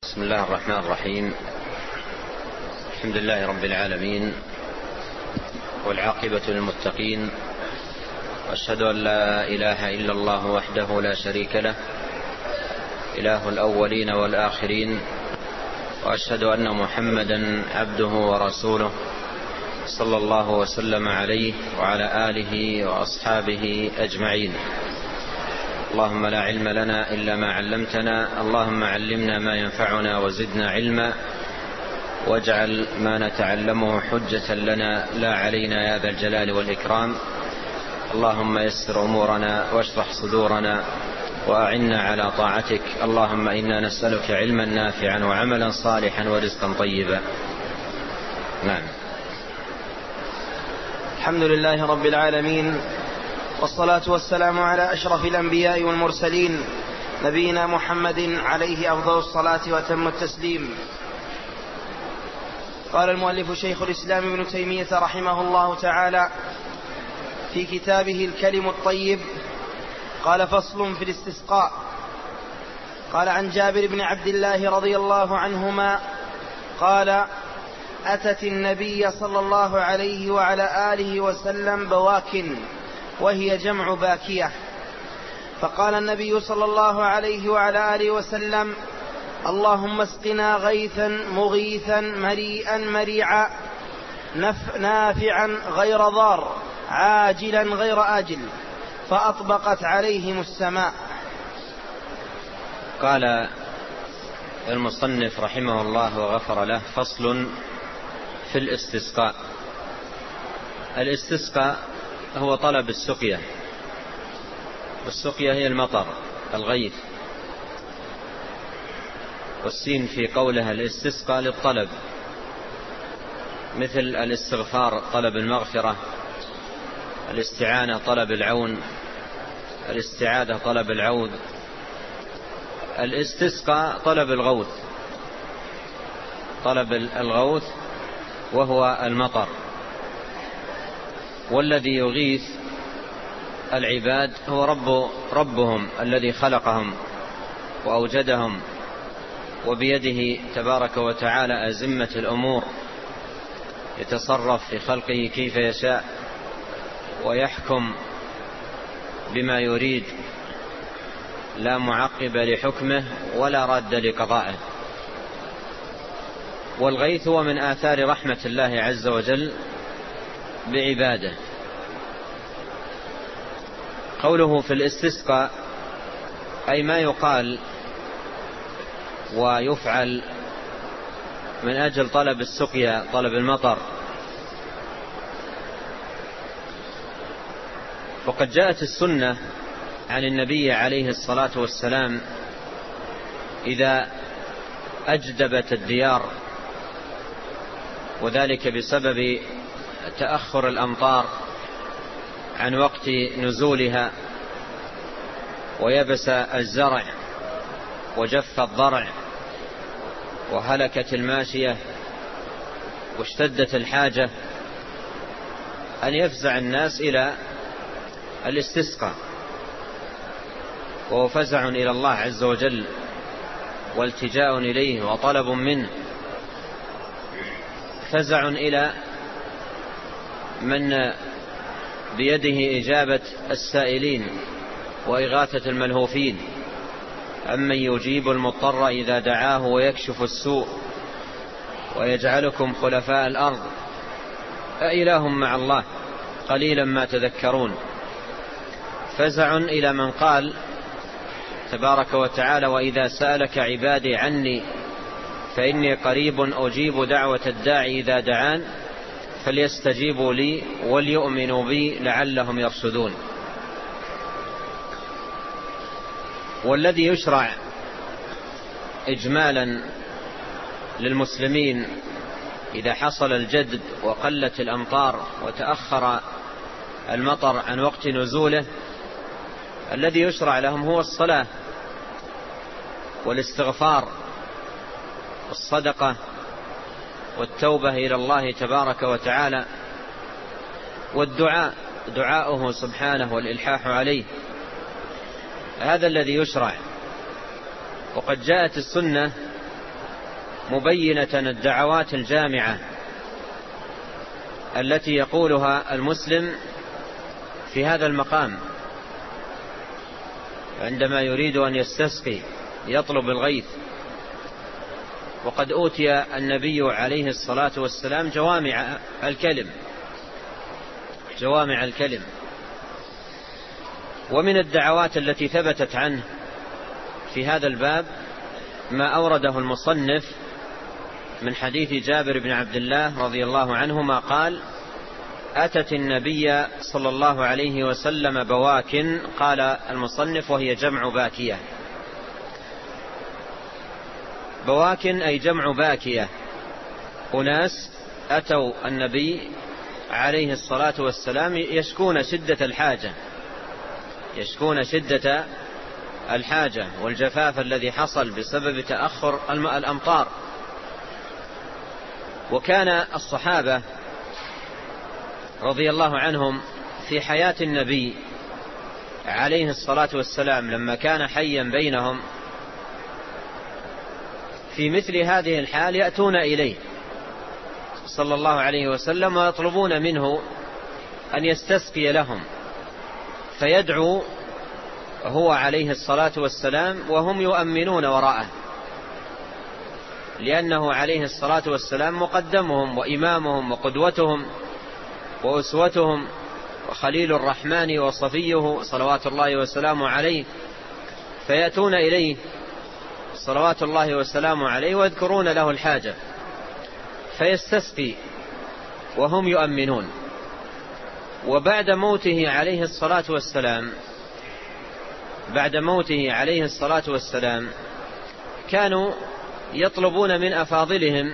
بسم الله الرحمن الرحيم. الحمد لله رب العالمين، والعاقبة للمتقين، وأشهد أن لا إله إلا الله وحده لا شريك له، إله الأولين والآخرين، وأشهد أن محمدا عبده ورسوله صلى الله وسلم عليه وعلى آله وأصحابه أجمعين. اللهم لا علم لنا إلا ما علمتنا، اللهم علمنا ما ينفعنا وزدنا علما، واجعل ما نتعلمه حجة لنا لا علينا يا ذا الجلال والإكرام. اللهم يسر أمورنا واشرح صدورنا وأعنا على طاعتك. اللهم إنا نسألك علما نافعا وعملا صالحا ورزقا طيبا. نعم. الحمد لله رب العالمين، والصلاة والسلام على أشرف الأنبياء والمرسلين، نبينا محمد عليه أفضل الصلاة وأتم التسليم. قال المؤلف شيخ الإسلام ابن تيمية رحمه الله تعالى في كتابه الكلم الطيب، قال: فصل في الاستسقاء. قال: عن جابر بن عبد الله رضي الله عنهما قال: أتت النبي صلى الله عليه وعلى آله وسلم بواكن، وهي جمع باكية، فقال النبي صلى الله عليه وعلى آله وسلم: اللهم اسقنا غيثا مغيثا مريئا مريعا نافعا غير ضار عاجلا غير آجل، فأطبقت عليهم السماء. قال المصنف رحمه الله وغفر له: فصل في الاستسقاء. الاستسقاء هو طلب السقيا، والسقيا هي المطر، الغيث، والسين في قولها الاستسقاء للطلب، مثل الاستغفار طلب المغفرة، الاستعانة طلب العون، الاستعاذة طلب العوذ. الاستسقاء طلب الغوث، طلب الغوث وهو المطر. والذي يغيث العباد هو ربهم الذي خلقهم وأوجدهم، وبيده تبارك وتعالى أزمة الأمور، يتصرف في خلقه كيف يشاء، ويحكم بما يريد، لا معقب لحكمه ولا راد لقضائه. والغيث هو من آثار رحمة الله عز وجل بعباده. قوله في الاستسقاء أي ما يقال ويفعل من أجل طلب السقيا، طلب المطر. وقد جاءت السنة عن النبي عليه الصلاة والسلام إذا أجدبت الديار، وذلك بسبب تأخر الأمطار عن وقت نزولها، ويبس الزرع وجف الضرع وهلكت الماشية واشتدت الحاجة، أن يفزع الناس إلى الاستسقاء، وهو فزع إلى الله عز وجل والتجاء إليه وطلب منه، فزع إلى من بيده إجابة السائلين وإغاثة الملهوفين، أمن يجيب المضطر إذا دعاه ويكشف السوء ويجعلكم خلفاء الأرض أإله مع الله قليلا ما تذكرون. فزع إلى من قال تبارك وتعالى: وإذا سألك عبادي عني فإني قريب أجيب دعوة الداعي إذا دعان فليستجيبوا لي وليؤمنوا بي لعلهم يرشدون. والذي يشرع إجمالا للمسلمين إذا حصل الجدب وقلت الأمطار وتأخر المطر عن وقت نزوله، الذي يشرع لهم هو الصلاة والاستغفار والصدقة والتوبة إلى الله تبارك وتعالى، والدعاء، دعاؤه سبحانه والإلحاح عليه. هذا الذي يشرع. وقد جاءت السنة مبينة الدعوات الجامعة التي يقولها المسلم في هذا المقام عندما يريد أن يستسقي يطلب الغيث. وقد أوتي النبي عليه الصلاة والسلام جوامع الكلم. ومن الدعوات التي ثبتت عنه في هذا الباب ما أورده المصنف من حديث جابر بن عبد الله رضي الله عنهما قال: أتت النبي صلى الله عليه وسلم بواكن. قال المصنف: وهي جمع باكية. بواكن أي جمع باكية، أناس أتوا النبي عليه الصلاة والسلام يشكون شدة الحاجة والجفاف الذي حصل بسبب تأخر الأمطار. وكان الصحابة رضي الله عنهم في حياة النبي عليه الصلاة والسلام لما كان حيا بينهم في مثل هذه الحال يأتون إليه صلى الله عليه وسلم ويطلبون منه أن يستسقي لهم، فيدعو هو عليه الصلاة والسلام وهم يؤمنون وراءه، لأنه عليه الصلاة والسلام مقدمهم وإمامهم وقدوتهم وأسوتهم وخليل الرحمن وصفيه صلوات الله وسلامه عليه. فيأتون إليه صلوات الله وسلامه عليه ويذكرون له الحاجة فيستسقي وهم يؤمنون. وبعد موته عليه الصلاة والسلام كانوا يطلبون من أفاضلهم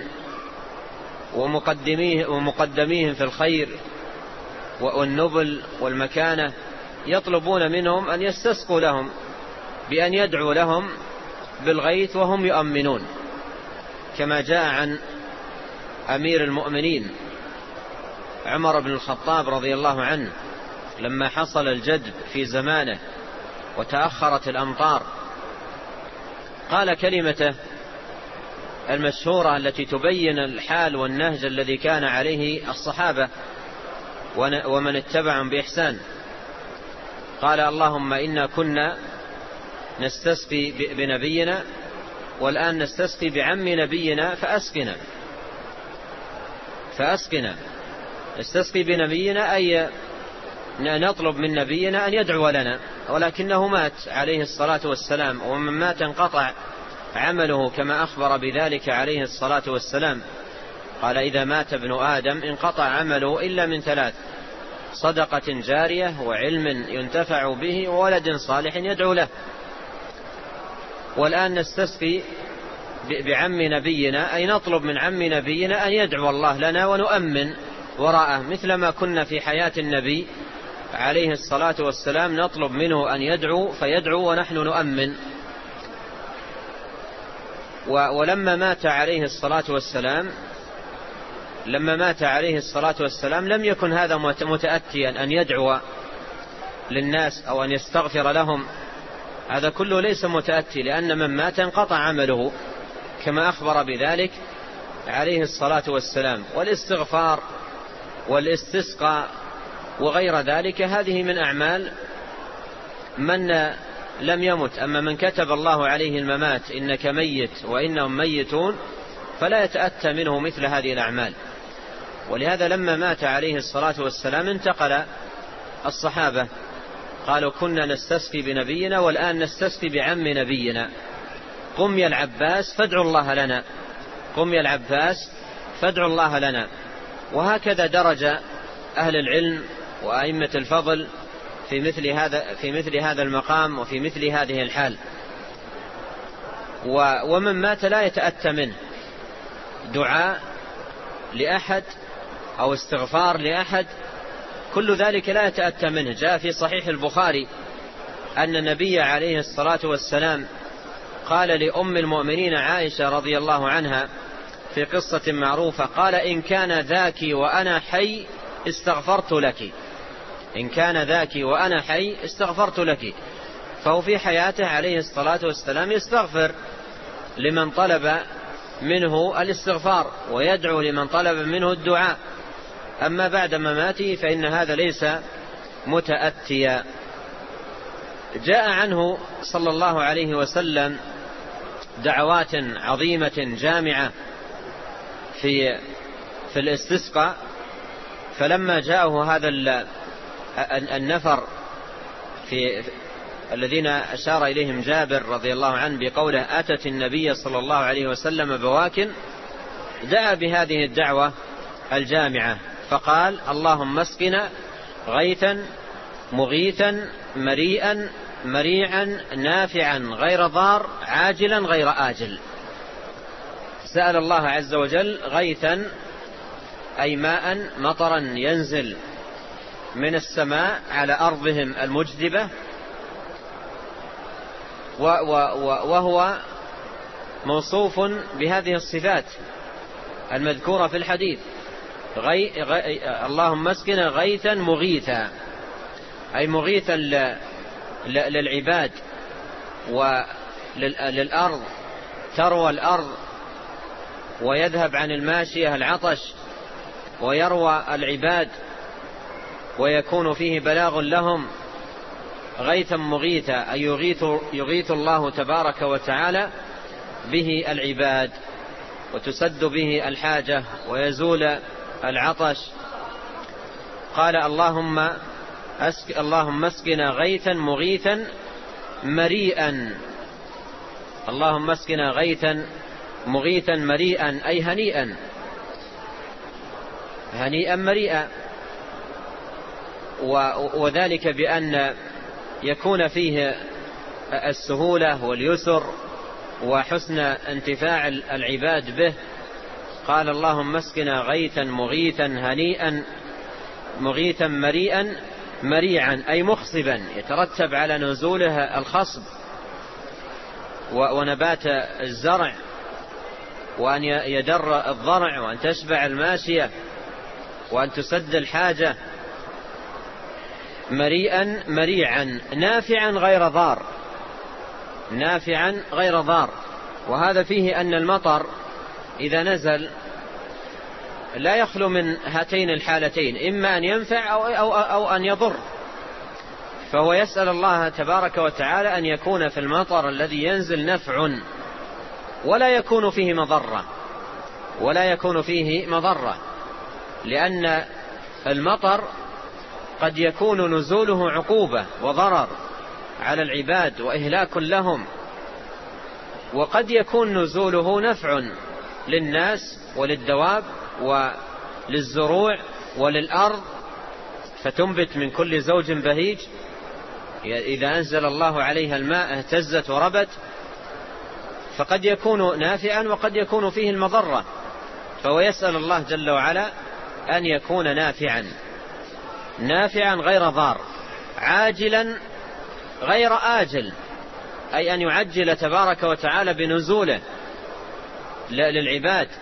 ومقدميهم في الخير والنبل والمكانة، يطلبون منهم أن يستسقوا لهم بأن يدعوا لهم بالغيث وهم يؤمنون، كما جاء عن أمير المؤمنين عمر بن الخطاب رضي الله عنه لما حصل الجدب في زمانه وتأخرت الأمطار، قال كلمته المشهورة التي تبين الحال والنهج الذي كان عليه الصحابة ومن اتبعهم بإحسان. قال: اللهم إنا كنا نستسقي بنبينا والآن نستسقي بعم نبينا فأسقنا. نستسقي بنبينا أي نطلب من نبينا أن يدعو لنا، ولكنه مات عليه الصلاة والسلام، ومن مات انقطع عمله كما أخبر بذلك عليه الصلاة والسلام. قال: إذا مات ابن آدم انقطع عمله إلا من 3: صدقة جارية وعلم ينتفع به وولد صالح يدعو له. والآن نستسقي بعم نبينا أي نطلب من عم نبينا أن يدعو الله لنا ونؤمن وراءه، مثل ما كنا في حياة النبي عليه الصلاة والسلام نطلب منه أن يدعو فيدعو ونحن نؤمن. ولما مات عليه الصلاة والسلام لم يكن هذا متأتيا أن يدعو للناس أو أن يستغفر لهم، هذا كله ليس متأتي، لأن من مات انقطع عمله كما أخبر بذلك عليه الصلاة والسلام. والاستغفار والاستسقاء وغير ذلك هذه من أعمال من لم يمت. أما من كتب الله عليه الممات إنك ميت وإنهم ميتون فلا يتأتى منه مثل هذه الأعمال. ولهذا لما مات عليه الصلاة والسلام انتقل الصحابة قالوا: كنا نستسقي بنبينا والآن نستسقي بعم نبينا، قم يا العباس فادعوا الله لنا. وهكذا درج أهل العلم وأئمة الفضل في مثل هذا المقام وفي مثل هذه الحال. ومن مات لا يتأتى منه دعاء لأحد أو استغفار لأحد، كل ذلك لا يتأتى منه. جاء في صحيح البخاري أن النبي عليه الصلاة والسلام قال لأم المؤمنين عائشة رضي الله عنها في قصة معروفة، قال: إن كان ذاك وأنا حي استغفرت لك. فهو في حياته عليه الصلاة والسلام يستغفر لمن طلب منه الاستغفار ويدعو لمن طلب منه الدعاء. أما بعد مماته فإن هذا ليس متأتيا. جاء عنه صلى الله عليه وسلم دعوات عظيمة جامعة في الاستسقاء، فلما جاءه هذا النفر الذين أشار إليهم جابر رضي الله عنه بقوله أتت النبي صلى الله عليه وسلم بواكن، دعا بهذه الدعوة الجامعة فقال اللهم اسقنا غيثا مغيثا مريئا مريعا نافعا غير ضار عاجلا غير آجل. سأل الله عز وجل غيثا أي ماء مطرا ينزل من السماء على أرضهم المجدبة، وهو موصوف بهذه الصفات المذكورة في الحديث. اللهم اسقنا غيثا مغيثا أي مغيثا للعباد وللأرض، تروى الأرض ويذهب عن الماشية العطش ويروى العباد ويكون فيه بلاغ لهم. غيثا مغيثا أي يغيث الله تبارك وتعالى به العباد وتسد به الحاجة ويزول العطش. قال اللهم اسقنا غيثا مغيثا مريئا. اللهم اسقنا غيثا مغيثا مريئا أي هنيئا، هنيئا مريئا، وذلك بأن يكون فيه السهولة واليسر وحسن انتفاع العباد به. قال اللهم اسقنا غيثا مغيثا هنيئا مغيثا مريئا مريعا أي مخصبا يترتب على نزوله الخصب ونبات الزرع، وأن يدر الضرع، وأن تشبع الماشية، وأن تسد الحاجة. مريئا مريعا نافعا غير ضار، نافعا غير ضار. وهذا فيه أن المطر إذا نزل لا يخلو من هاتين الحالتين، إما أن ينفع أو أن يضر. فهو يسأل الله تبارك وتعالى أن يكون في المطر الذي ينزل نفع ولا يكون فيه مضرة، ولا يكون فيه مضرة، لأن المطر قد يكون نزوله عقوبة وضرر على العباد وإهلاك لهم، وقد يكون نزوله نفع للناس وللدواب وللزروع وللأرض فتنبت من كل زوج بهيج. إذا أنزل الله عليها الماء اهتزت وربت، فقد يكون نافعا وقد يكون فيه المضرة. فهو يسأل الله جل وعلا أن يكون نافعا، نافعا غير ضار، عاجلا غير آجل، أي أن يعجل تبارك وتعالى بنزوله للعباد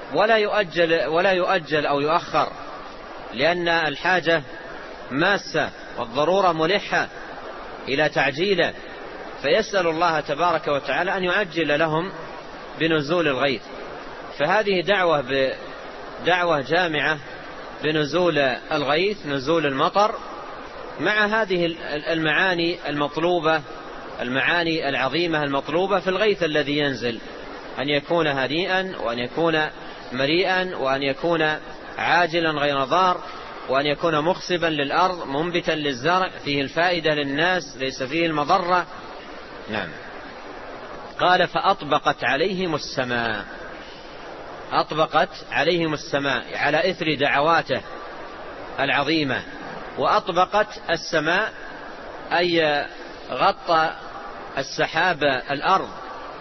ولا يؤجل أو يؤخر، لأن الحاجة ماسة والضرورة ملحة إلى تعجيله. فيسأل الله تبارك وتعالى أن يعجل لهم بنزول الغيث. فهذه دعوة جامعة بنزول الغيث، نزول المطر، مع هذه المعاني المطلوبة، المعاني العظيمة المطلوبة في الغيث الذي ينزل، أن يكون هنيئا، وأن يكون مريئا، وأن يكون عاجلا غير ضار، وأن يكون مخصبا للأرض منبتا للزرع فيه الفائدة للناس ليس فيه المضرة. نعم. قال فأطبقت عليهم السماء، أطبقت عليهم السماء على إثر دعواته العظيمة. وأطبقت السماء أي غطى السحاب الأرض،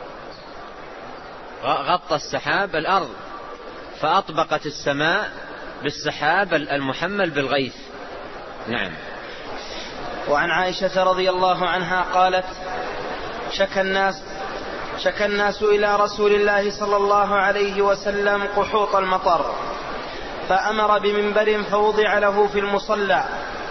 غطى السحاب الأرض، فأطبقت السماء بالسحاب المحمل بالغيث. نعم. وعن عائشة رضي الله عنها قالت شكى الناس إلى رسول الله صلى الله عليه وسلم قحوط المطر، فأمر بمنبر فوضع له في المصلى،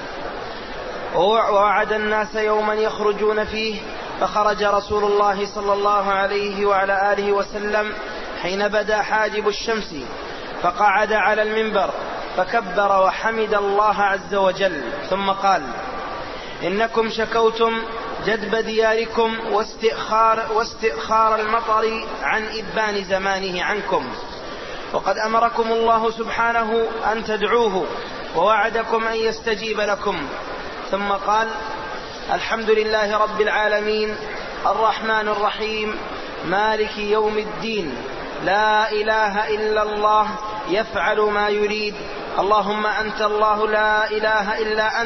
ووعد الناس يوما يخرجون فيه، فخرج رسول الله صلى الله عليه وعلى آله وسلم حين بدا حاجب الشمس، فقعد على المنبر فكبر وحمد الله عز وجل، ثم قال: إنكم شكوتم جدب دياركم واستئخار المطر عن إبان زمانه عنكم، وقد أمركم الله سبحانه أن تدعوه ووعدكم أن يستجيب لكم. ثم قال: الحمد لله رب العالمين الرحمن الرحيم مالك يوم الدين، لا إله إلا الله يفعل ما يريد، اللهم أنت الله لا إله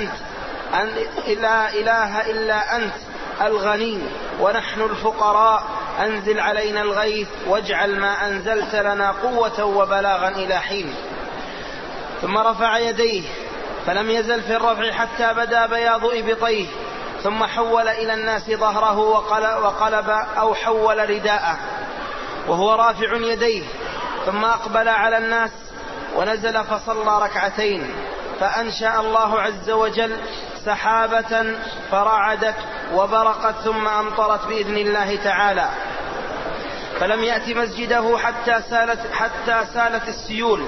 إلا أنت الغني ونحن الفقراء، أنزل علينا الغيث واجعل ما أنزلت لنا قوة وبلاغا إلى حين. ثم رفع يديه فلم يزل في الرفع حتى بدا بياض إبطيه، ثم حول إلى الناس ظهره وقلب أو حول رداءه وهو رافع يديه، ثم أقبل على الناس ونزل فصلى ركعتين، فأنشأ الله عز وجل سحابة فرعدت وبرقت ثم أمطرت بإذن الله تعالى، فلم يأت مسجده حتى سالت السيول.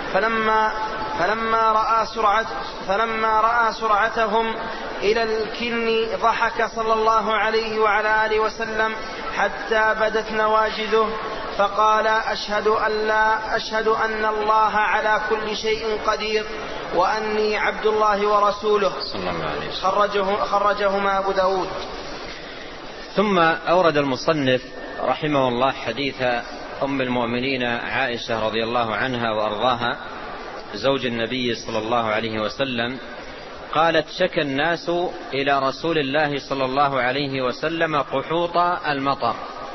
فلما رأى سرعتهم إلى الكن ضحك صلى الله عليه وعلى آله وسلم حتى بدت نواجذه، فقال: أشهد أن الله على كل شيء قدير وأني عبد الله ورسوله. خرجهما أبو داود. ثم أورد المصنف رحمه الله حديث أم المؤمنين عائشة رضي الله عنها وأرضاها زوج النبي صلى الله عليه وسلم قالت: شكى الناس إلى رسول الله صلى الله عليه وسلم قحوط المطر.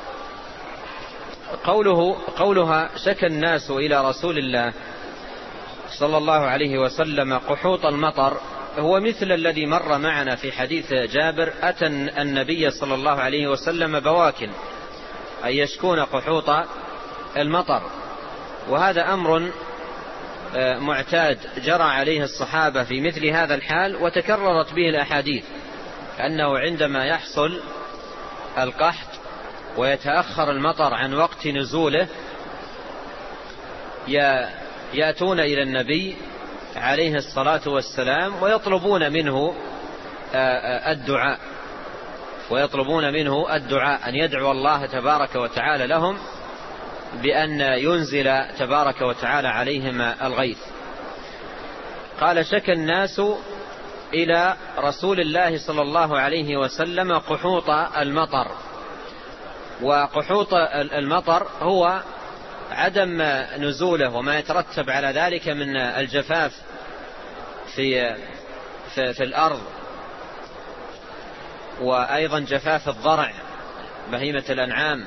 قولها شكى الناس إلى رسول الله صلى الله عليه وسلم قحوط المطر هو مثل الذي مر معنا في حديث جابر: أتى النبي صلى الله عليه وسلم بواكن، أي يشكون قحوط المطر. وهذا أمر معتاد جرى عليه الصحابة في مثل هذا الحال، وتكررت به الأحاديث أنه عندما يحصل القحط ويتأخر المطر عن وقت نزوله يأتون إلى النبي عليه الصلاة والسلام ويطلبون منه الدعاء أن يدعو الله تبارك وتعالى لهم بأن ينزل تبارك وتعالى عليهم الغيث. قال: شكى الناس إلى رسول الله صلى الله عليه وسلم قحوط المطر. وقحوط المطر هو عدم نزوله وما يترتب على ذلك من الجفاف في الأرض، وأيضا جفاف الضرع بهيمة الأنعام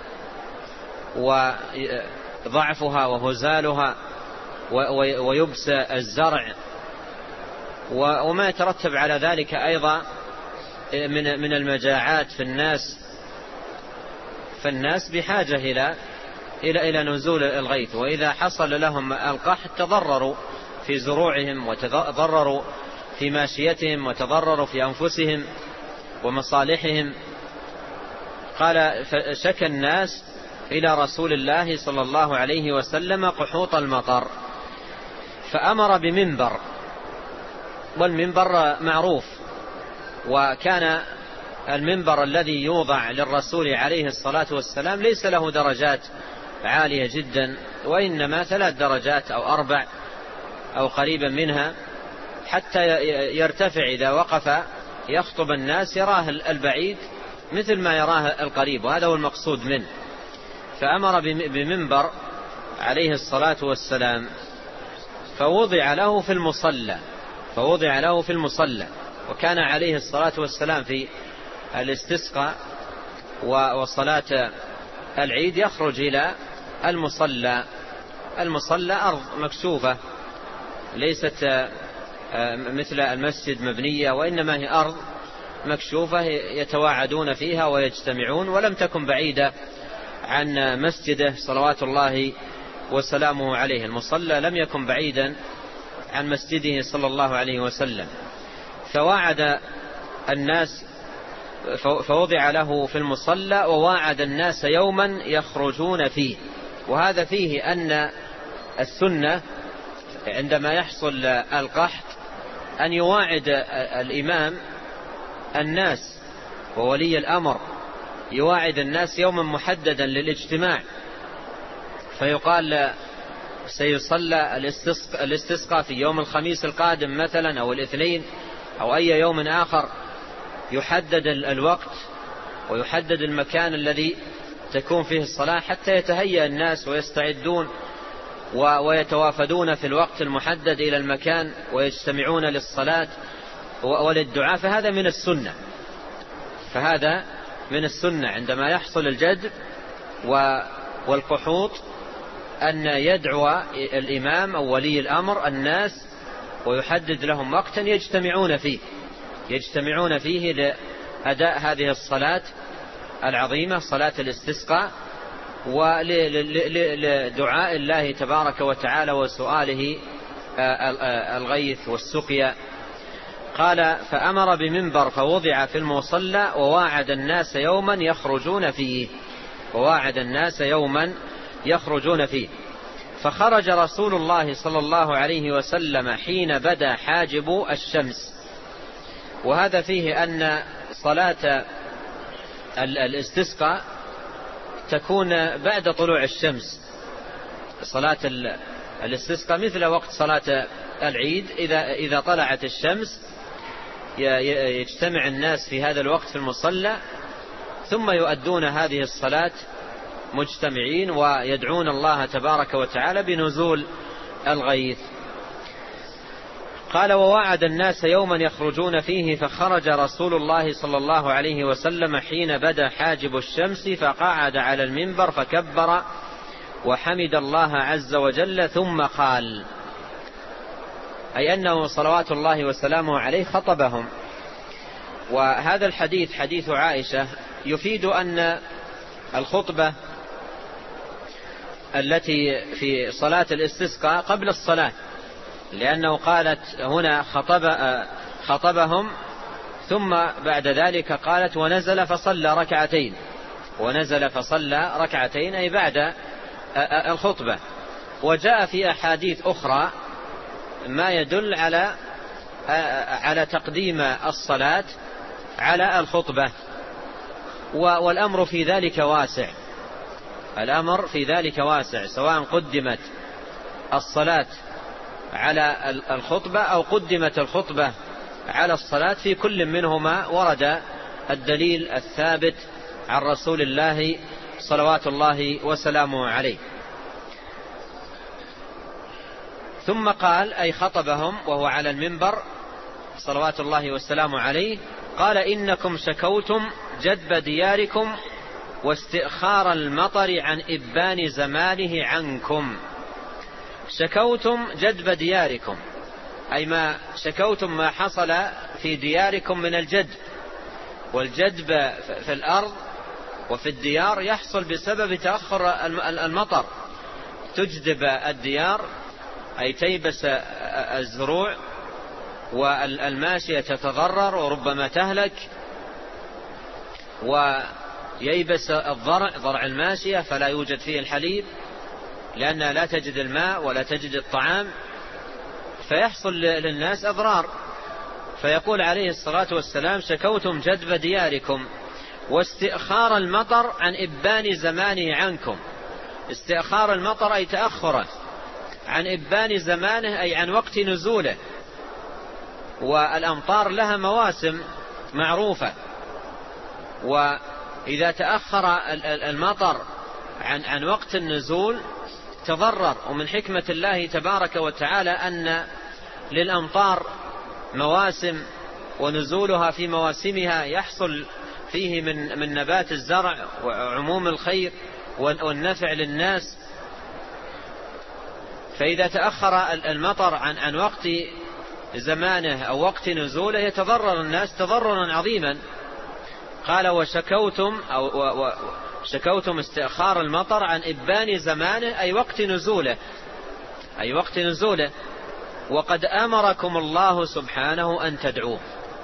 وضعفها وهزالها ويبس الزرع، وما يترتب على ذلك أيضا من المجاعات في الناس، فالناس بحاجة إلى نزول الغيث. وإذا حصل لهم القحط تضرروا في زروعهم وتضرروا في ماشيتهم وتضرروا في أنفسهم ومصالحهم. قال: شكى الناس إلى رسول الله صلى الله عليه وسلم قحوط المطر، فأمر بمنبر، والمنبر معروف، وكان المنبر الذي يوضع للرسول عليه الصلاة والسلام ليس له درجات عالية جدا، وإنما 3 درجات أو 4 أو قريبا منها، حتى يرتفع إذا وقف يخطب الناس يراه البعيد مثل ما يراه القريب، وهذا هو المقصود منه. فأمر بمنبر عليه الصلاة والسلام فوضع له في المصلى. وكان عليه الصلاة والسلام في الاستسقاء وصلاة العيد يخرج إلى المصلى أرض مكشوفة ليست مثل المسجد مبنية، وإنما هي أرض مكشوفة يتواعدون فيها ويجتمعون، ولم تكن بعيدة عن مسجده صلوات الله وسلامه عليه. المصلى لم يكن بعيدا عن مسجده صلى الله عليه وسلم. فواعد الناس، فوضع له في المصلى وواعد الناس يوما يخرجون فيه، وهذا فيه أن السنة عندما يحصل القحط أن يواعد الإمام الناس وولي الأمر، يواعد الناس يوما محددا للاجتماع، فيقال سيصلى الاستسقاء في يوم الخميس القادم مثلا أو الاثنين أو أي يوم آخر، يحدد الوقت ويحدد المكان الذي تكون فيه الصلاة حتى يتهيأ الناس ويستعدون ويتوافدون في الوقت المحدد إلى المكان ويجتمعون للصلاة وللدعاء. فهذا من السنة عندما يحصل الجدب والقحوط أن يدعو الإمام أو ولي الأمر الناس ويحدد لهم وقتا يجتمعون فيه لأداء هذه الصلاة العظيمة، صلاة الاستسقاء، ولدعاء الله تبارك وتعالى وسؤاله الغيث والسقيا. قال: فأمر بمنبر فوضع في المصلى وواعد الناس يوما يخرجون فيه. فخرج رسول الله صلى الله عليه وسلم حين بدا حاجب الشمس. وهذا فيه أن صلاة الاستسقاء تكون بعد طلوع الشمس. صلاة الاستسقاء مثل وقت صلاة العيد، إذا طلعت الشمس يجتمع الناس في هذا الوقت في المصلى، ثم يؤدون هذه الصلاة مجتمعين ويدعون الله تبارك وتعالى بنزول الغيث. قال: ووعد الناس يوما يخرجون فيه. فخرج رسول الله صلى الله عليه وسلم حين بدا حاجب الشمس فقعد على المنبر فكبر وحمد الله عز وجل ثم قال، أي أنه صلوات الله وسلامه عليه خطبهم. وهذا الحديث حديث عائشة يفيد أن الخطبة التي في صلاة الاستسقاء قبل الصلاة، لأنه قالت هنا خطبهم، ثم بعد ذلك قالت ونزل فصلى ركعتين أي بعد الخطبة. وجاء في أحاديث أخرى ما يدل على تقديم الصلاة على الخطبة، والأمر في ذلك واسع، سواء قدمت الصلاة على الخطبة أو قدمت الخطبة على الصلاة، في كل منهما ورد الدليل الثابت عن رسول الله صلوات الله وسلامه عليه. ثم قال أي خطبهم وهو على المنبر صلوات الله وسلامه عليه، قال: إنكم شكوتم جدب دياركم واستئخار المطر عن إبان زمانه عنكم. شكوتم جدب دياركم أي ما شكوتم ما حصل في دياركم من الجدب، والجدب في الأرض وفي الديار يحصل بسبب تأخر المطر. تجدب الديار أي تيبس الزروع، والماشية تتضرر وربما تهلك، وييبس ضرع الماشية فلا يوجد فيه الحليب لأنها لا تجد الماء ولا تجد الطعام، فيحصل للناس أضرار. فيقول عليه الصلاة والسلام: شكوتم جدب دياركم واستئخار المطر عن إبان زمانه عنكم. استئخار المطر أي تأخره، عن إبان زمانه أي عن وقت نزوله. والأمطار لها مواسم معروفة، وإذا تأخر المطر عن وقت النزول تضرر. ومن حكمة الله تبارك وتعالى أن للأمطار مواسم، ونزولها في مواسمها يحصل فيه من نبات الزرع وعموم الخير والنفع للناس. فإذا تأخر المطر عن وقت زمانه أو وقت نزوله يتضرر الناس تضررا عظيما. قال: شكوتم استئخار المطر عن إبان زمانه أي وقت نزوله، وقد أمركم الله سبحانه أن تدعوه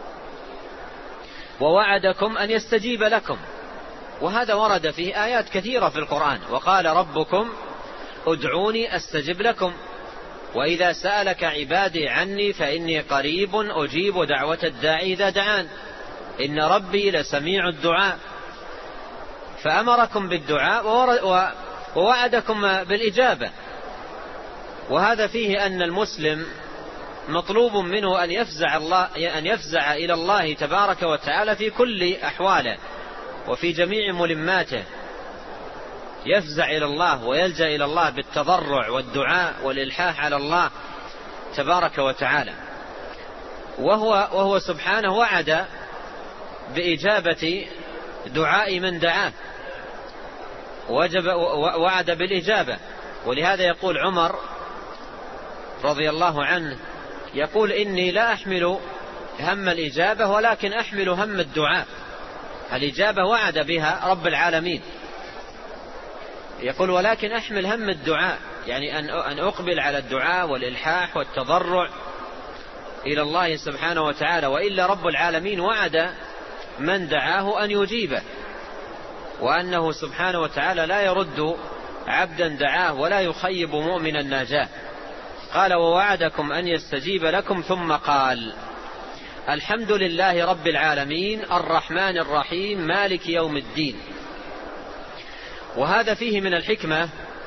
ووعدكم أن يستجيب لكم. وهذا ورد فيه آيات كثيرة في القرآن. وقال ربكم ادعوني أستجب لكم، وإذا سألك عبادي عني فإني قريب أجيب دعوة الداعي إذا دعان، إن ربي لسميع الدعاء. فأمركم بالدعاء ووعدكم بالإجابة. وهذا فيه أن المسلم مطلوب منه أن يفزع إلى الله تبارك وتعالى في كل أحواله وفي جميع ملماته، يفزع إلى الله ويلجأ إلى الله بالتضرع والدعاء والإلحاح على الله تبارك وتعالى. وهو سبحانه وعد بإجابة دعاء من دعاه، وعد بالإجابة. ولهذا يقول عمر رضي الله عنه، يقول إني لا أحمل هم الإجابة ولكن أحمل هم الدعاء. الإجابة وعد بها رب العالمين، يقول ولكن أحمل هم الدعاء، يعني أن أقبل على الدعاء والإلحاح والتضرع إلى الله سبحانه وتعالى. وإلا رب العالمين وعد من دعاه أن يجيبه، وأنه سبحانه وتعالى لا يرد عبدا دعاه ولا يخيب مؤمنا ناجاه. قال ووعدكم أن يستجيب لكم، ثم قال الحمد لله رب العالمين الرحمن الرحيم مالك يوم الدين. وهذا فيه من الحكمة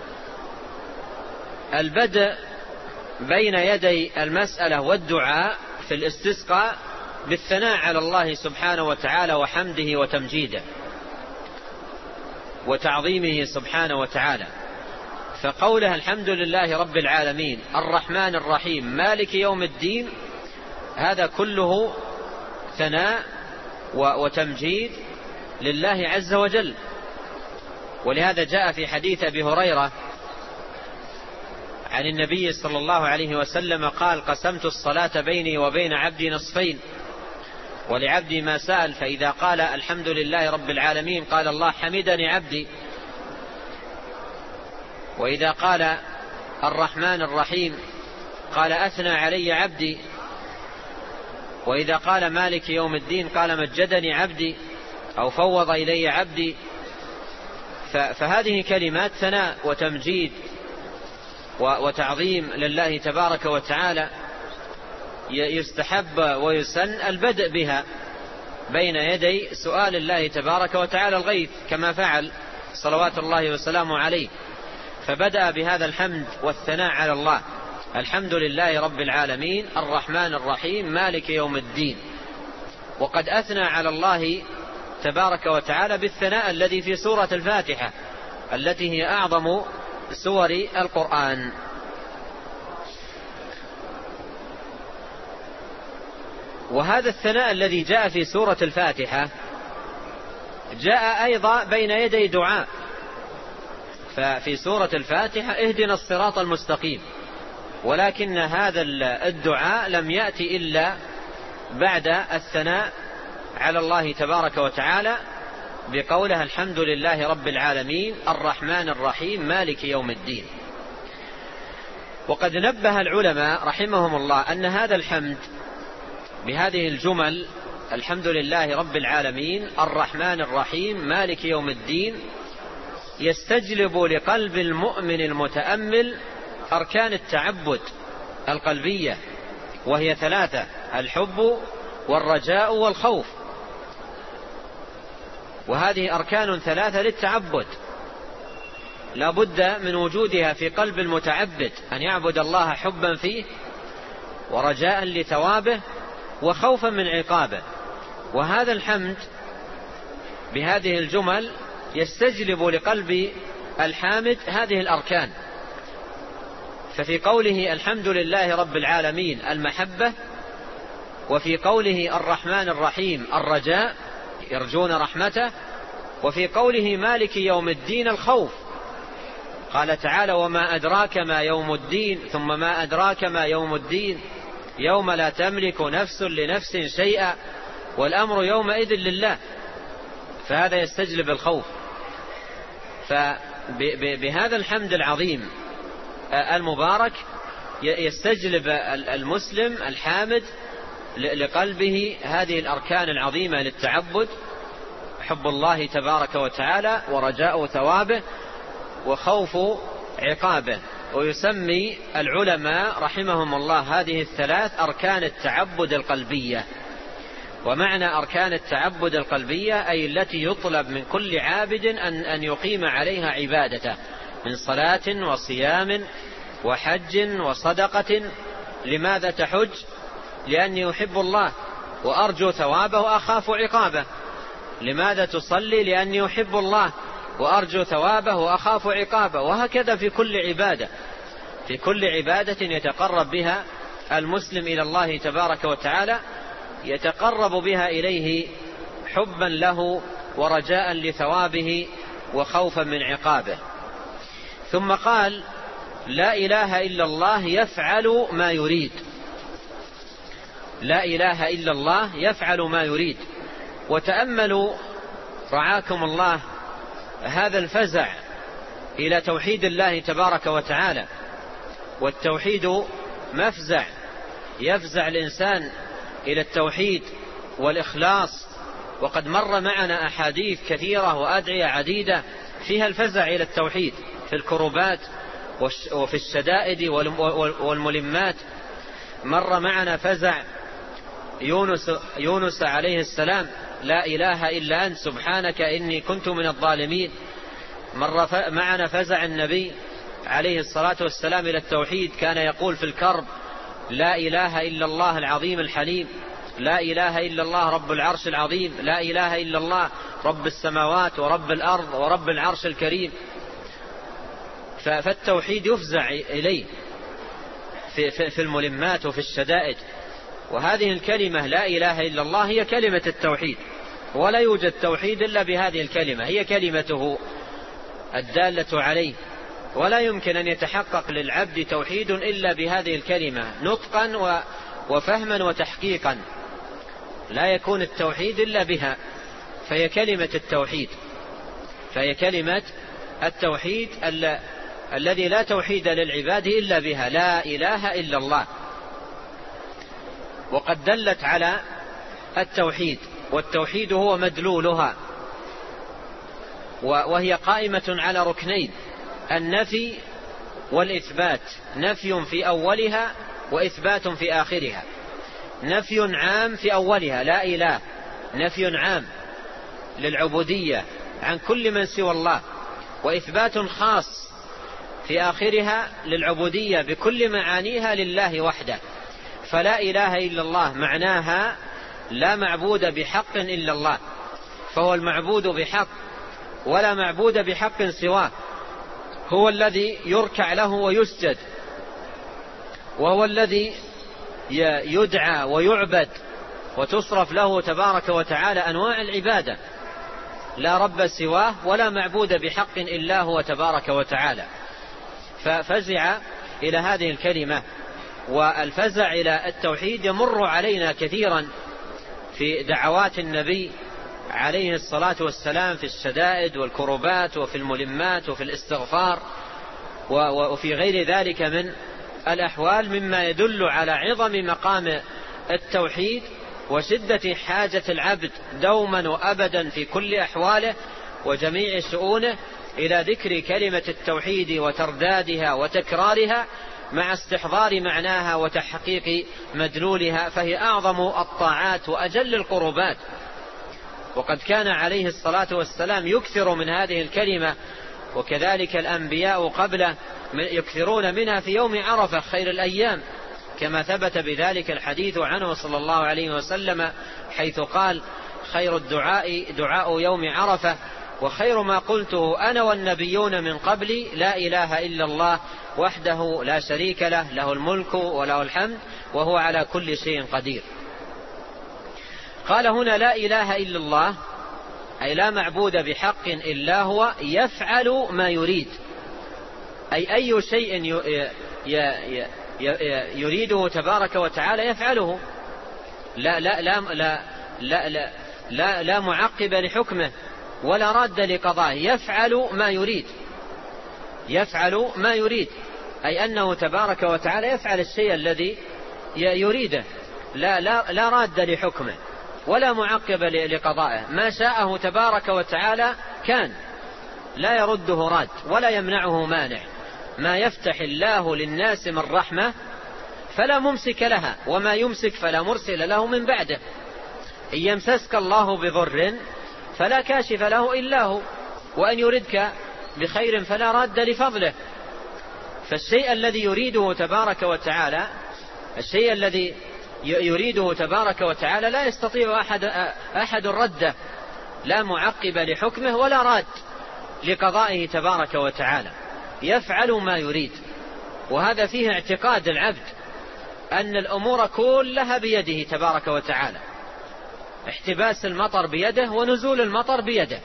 البدء بين يدي المسألة والدعاء في الاستسقاء بالثناء على الله سبحانه وتعالى وحمده وتمجيده وتعظيمه سبحانه وتعالى. فقوله الحمد لله رب العالمين الرحمن الرحيم مالك يوم الدين، هذا كله ثناء وتمجيد لله عز وجل. ولهذا جاء في حديث أبي هريرة عن النبي صلى الله عليه وسلم قال قسمت الصلاة بيني وبين عبدي نصفين، ولعبدي ما سأل، فإذا قال الحمد لله رب العالمين قال الله حمدني عبدي، وإذا قال الرحمن الرحيم قال أثنى علي عبدي، وإذا قال مالك يوم الدين قال مجدني عبدي أو فوض إلي عبدي. فهذه كلمات ثناء وتمجيد وتعظيم لله تبارك وتعالى، يستحب ويسن البدء بها بين يدي سؤال الله تبارك وتعالى الغيث كما فعل صلوات الله وسلامه عليه. فبدأ بهذا الحمد والثناء على الله، الحمد لله رب العالمين الرحمن الرحيم مالك يوم الدين. وقد أثنى على الله تبارك وتعالى بالثناء الذي في سورة الفاتحة التي هي أعظم سور القرآن. وهذا الثناء الذي جاء في سورة الفاتحة جاء أيضا بين يدي دعاء. ففي سورة الفاتحة اهدنا الصراط المستقيم، ولكن هذا الدعاء لم يأتي إلا بعد الثناء على الله تبارك وتعالى بقوله الحمد لله رب العالمين الرحمن الرحيم مالك يوم الدين. وقد نبه العلماء رحمهم الله أن هذا الحمد بهذه الجمل الحمد لله رب العالمين الرحمن الرحيم مالك يوم الدين يستجلب لقلب المؤمن المتأمل أركان التعبد القلبية، وهي ثلاثة: الحب والرجاء والخوف. وهذه أركان ثلاثة للتعبد لا بد من وجودها في قلب المتعبد، أن يعبد الله حبا فيه ورجاء لثوابه وخوفا من عقابه. وهذا الحمد بهذه الجمل يستجلب لقلب الحامد هذه الأركان. ففي قوله الحمد لله رب العالمين المحبة، وفي قوله الرحمن الرحيم الرجاء يرجون رحمته، وفي قوله مالك يوم الدين الخوف. قال تعالى وما أدراك ما يوم الدين، ثم ما أدراك ما يوم الدين يوم لا تملك نفس لنفس شيئا والأمر يومئذ لله. فهذا يستجلب الخوف. فبهذا الحمد العظيم المبارك يستجلب المسلم الحامد لقلبه هذه الأركان العظيمة للتعبد: حب الله تبارك وتعالى، ورجاء ثوابه، وخوف عقابه. ويسمي العلماء رحمهم الله هذه الثلاث أركان التعبد القلبية. ومعنى أركان التعبد القلبية أي التي يطلب من كل عابد أن يقيم عليها عبادته من صلاة وصيام وحج وصدقة. لماذا تحج؟ لأني أحب الله وأرجو ثوابه وأخاف عقابه. لماذا تصلي؟ لأني أحب الله وأرجو ثوابه وأخاف عقابه. وهكذا في كل عبادة، في كل عبادة يتقرب بها المسلم إلى الله تبارك وتعالى يتقرب بها إليه حبا له ورجاء لثوابه وخوفا من عقابه. ثم قال: لا إله إلا الله يفعل ما يريد. لا إله إلا الله يفعل ما يريد. وتأملوا رعاكم الله هذا الفزع إلى توحيد الله تبارك وتعالى. والتوحيد مفزع، يفزع الإنسان إلى التوحيد والإخلاص. وقد مر معنا أحاديث كثيرة وأدعية عديدة فيها الفزع إلى التوحيد في الكربات وفي الشدائد والملمات. مر معنا فزع يونس عليه السلام: لا إله إلا أنت سبحانك إني كنت من الظالمين. مر معنا فزع النبي عليه الصلاة والسلام إلى التوحيد، كان يقول في الكرب: لا إله إلا الله العظيم الحليم، لا إله إلا الله رب العرش العظيم، لا إله إلا الله رب السماوات ورب الأرض ورب العرش الكريم. فالتوحيد يفزع إليه في الملمات وفي الشدائد. وهذه الكلمة لا إله إلا الله هي كلمة التوحيد، ولا يوجد توحيد إلا بهذه الكلمة، هي كلمته الدالة عليه. ولا يمكن أن يتحقق للعبد توحيد إلا بهذه الكلمة نطقا وفهما وتحقيقا، لا يكون التوحيد إلا بها. فهي كلمة التوحيد، فهي كلمة التوحيد الذي لا توحيد للعباد إلا بها، لا إله إلا الله. وقد دلت على التوحيد، والتوحيد هو مدلولها، وهي قائمة على ركنين: النفي والإثبات، نفي في أولها وإثبات في آخرها. نفي عام في أولها لا إله، نفي عام للعبودية عن كل من سوى الله، وإثبات خاص في آخرها للعبودية بكل معانيها لله وحده. فلا إله إلا الله معناها لا معبود بحق إلا الله، فهو المعبود بحق ولا معبود بحق سواه، هو الذي يركع له ويسجد، وهو الذي يدعى ويعبد وتصرف له تبارك وتعالى أنواع العبادة، لا رب سواه ولا معبود بحق إلا هو تبارك وتعالى. ففزع إلى هذه الكلمة. والفزع إلى التوحيد يمر علينا كثيرا في دعوات النبي عليه الصلاة والسلام في الشدائد والكربات وفي الملمات وفي الاستغفار وفي غير ذلك من الأحوال، مما يدل على عظم مقام التوحيد وشدة حاجة العبد دوما وأبدا في كل أحواله وجميع شؤونه إلى ذكر كلمة التوحيد وتردادها وتكرارها مع استحضار معناها وتحقيق مدلولها، فهي أعظم الطاعات وأجل القربات. وقد كان عليه الصلاة والسلام يكثر من هذه الكلمة، وكذلك الأنبياء قبله يكثرون منها في يوم عرفة خير الأيام، كما ثبت بذلك الحديث عنه صلى الله عليه وسلم حيث قال: خير الدعاء دعاء يوم عرفة، وخير ما قلته أنا والنبيون من قبلي لا إله إلا الله وحده لا شريك له، له الملك وله الحمد وهو على كل شيء قدير. قال هنا: لا إله إلا الله أي لا معبود بحق إلا هو يفعل ما يريد، أي شيء يريده تبارك وتعالى يفعله، لا معقب لحكمه ولا راد لقضائه، يفعل ما يريد، يفعل ما يريد، أي أنه تبارك وتعالى يفعل الشيء الذي يريده، لا راد لحكمه ولا معقب لقضائه، ما شاءه تبارك وتعالى كان، لا يرده راد ولا يمنعه مانع، ما يفتح الله للناس من رحمة فلا ممسك لها، وما يمسك فلا مرسل له من بعده. إن يمسسك الله بضر فلا كاشف له إلا هو، وأن يردك بخير فلا راد لفضله. فالشيء الذي يريده تبارك وتعالى، الشيء الذي يريده تبارك وتعالى لا يستطيع أحد رده، لا معقب لحكمه ولا راد لقضائه تبارك وتعالى، يفعل ما يريد. وهذا فيه اعتقاد العبد أن الأمور كلها بيده تبارك وتعالى، احتباس المطر بيده ونزول المطر بيده،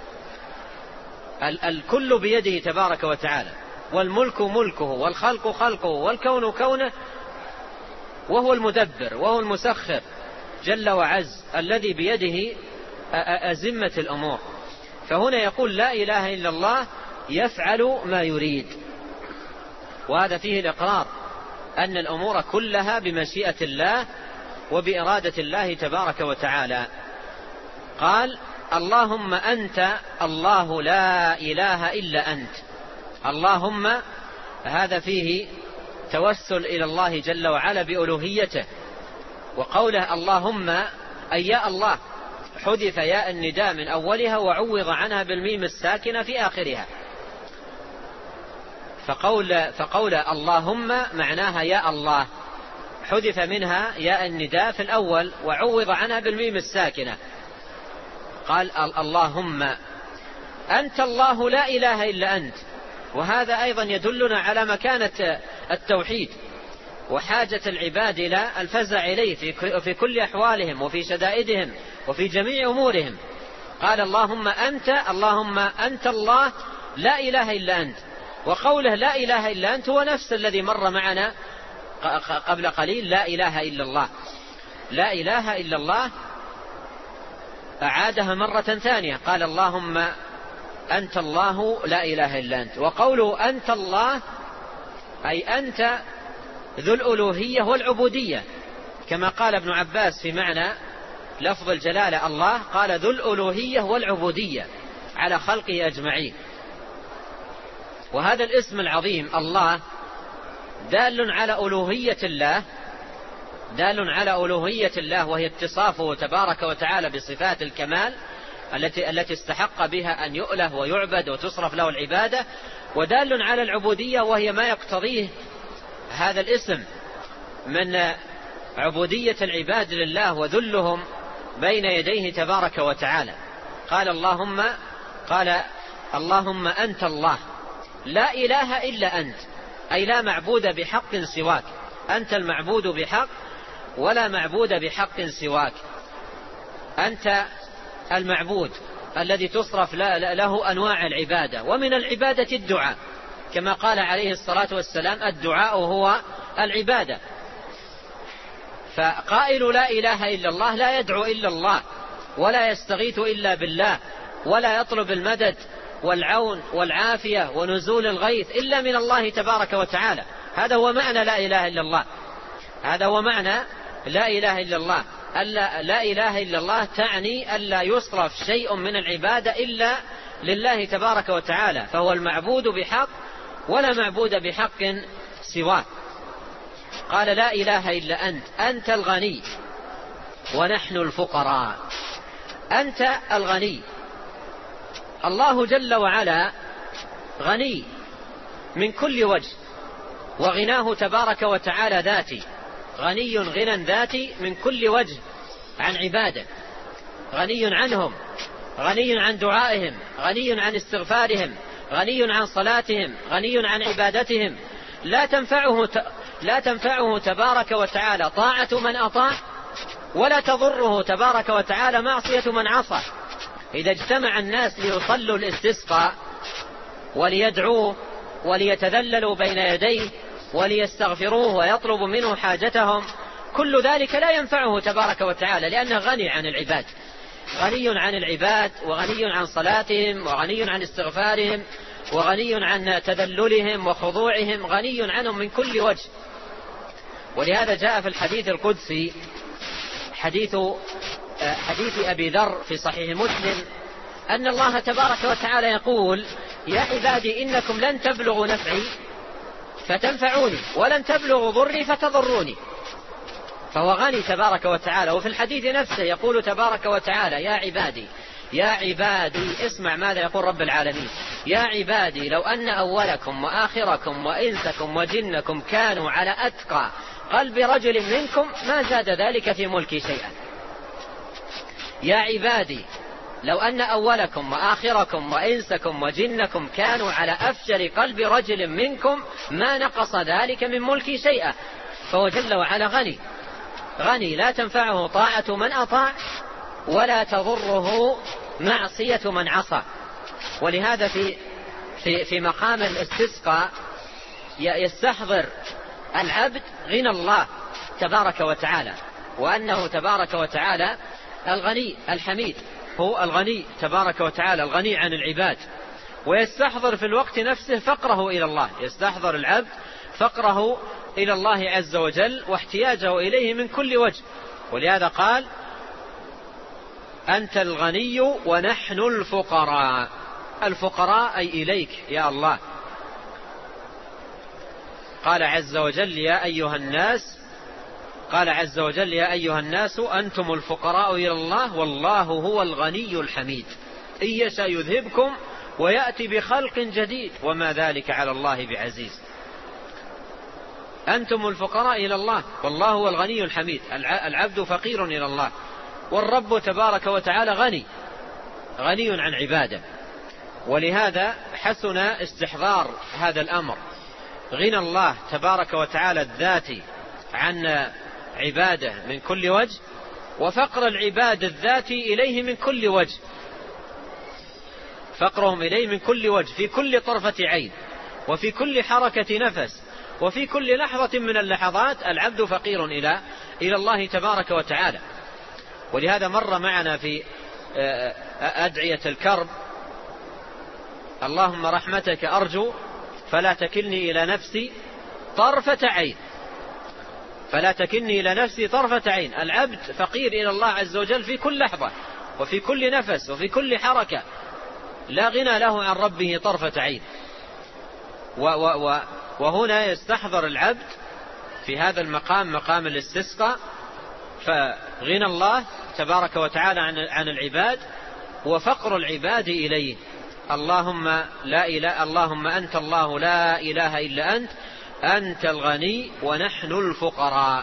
الكل بيده تبارك وتعالى، والملك ملكه والخلق خلقه والكون كونه، وهو المدبر وهو المسخر جل وعز الذي بيده أزمة الأمور. فهنا يقول لا إله إلا الله يفعل ما يريد، وهذا فيه الإقرار أن الأمور كلها بمشيئة الله وبإرادة الله تبارك وتعالى. قال اللهم أنت الله لا إله إلا أنت. اللهم هذا فيه توسل إلى الله جل وعلا بألوهيته، وقوله اللهم أي يا الله حذف ياء النداء من أولها وعوض عنها بالميم الساكنة في آخرها، فقول اللهم معناها يا الله، حذف منها ياء النداء في الأول وعوض عنها بالميم الساكنة. قال اللهم أنت الله لا إله إلا أنت، وهذا أيضا يدلنا على مكانة التوحيد وحاجة العباد إلى الفزع إليه في كل أحوالهم وفي شدائدهم وفي جميع أمورهم. قال اللهم أنت الله لا إله إلا أنت، وقوله لا إله إلا أنت هو نفس الذي مر معنا قبل قليل، لا إله إلا الله. لا إله إلا الله أعادها مرة ثانية، قال اللهم أنت الله لا إله إلا أنت. وقوله أنت الله أي أنت ذو الألوهية والعبودية، كما قال ابن عباس في معنى لفظ الجلالة الله، قال ذو الألوهية والعبودية على خلقه أجمعين. وهذا الاسم العظيم الله دال على ألوهية الله، دال على ألوهية الله، وهي اتصافه تبارك وتعالى بصفات الكمال التي استحق بها أن يؤله ويعبد وتصرف له العبادة، ودال على العبودية وهي ما يقتضيه هذا الاسم من عبودية العباد لله وذلهم بين يديه تبارك وتعالى. قال اللهم أنت الله لا إله إلا أنت، أي لا معبود بحق سواك، أنت المعبود بحق ولا معبود بحق سواك، أنت المعبود الذي تصرف له أنواع العبادة، ومن العبادة الدعاء، كما قال عليه الصلاة والسلام الدعاء هو العبادة. فقائل لا إله إلا الله لا يدعو إلا الله، ولا يستغيث إلا بالله، ولا يطلب المدد والعون والعافية ونزول الغيث إلا من الله تبارك وتعالى. هذا هو معنى لا إله إلا الله، هذا هو معنى لا إله إلا الله. لا إله إلا الله تعني ألا يصرف شيء من العبادة إلا لله تبارك وتعالى، فهو المعبود بحق ولا معبود بحق سواه. قال لا إله إلا أنت الغني ونحن الفقراء. أنت الغني، الله جل وعلا غني من كل وجه، وغناه تبارك وتعالى ذاتي، غني غنى ذاتي من كل وجه عن عباده، غني عنهم، غني عن دعائهم، غني عن استغفارهم، غني عن صلاتهم، غني عن عبادتهم. لا تنفعه تبارك وتعالى طاعة من أطاع، ولا تضره تبارك وتعالى معصية من عصى. إذا اجتمع الناس ليصلوا الاستسقاء وليدعوه وليتذللوا بين يديه وليستغفروه ويطلب منه حاجتهم، كل ذلك لا ينفعه تبارك وتعالى، لأنه غني عن العباد، غني عن العباد، وغني عن صلاتهم، وغني عن استغفارهم، وغني عن تذللهم وخضوعهم، غني عنهم من كل وجه. ولهذا جاء في الحديث القدسي حديث أبي ذر في صحيح مسلم أن الله تبارك وتعالى يقول يا عبادي إنكم لن تبلغوا نفعي فتنفعوني ولن تبلغوا ضري فتضروني. فهو غني تبارك وتعالى. وفي الحديث نفسه يقول تبارك وتعالى: يا عبادي يا عبادي، اسمع ماذا يقول رب العالمين: يا عبادي لو أن أولكم وآخركم وإنسكم وجنكم كانوا على أتقى قلب رجل منكم ما زاد ذلك في ملكي شيئا. يا عبادي لو أن أولكم وآخركم وإنسكم وجنكم كانوا على أفجر قلب رجل منكم ما نقص ذلك من ملكي شيئا. فهو جل وعلا غني، غني لا تنفعه طاعة من أطاع ولا تضره معصية من عصى. ولهذا في مقام الاستسقاء يستحضر العبد غنى الله تبارك وتعالى، وأنه تبارك وتعالى الغني الحميد، هو الغني تبارك وتعالى الغني عن العباد. ويستحضر في الوقت نفسه فقره إلى الله، يستحضر العبد فقره إلى الله عز وجل واحتياجه إليه من كل وجه. ولهذا قال: أنت الغني ونحن الفقراء. الفقراء أي إليك يا الله. قال عز وجل: يا أيها الناس، قال عز وجل: يا أيها الناس أنتم الفقراء إلى الله والله هو الغني الحميد إن يشاء يذهبكم ويأتي بخلق جديد وما ذلك على الله بعزيز. أنتم الفقراء إلى الله والله هو الغني الحميد. العبد فقير إلى الله، والرب تبارك وتعالى غني عن عباده. ولهذا حسن استحضار هذا الأمر، غنى الله تبارك وتعالى الذاتي عن عباده من كل وجه، وفقر العباد الذاتي إليه من كل وجه، فقرهم إليه من كل وجه، في كل طرفة عين وفي كل حركة نفس وفي كل لحظة من اللحظات العبد فقير إلى الله تبارك وتعالى. ولهذا مر معنا في أدعية الكرب: اللهم رحمتك أرجو فلا تكلني إلى نفسي طرفة عين، فلا تكلني إلى نفسي طرفة عين. العبد فقير إلى الله عز وجل في كل لحظة وفي كل نفس وفي كل حركة، لا غنى له عن ربه طرفة عين. وهنا يستحضر العبد في هذا المقام، مقام الاستسقاء، فغنى الله تبارك وتعالى عن العباد وفقر العباد إليه. اللهم أنت الله لا إله إلا أنت، أنت الغني ونحن الفقراء.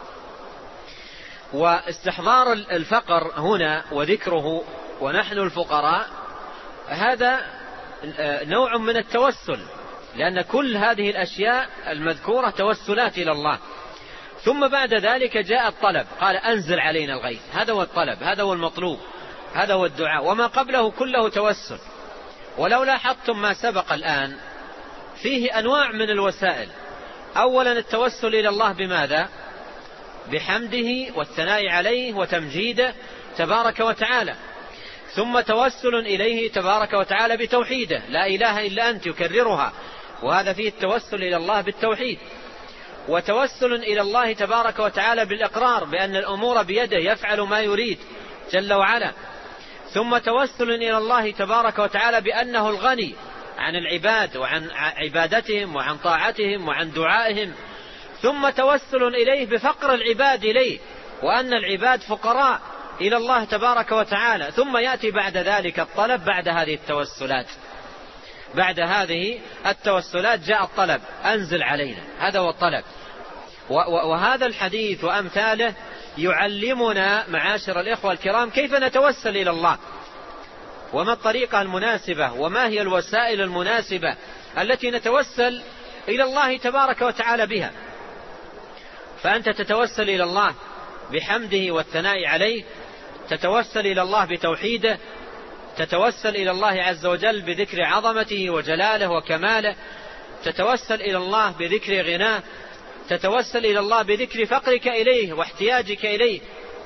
واستحضار الفقر هنا وذكره ونحن الفقراء هذا نوع من التوسل، لأن كل هذه الأشياء المذكورة توسلات إلى الله. ثم بعد ذلك جاء الطلب، قال: أنزل علينا الغيث. هذا هو الطلب، هذا هو المطلوب، هذا هو الدعاء، وما قبله كله توسل. ولو لاحظتم ما سبق الآن فيه أنواع من الوسائل. أولا التوسل إلى الله بماذا؟ بحمده والثناء عليه وتمجيده تبارك وتعالى. ثم توسل إليه تبارك وتعالى بتوحيده، لا إله إلا أنت، يكررها، وهذا فيه التوسل إلى الله بالتوحيد. وتوسل إلى الله تبارك وتعالى بالإقرار بأن الأمور بيده، يفعل ما يريد جل وعلا. ثم توسل إلى الله تبارك وتعالى بأنه الغني عن العباد وعن عبادتهم وعن طاعتهم وعن دعائهم. ثم توسل إليه بفقر العباد إليه، وأن العباد فقراء إلى الله تبارك وتعالى. ثم يأتي بعد ذلك الطلب بعد هذه التوسلات. بعد هذه التوسلات جاء الطلب: أنزل علينا. هذا هو الطلب. وهذا الحديث وأمثاله يعلمنا معاشر الإخوة الكرام كيف نتوسل إلى الله، وما الطريقة المناسبة، وما هي الوسائل المناسبة التي نتوسل إلى الله تبارك وتعالى بها. فأنت تتوسل إلى الله بحمده والثناء عليه، تتوسل إلى الله بتوحيده، تتوسل إلى الله عز وجل بذكر عظمته وجلاله وكماله، تتوسل إلى الله بذكر غناه، تتوسل إلى الله بذكر فقرك إليه واحتياجك إليه.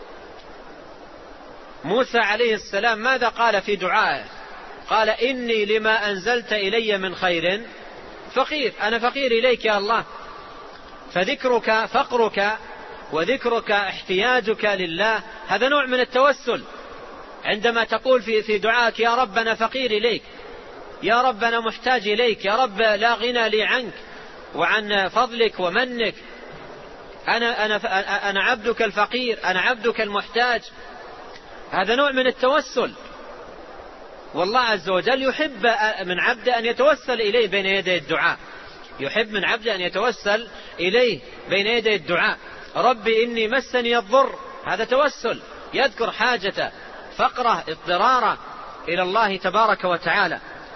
موسى عليه السلام ماذا قال في دعائه؟ قال: إني لما أنزلت إلي من خير فقير، أنا فقير إليك يا الله. فذكرك فقرك وذكرك احتياجك لله هذا نوع من التوسل. عندما تقول في دعائك: يا رب أنا فقير إليك، يا رب أنا محتاج إليك، يا رب لا غنى لي عنك، وعن فضلك ومنك، أنا عبدك الفقير، أنا عبدك المحتاج. هذا نوع من التوسل، والله عز وجل يحب من عبده أن يتوسل إليه بين يدي الدعاء، يحب من عبده أن يتوسل إليه بين يدي الدعاء. ربي إني مسني الضر، هذا توسل، يذكر حاجته، فقره، اضطراره إلى الله تبارك وتعالى.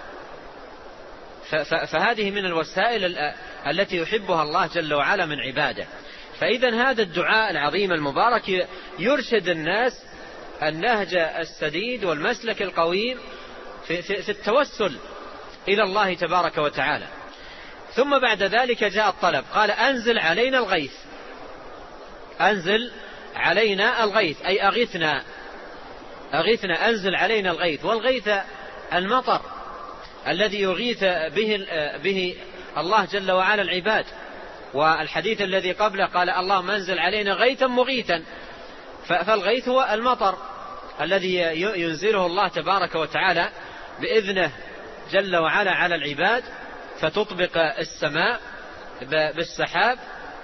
فهذه من الوسائل التي يحبها الله جل وعلا من عباده. فإذا هذا الدعاء العظيم المبارك يرشد الناس النهج السديد والمسلك القويم في التوسل إلى الله تبارك وتعالى. ثم بعد ذلك جاء الطلب، قال أنزل علينا الغيث، أنزل علينا الغيث أي أغثنا، أغثنا، أنزل علينا الغيث. والغيث المطر الذي يغيث به الله جل وعلا العباد. والحديث الذي قبله قال اللهم انزل علينا غيثا مغيثا، فالغيث هو المطر الذي ينزله الله تبارك وتعالى بإذنه جل وعلا على العباد، فتطبق السماء بالسحاب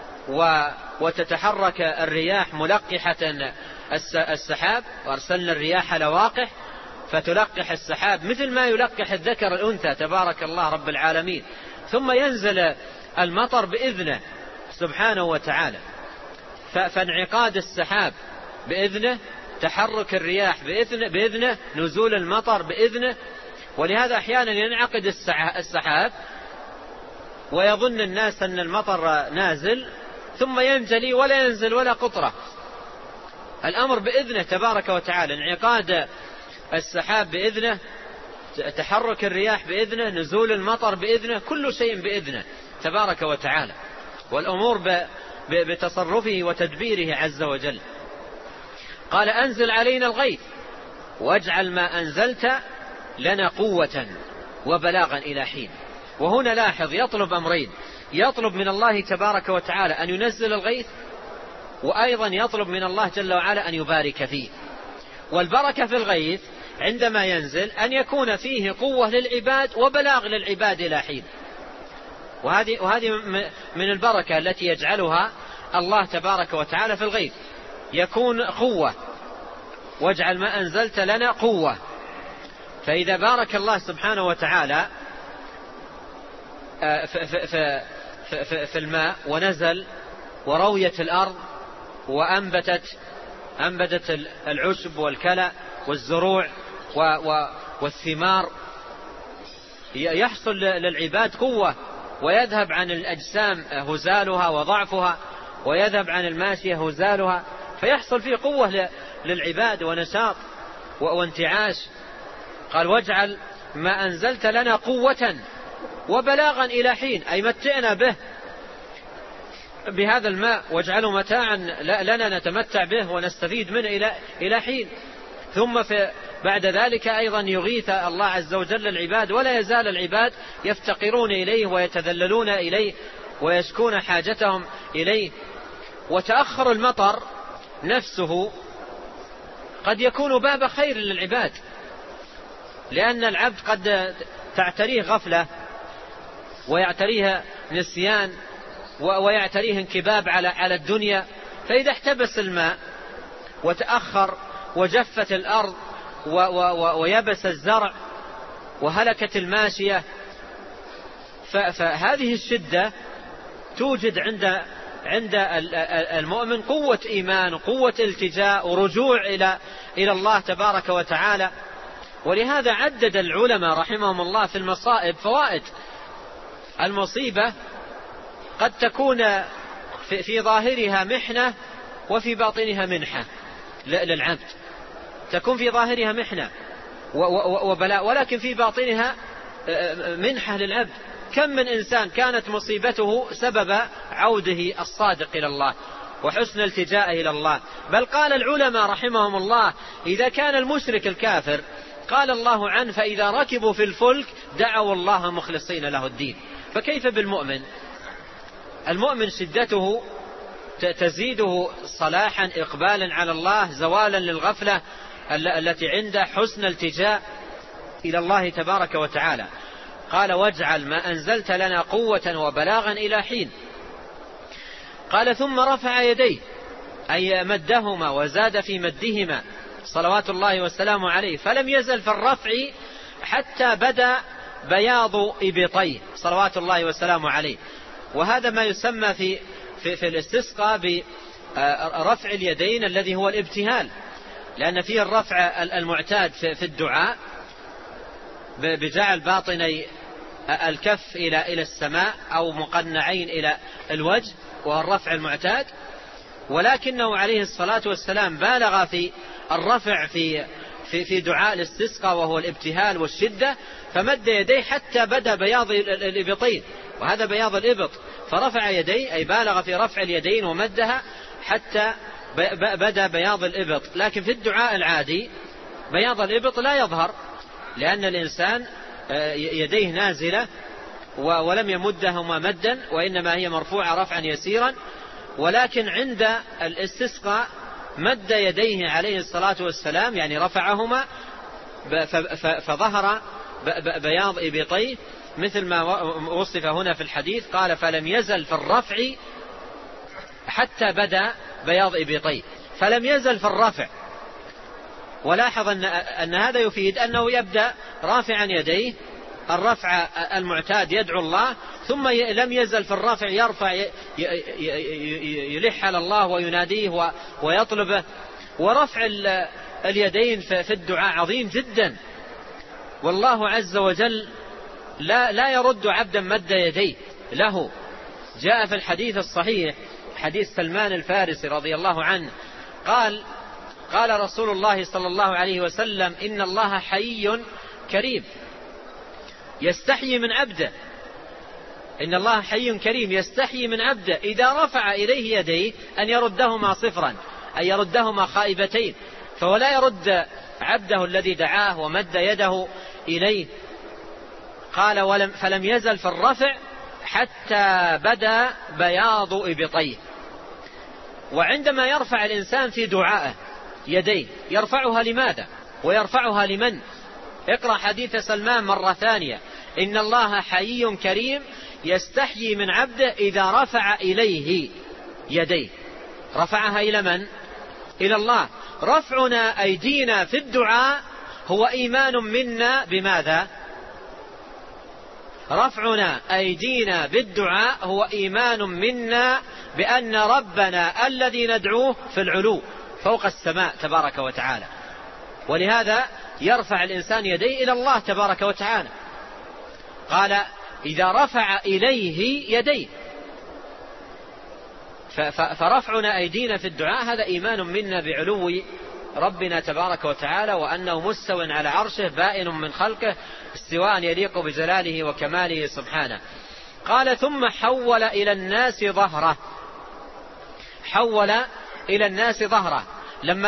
وتتحرك الرياح ملقحة السحاب، وأرسلنا الرياح لواقح فتلقح السحاب مثل ما يلقح الذكر الأنثى، تبارك الله رب العالمين. ثم ينزل المطر بإذنه سبحانه وتعالى، فانعقاد السحاب بإذنه، تحرك الرياح بإذنه، نزول المطر بإذنه. ولهذا أحيانا ينعقد السحاب ويظن الناس أن المطر نازل ثم ينجلي ولا ينزل ولا قطرة. الأمر بإذنه تبارك وتعالى، انعقاد السحاب بإذنه، تحرك الرياح بإذنه، نزول المطر بإذنه، كل شيء بإذنه تبارك وتعالى، والأمور بتصرفه وتدبيره عز وجل. قال أنزل علينا الغيث واجعل ما أنزلت لنا قوة وبلاغا إلى حين. وهنا لاحظ يطلب أمرين، يطلب من الله تبارك وتعالى أن ينزل الغيث، وأيضا يطلب من الله جل وعلا أن يبارك فيه. والبركة في الغيث عندما ينزل أن يكون فيه قوة للعباد وبلاغ للعباد إلى حين. وهذه من البركة التي يجعلها الله تبارك وتعالى في الغيث، يكون قوة، واجعل ما أنزلت لنا قوة. فإذا بارك الله سبحانه وتعالى في الماء ونزل ورويت الأرض وأنبتت العشب والكلى والزروع والثمار، يحصل للعباد قوة، ويذهب عن الأجسام هزالها وضعفها، ويذهب عن الماشية هزالها، فيحصل فيه قوة للعباد ونشاط وانتعاش. قال واجعل ما أنزلت لنا قوة وبلاغا إلى حين، أي متعنا به بهذا الماء، واجعله متاعا لنا نتمتع به ونستفيد منه إلى حين. ثم بعد ذلك أيضا يغيث الله عز وجل العباد، ولا يزال العباد يفتقرون إليه ويتذللون إليه ويشكون حاجتهم إليه. وتأخر المطر نفسه قد يكون باب خير للعباد، لأن العبد قد تعتريه غفلة ويعتريه نسيان ويعتريه انكباب على الدنيا. فإذا احتبس الماء وتأخر وجفت الأرض ويبس الزرع وهلكت الماشية، فهذه الشدة توجد عند المؤمن قوة إيمان وقوة التجاء ورجوع إلى الله تبارك وتعالى. ولهذا عدد العلماء رحمهم الله في المصائب فوائد. المصيبة قد تكون في ظاهرها محنة وفي باطنها منحة للعبد، تكون في ظاهرها محنة وبلاء، ولكن في باطنها منحة للعبد. كم من إنسان كانت مصيبته سبب عوده الصادق إلى الله وحسن التجاء إلى الله. بل قال العلماء رحمهم الله إذا كان المشرك الكافر قال الله عنه فإذا ركبوا في الفلك دعوا الله مخلصين له الدين، فكيف بالمؤمن؟ المؤمن شدته تزيده صلاحا، إقبالا على الله، زوالا للغفلة التي عنده، حسن التجاء إلى الله تبارك وتعالى. قال واجعل ما أنزلت لنا قوة وبلاغا إلى حين. قال ثم رفع يديه أي مدهما وزاد في مدهما صلوات الله والسلام عليه، فلم يزل في الرفع حتى بدا بياض إبطيه صلوات الله والسلام عليه. وهذا ما يسمى في الاستسقاء برفع اليدين الذي هو الابتهال، لأن فيه الرفع المعتاد في الدعاء بجعل باطني الكف إلى السماء أو مقنعين إلى الوجه، وهو الرفع المعتاد. ولكنه عليه الصلاة والسلام بالغ في الرفع في دعاء الاستسقاء وهو الابتهال والشدة، فمد يديه حتى بدا بياض الإبطين، وهذا بياض الإبط، فرفع يديه أي بالغ في رفع اليدين ومدها حتى بدا بياض الإبط. لكن في الدعاء العادي بياض الإبط لا يظهر، لأن الإنسان يديه نازلة ولم يمدهما مدا، وإنما هي مرفوعة رفعا يسيرا. ولكن عند الاستسقاء مد يديه عليه الصلاة والسلام، يعني رفعهما فظهر بياض إبطيه مثل ما وصف هنا في الحديث. قال فلم يزل في الرفع حتى بدا بياض إبطيه، فلم يزل في الرفع. ولاحظ أن هذا يفيد أنه يبدأ رافعا يديه الرفع المعتاد يدعو الله، ثم لم يزل في الرفع يرفع يلح على الله ويناديه ويطلبه. ورفع اليدين في الدعاء عظيم جدا، والله عز وجل لا يرد عبدا مد يديه له. جاء في الحديث الصحيح حديث سلمان الفارسي رضي الله عنه قال رسول الله صلى الله عليه وسلم إن الله حيي كريم يستحيي من عبده، إن الله حي كريم يستحيي من عبده إذا رفع إليه يديه أن يردهما صفرا، أن يردهما خائبتين، فولا يرد عبده الذي دعاه ومد يده إليه. قال فلم يزل في الرفع حتى بدا بياض إبطيه. وعندما يرفع الإنسان في دعائه يديه يرفعها لماذا ويرفعها لمن؟ اقرأ حديث سلمان مرة ثانية، إن الله حيي كريم يستحيي من عبده إذا رفع إليه يديه. رفعها إلى من؟ إلى الله. رفعنا أيدينا في الدعاء هو إيمان منا بماذا؟ رفعنا أيدينا بالدعاء هو إيمان منا بأن ربنا الذي ندعوه في العلو فوق السماء تبارك وتعالى. ولهذا يرفع الإنسان يديه إلى الله تبارك وتعالى. قال إذا رفع إليه يديه، فرفعنا أيدينا في الدعاء هذا إيمان منا بعلو ربنا تبارك وتعالى، وأنه مستو على عرشه بائن من خلقه استواء يليق بجلاله وكماله سبحانه. قال ثم حول إلى الناس ظهره. حول إلى الناس ظهره لما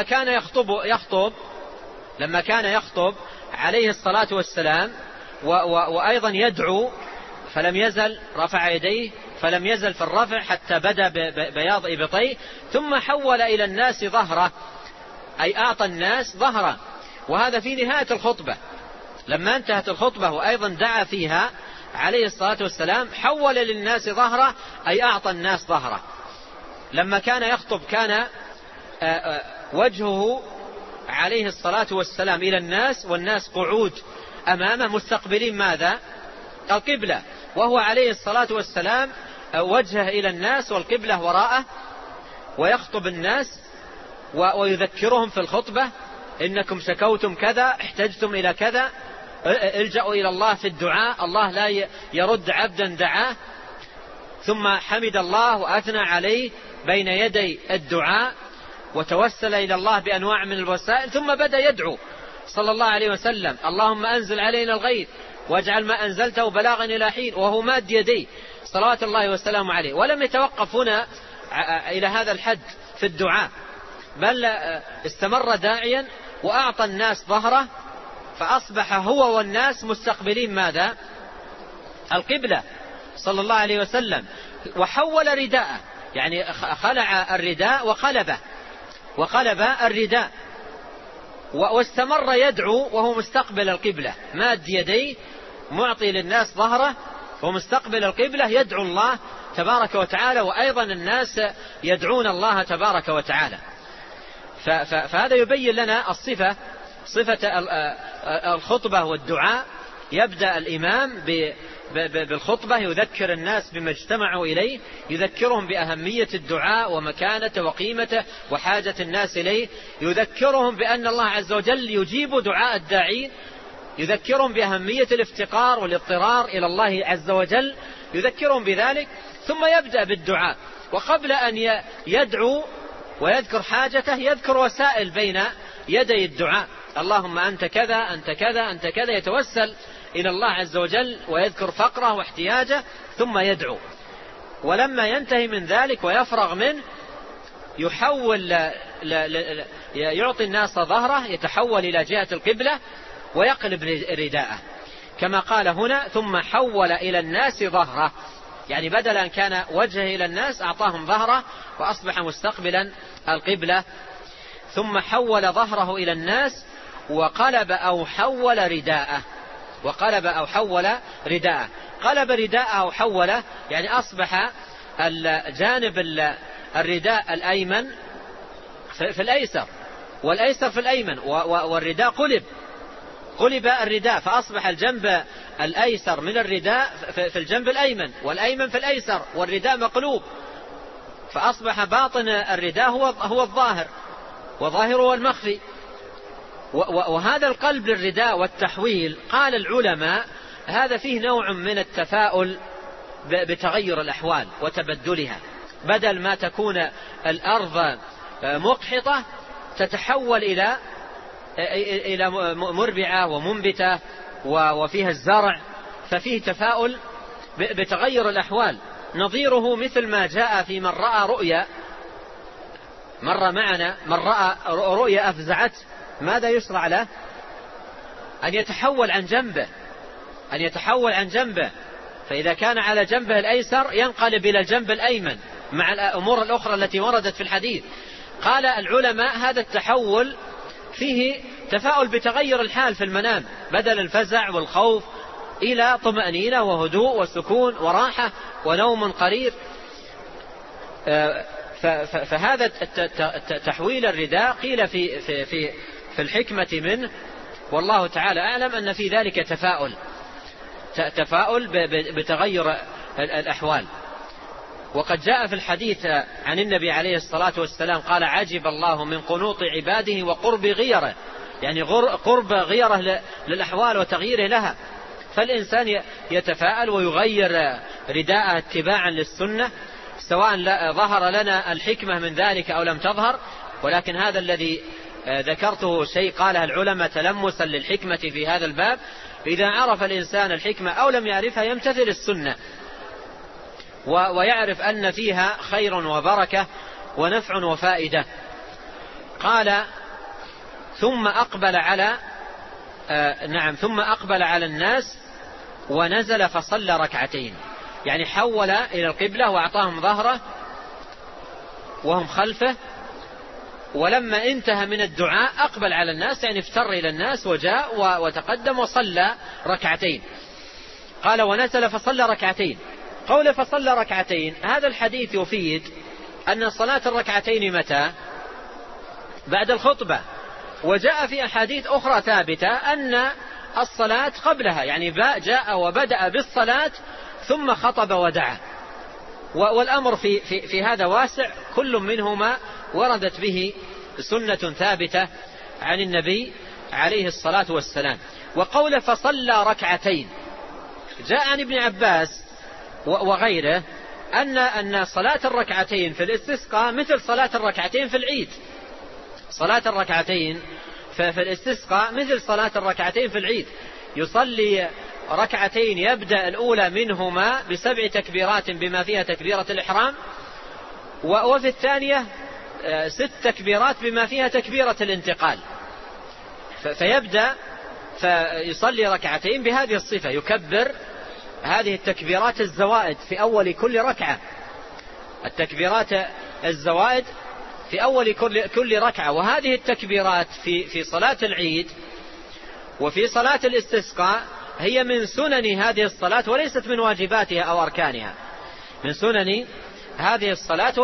كان يخطب عليه الصلاة والسلام وأيضا يدعو، فلم يزل رفع يديه، فلم يزل في الرفع حتى بدا بياض إبطيه. ثم حول إلى الناس ظهره أي أعطى الناس ظهره، وهذا في نهاية الخطبة لما انتهت الخطبة وأيضا دعا فيها عليه الصلاة والسلام. حول للناس ظهره أي أعطى الناس ظهره. لما كان يخطب كان وجهه عليه الصلاة والسلام إلى الناس، والناس قعود أمامه مستقبلين ماذا؟ القبلة، وهو عليه الصلاة والسلام وجهه إلى الناس والقبلة وراءه، ويخطب الناس ويذكرهم في الخطبة إنكم شكوتم كذا، احتجتم إلى كذا، الجأوا إلى الله في الدعاء، الله لا يرد عبدا دعاه. ثم حمد الله وأثنى عليه بين يدي الدعاء وتوسل إلى الله بأنواع من الوسائل، ثم بدأ يدعو صلى الله عليه وسلم اللهم أنزل علينا الغيث واجعل ما أنزلته بلاغا إلى حين، وهو ماد يديه صلوات الله والسلام عليه. ولم يتوقف هنا إلى هذا الحد في الدعاء، بل استمر داعيا وأعطى الناس ظهره، فأصبح هو والناس مستقبلين ماذا؟ القبلة صلى الله عليه وسلم. وحول رداءه، يعني خلع الرداء وقلب الرداء، واستمر يدعو وهو مستقبل القبلة، ماد يديه معطي للناس ظهره ومستقبل القبلة يدعو الله تبارك وتعالى، وأيضا الناس يدعون الله تبارك وتعالى. فهذا يبين لنا صفة الخطبة والدعاء. يبدأ الإمام بالخطبة يذكر الناس بما اجتمعوا إليه، يذكرهم بأهمية الدعاء ومكانته وقيمته وحاجة الناس إليه، يذكرهم بأن الله عز وجل يجيب دعاء الداعين، يذكرهم بأهمية الافتقار والاضطرار إلى الله عز وجل، يذكرهم بذلك، ثم يبدأ بالدعاء. وقبل أن يدعو ويذكر حاجته يذكر وسائل بين يدي الدعاء، اللهم أنت كذا أنت كذا أنت كذا، يتوسل إلى الله عز وجل ويذكر فقره واحتياجه ثم يدعو. ولما ينتهي من ذلك ويفرغ منه يحول يعطي الناس ظهره، يتحول إلى جهة القبلة ويقلب رداءه، كما قال هنا ثم حول إلى الناس ظهره، يعني بدل أن كان وجهه إلى الناس أعطاهم ظهره وأصبح مستقبلا القبلة. ثم حول ظهره إلى الناس وقلب أو حول رداءه، وقلب أو حول رداءه. قلب رداءه أو حوله يعني أصبح الجانب الرداء الأيمن في الأيسر والأيسر في الأيمن، والرداء قلب الرداء، فأصبح الجنب الأيسر من الرداء في الجنب الأيمن والأيمن في الأيسر، والرداء مقلوب، فأصبح باطن الرداء هو الظاهر وظاهره هو المخفي. وهذا القلب للرداء والتحويل قال العلماء هذا فيه نوع من التفاؤل بتغير الأحوال وتبدلها، بدل ما تكون الأرض مقحطة تتحول إلى مربعة ومنبتة وفيها الزرع، ففيه تفاؤل بتغير الأحوال. نظيره مثل ما جاء في من رأى رؤيا، مر معنا من رأى رؤيا أفزعته، ماذا يشرع له؟ أن يتحول عن جنبه، فإذا كان على جنبه الأيسر ينقلب إلى الجنب الأيمن مع الأمور الأخرى التي وردت في الحديث. قال العلماء هذا التحول فيه تفاؤل بتغير الحال في المنام، بدل الفزع والخوف إلى طمأنينة وهدوء وسكون وراحة ونوم قرير. فهذا تحويل الرداء قيل في الحكمة منه، والله تعالى أعلم أن في ذلك تفاؤل بتغير الأحوال. وقد جاء في الحديث عن النبي عليه الصلاة والسلام قال عجب الله من قنوط عباده وقرب غيره، يعني قرب غيره للأحوال وتغييره لها. فالإنسان يتفاءل ويغير رداءه اتباعا للسنة، سواء ظهر لنا الحكمة من ذلك أو لم تظهر، ولكن هذا الذي ذكرته شيء قاله العلماء تلمسا للحكمة في هذا الباب. إذا عرف الإنسان الحكمة أو لم يعرفها يمتثل السنة ويعرف أن فيها خير وبركة ونفع وفائدة. قال ثم أقبل على الناس ونزل فصلى ركعتين، يعني حول إلى القبلة وأعطاهم ظهره وهم خلفه، ولما انتهى من الدعاء أقبل على الناس، يعني افتر إلى الناس وجاء وتقدم وصلى ركعتين. قال ونزل فصلى ركعتين. قول فصلى ركعتين هذا الحديث يفيد أن صلاة الركعتين متى؟ بعد الخطبة. وجاء في أحاديث أخرى ثابتة أن الصلاة قبلها، يعني جاء وبدأ بالصلاة ثم خطب ودعا. والأمر في هذا واسع، كل منهما وردت به سنة ثابتة عن النبي عليه الصلاة والسلام. وقول فصلى ركعتين جاء عن ابن عباس وغيره أن صلاة الركعتين في الاستسقاء مثل صلاة الركعتين في العيد. صلاة الركعتين في الاستسقاء مثل صلاة الركعتين في العيد، يصلي ركعتين يبدأ الأولى منهما ب7 تكبيرات بما فيها تكبيرة الإحرام، وفي الثانية 6 تكبيرات بما فيها تكبيرة الانتقال. فيبدأ فيصلي ركعتين بهذه الصفة، يكبر هذه التكبيرات الزوائد في أول كل ركعة، التكبيرات الزوائد في أول كل ركعة. وهذه التكبيرات في صلاة العيد وفي صلاة الاستسقاء هي من سنن هذه الصلاة وليست من واجباتها أو أركانها، من سنن هذه الصلاة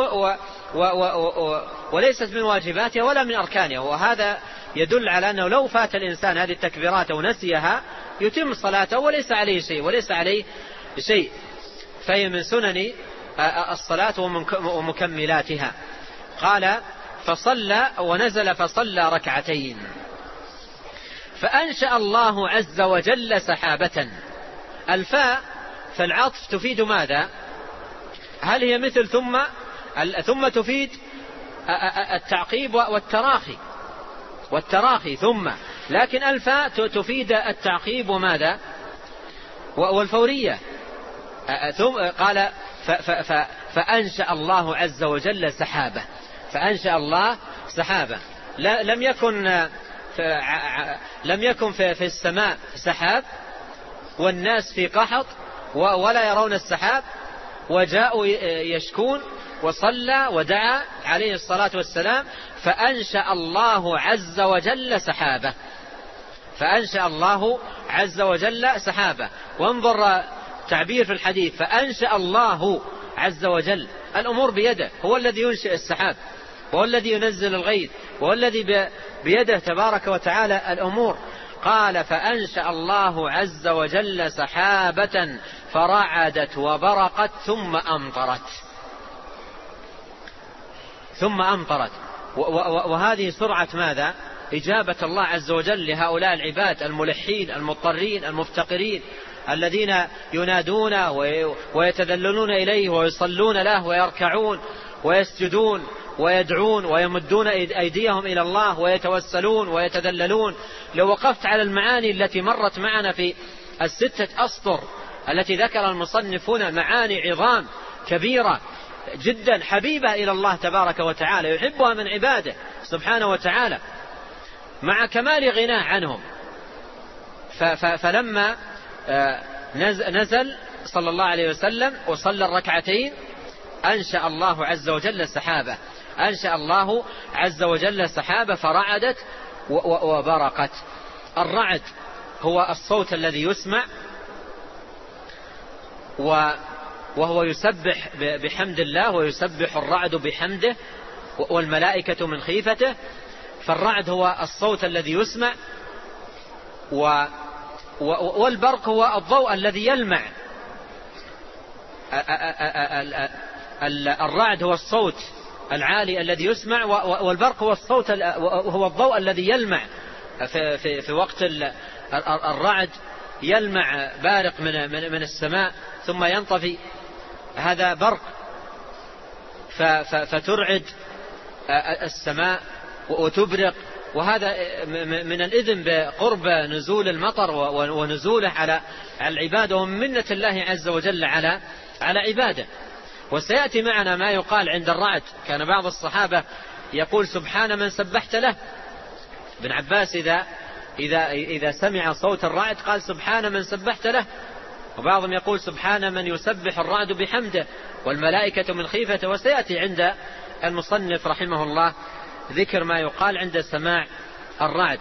وليست من واجباتها ولا من أركانها. وهذا يدل على أنه لو فات الإنسان هذه التكبيرات ونسيها يتم صلاته وليس عليه شيء، فهي من سنن الصلاة ومكملاتها. قال فصلى ونزل فصلى ركعتين فأنشأ الله عز وجل سحابة. الفاء فالعطف تفيد ماذا؟ هل هي مثل ثم تفيد التعقيب والتراخي ثم، لكن الفاء تفيد التعقيب وماذا؟ والفورية. قال فأنشأ الله عز وجل سحابة، فأنشأ الله سحابة. لم يكن في السماء سحاب والناس في قحط ولا يرون السحاب، وجاءوا يشكون وصلى ودعا عليه الصلاة والسلام فأنشأ الله عز وجل سحابة، فأنشأ الله عز وجل سحابة. وانظر تعبير في الحديث فأنشأ الله عز وجل، الأمور بيده، هو الذي ينشئ السحاب وهو الذي ينزل الغيث وهو الذي بيده تبارك وتعالى الأمور. قال فأنشأ الله عز وجل سحابة فرعدت وبرقت ثم أمطرت. وهذه سرعة ماذا؟ إجابة الله عز وجل لهؤلاء العباد الملحين المضطرين المفتقرين الذين ينادون ويتذللون إليه ويصلون له ويركعون ويسجدون ويدعون ويمدون أيديهم إلى الله ويتوسلون ويتذللون. لو وقفت على المعاني التي مرت معنا في 6 أسطر التي ذكر المصنفون، معاني عظام كبيرة جدا حبيبة إلى الله تبارك وتعالى، يحبها من عباده سبحانه وتعالى مع كمال غناه عنهم. فلما نزل صلى الله عليه وسلم وصلى الركعتين أنشأ الله عز وجل سحابة، أنشأ الله عز وجل سحابة فرعدت وبرقت. الرعد هو الصوت الذي يسمع وهو يسبح بحمد الله، ويسبح الرعد بحمده والملائكة من خيفته. فالرعد هو الصوت الذي يسمع، والبرق هو الضوء الذي يلمع. الرعد هو الصوت العالي الذي يسمع، والبرق هو الضوء الذي يلمع. في وقت الرعد يلمع بارق من السماء ثم ينطفي، هذا برق. فترعد السماء وتبرق، وهذا من الإذن بقرب نزول المطر ونزوله على العباد، ومن منة الله عز وجل على عباده. وسيأتي معنا ما يقال عند الرعد. كان بعض الصحابة يقول سبحان من سبحت له. ابن عباس إذا سمع صوت الرعد قال سبحان من سبحت له، وبعضهم يقول سبحان من يسبح الرعد بحمده والملائكة من خيفته. وسيأتي عند المصنف رحمه الله ذكر ما يقال عند سماع الرعد.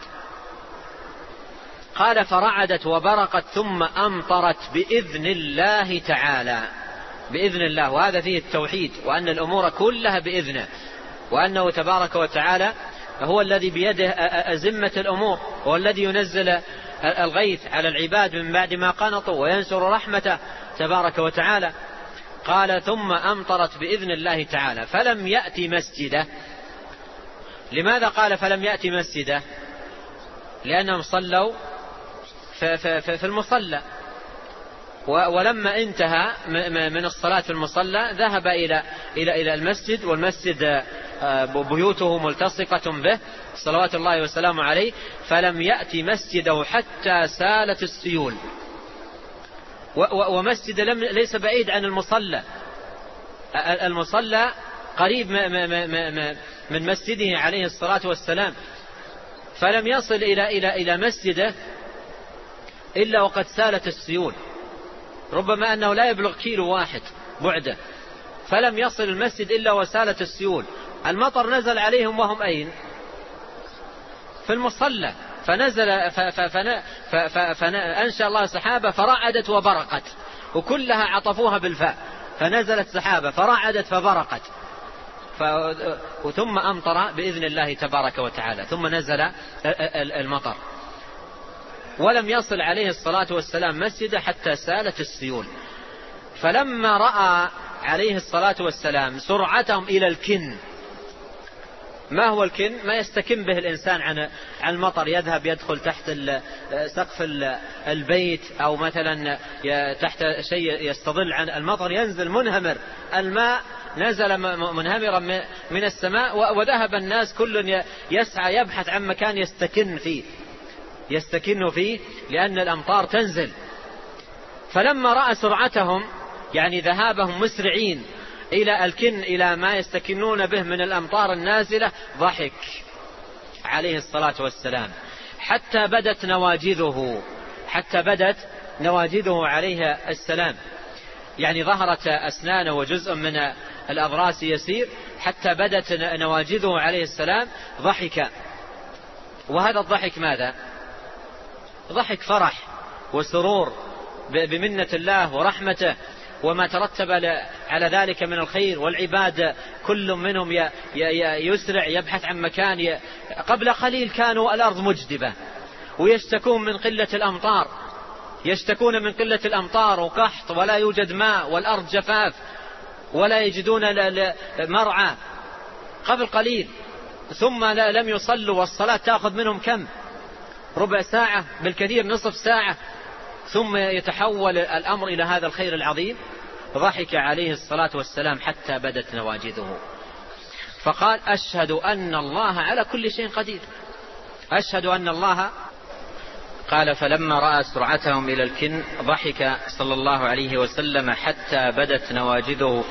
قال فرعدت وبرقت ثم أمطرت بإذن الله تعالى، بإذن الله. وهذا فيه التوحيد، وأن الأمور كلها بإذنه، وأنه تبارك وتعالى هو الذي بيده أزمة الأمور، هو الذي ينزل الغيث على العباد من بعد ما قنطوا وينشر رحمته تبارك وتعالى. قال ثم أمطرت بإذن الله تعالى فلم يأتي مسجده. لماذا قال فلم يأتي مسجده؟ لأنهم صلوا في المصلى، ولما انتهى من الصلاة في المصلى ذهب إلى المسجد، والمسجد بيوته ملتصقة به صلوات الله وسلامه عليه. فلم يأتي مسجده حتى سالت السيول. ومسجد ليس بعيد عن المصلى، المصلى قريب من مسجده عليه الصلاة والسلام. فلم يصل إلى مسجده إلا وقد سالت السيول، ربما أنه لا يبلغ كيلو واحد بعده. فلم يصل المسجد إلا وسالت السيول. المطر نزل عليهم وهم أين؟ في المصلى. فأنشأ الله سحابة فرعدت وبرقت، وكلها عطفوها بالفاء، فنزلت سحابة فرعدت فبرقت، ثم أمطر بإذن الله تبارك وتعالى، ثم نزل المطر. ولم يصل عليه الصلاة والسلام مسجد حتى سالت السيول. فلما رأى عليه الصلاة والسلام سرعتهم إلى الكن، ما هو الكن؟ ما يستكن به الإنسان عن المطر، يذهب يدخل تحت سقف البيت، أو مثلا تحت شيء يستظل عن المطر، ينزل منهمر، الماء نزل منهمرا من السماء، وذهب الناس كل يسعى يبحث عن مكان يستكن فيه لأن الأمطار تنزل. فلما رأى سرعتهم، يعني ذهابهم مسرعين إلى الكن، إلى ما يستكنون به من الأمطار النازلة، ضحك عليه الصلاة والسلام حتى بدت نواجذه عليه السلام، يعني ظهرت أسنانه وجزء من الأضراس يسير حتى بدت نواجذه عليه السلام، ضحك. وهذا الضحك ماذا؟ ضحك فرح وسرور بمنة الله ورحمته وما ترتب على ذلك من الخير، والعباد كل منهم يسرع يبحث عن مكان. قبل قليل كانوا الأرض مجدبة ويشتكون من قلة الأمطار، وقحط، ولا يوجد ماء، والأرض جفاف، ولا يجدون مرعى قبل قليل. ثم لم يصلوا، والصلاة تأخذ منهم كم؟ ربع ساعة بالكثير، نصف ساعة، ثم يتحول الأمر إلى هذا الخير العظيم. ضحك عليه الصلاة والسلام حتى بدت نواجذه، فقال: أشهد أن الله على كل شيء قدير، أشهد أن الله. قال: فلما رأى سرعتهم إلى الكن ضحك صلى الله عليه وسلم حتى بدت نواجذه،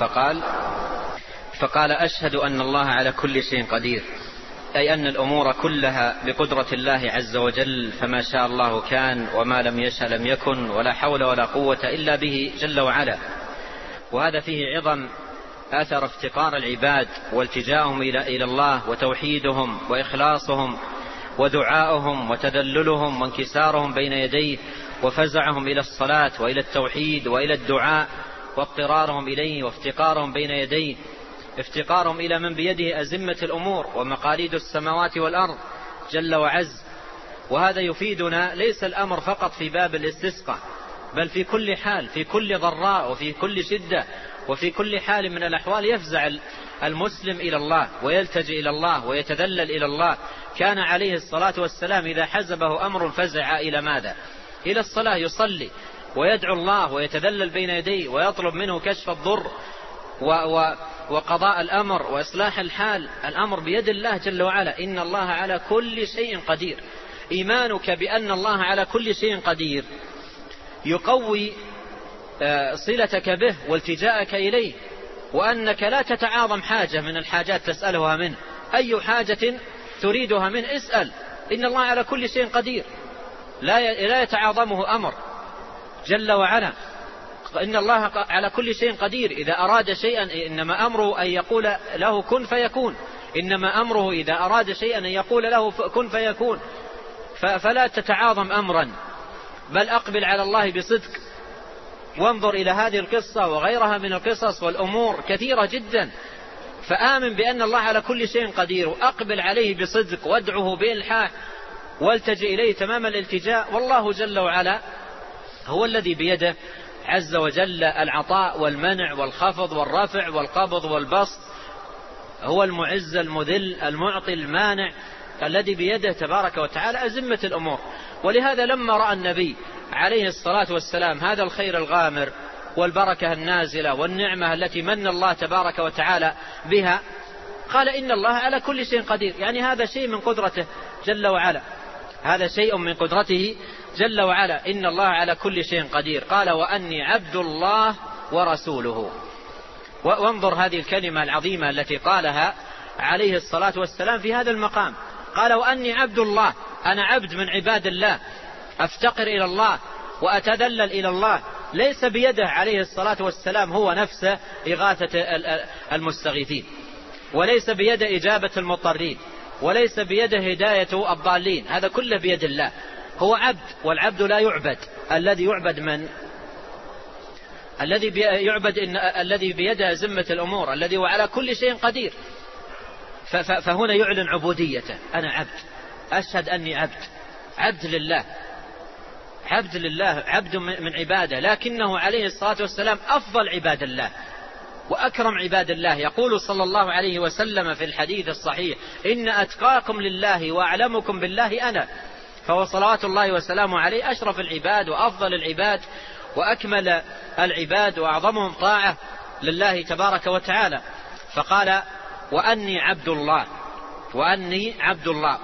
فقال: أشهد أن الله على كل شيء قدير، أي أن الأمور كلها بقدرة الله عز وجل، فما شاء الله كان، وما لم يشأ لم يكن، ولا حول ولا قوة إلا به جل وعلا. وهذا فيه عظم أثر افتقار العباد والتجاؤهم إلى الله، وتوحيدهم وإخلاصهم ودعاؤهم وتذللهم وانكسارهم بين يديه، وفزعهم إلى الصلاة وإلى التوحيد وإلى الدعاء، واضطرارهم إليه وافتقارهم بين يديه، افتقارهم إلى من بيده أزمة الأمور ومقاليد السماوات والأرض جل وعز. وهذا يفيدنا ليس الأمر فقط في باب الاستسقاء، بل في كل حال، في كل ضراء، وفي كل شدة، وفي كل حال من الأحوال يفزع المسلم إلى الله ويلتجئ إلى الله ويتذلل إلى الله. كان عليه الصلاة والسلام إذا حزبه أمر فزع إلى ماذا؟ إلى الصلاة، يصلي ويدعو الله ويتذلل بين يديه ويطلب منه كشف الضر وقضاء الأمر وإصلاح الحال. الأمر بيد الله جل وعلا، إن الله على كل شيء قدير. إيمانك بأن الله على كل شيء قدير يقوي صلتك به والتجاءك إليه، وأنك لا تتعاظم حاجة من الحاجات تسألها منه، أي حاجة تريدها منه اسأل، إن الله على كل شيء قدير، لا يتعاظمه أمر جل وعلا. إن الله على كل شيء قدير، إذا أراد شيئا إنما أمره أن يقول له كن فيكون، إنما أمره إذا أراد شيئا أن يقول له كن فيكون. فلا تتعاظم أمرا، بل أقبل على الله بصدق، وانظر إلى هذه القصة وغيرها من القصص، والأمور كثيرة جدا. فآمن بأن الله على كل شيء قدير، وأقبل عليه بصدق، وادعه بإلحاح، والتجئ إليه تمام الالتجاء. والله جل وعلا هو الذي بيده عز وجل العطاء والمنع والخفض والرفع والقبض والبسط، هو المعز المذل المعطي المانع، الذي بيده تبارك وتعالى أزمة الأمور. ولهذا لما رأى النبي عليه الصلاة والسلام هذا الخير الغامر والبركة النازلة والنعمة التي من الله تبارك وتعالى بها، قال: إن الله على كل شيء قدير، يعني هذا شيء من قدرته جل وعلا، هذا شيء من قدرته جل وعلا، إن الله على كل شيء قدير. قال: وأني عبد الله ورسوله. وانظر هذه الكلمة العظيمة التي قالها عليه الصلاة والسلام في هذا المقام، قال: وأني عبد الله، أنا عبد من عباد الله، أفتقر إلى الله وأتذلل إلى الله. ليس بيده عليه الصلاة والسلام هو نفسه إغاثة المستغيثين، وليس بيده إجابة المضطرين، وليس بيده هداية الضالين، هذا كله بيد الله. هو عبد، والعبد لا يعبد. الذي يعبد من؟ الذي يعبد الذي بيده ذمة الأمور، الذي هو على كل شيء قدير. فهنا يعلن عبوديته، أنا عبد، أشهد أني عبد، عبد لله، عبد لله، عبد من عباده. لكنه عليه الصلاة والسلام أفضل عباد الله وأكرم عباد الله. يقول صلى الله عليه وسلم في الحديث الصحيح: إن أتقاكم لله وأعلمكم بالله أنا. فهو صلوات الله وسلامه عليه أشرف العباد وأفضل العباد وأكمل العباد وأعظمهم طاعة لله تبارك وتعالى. فقال: وأني عبد الله، وأني عبد الله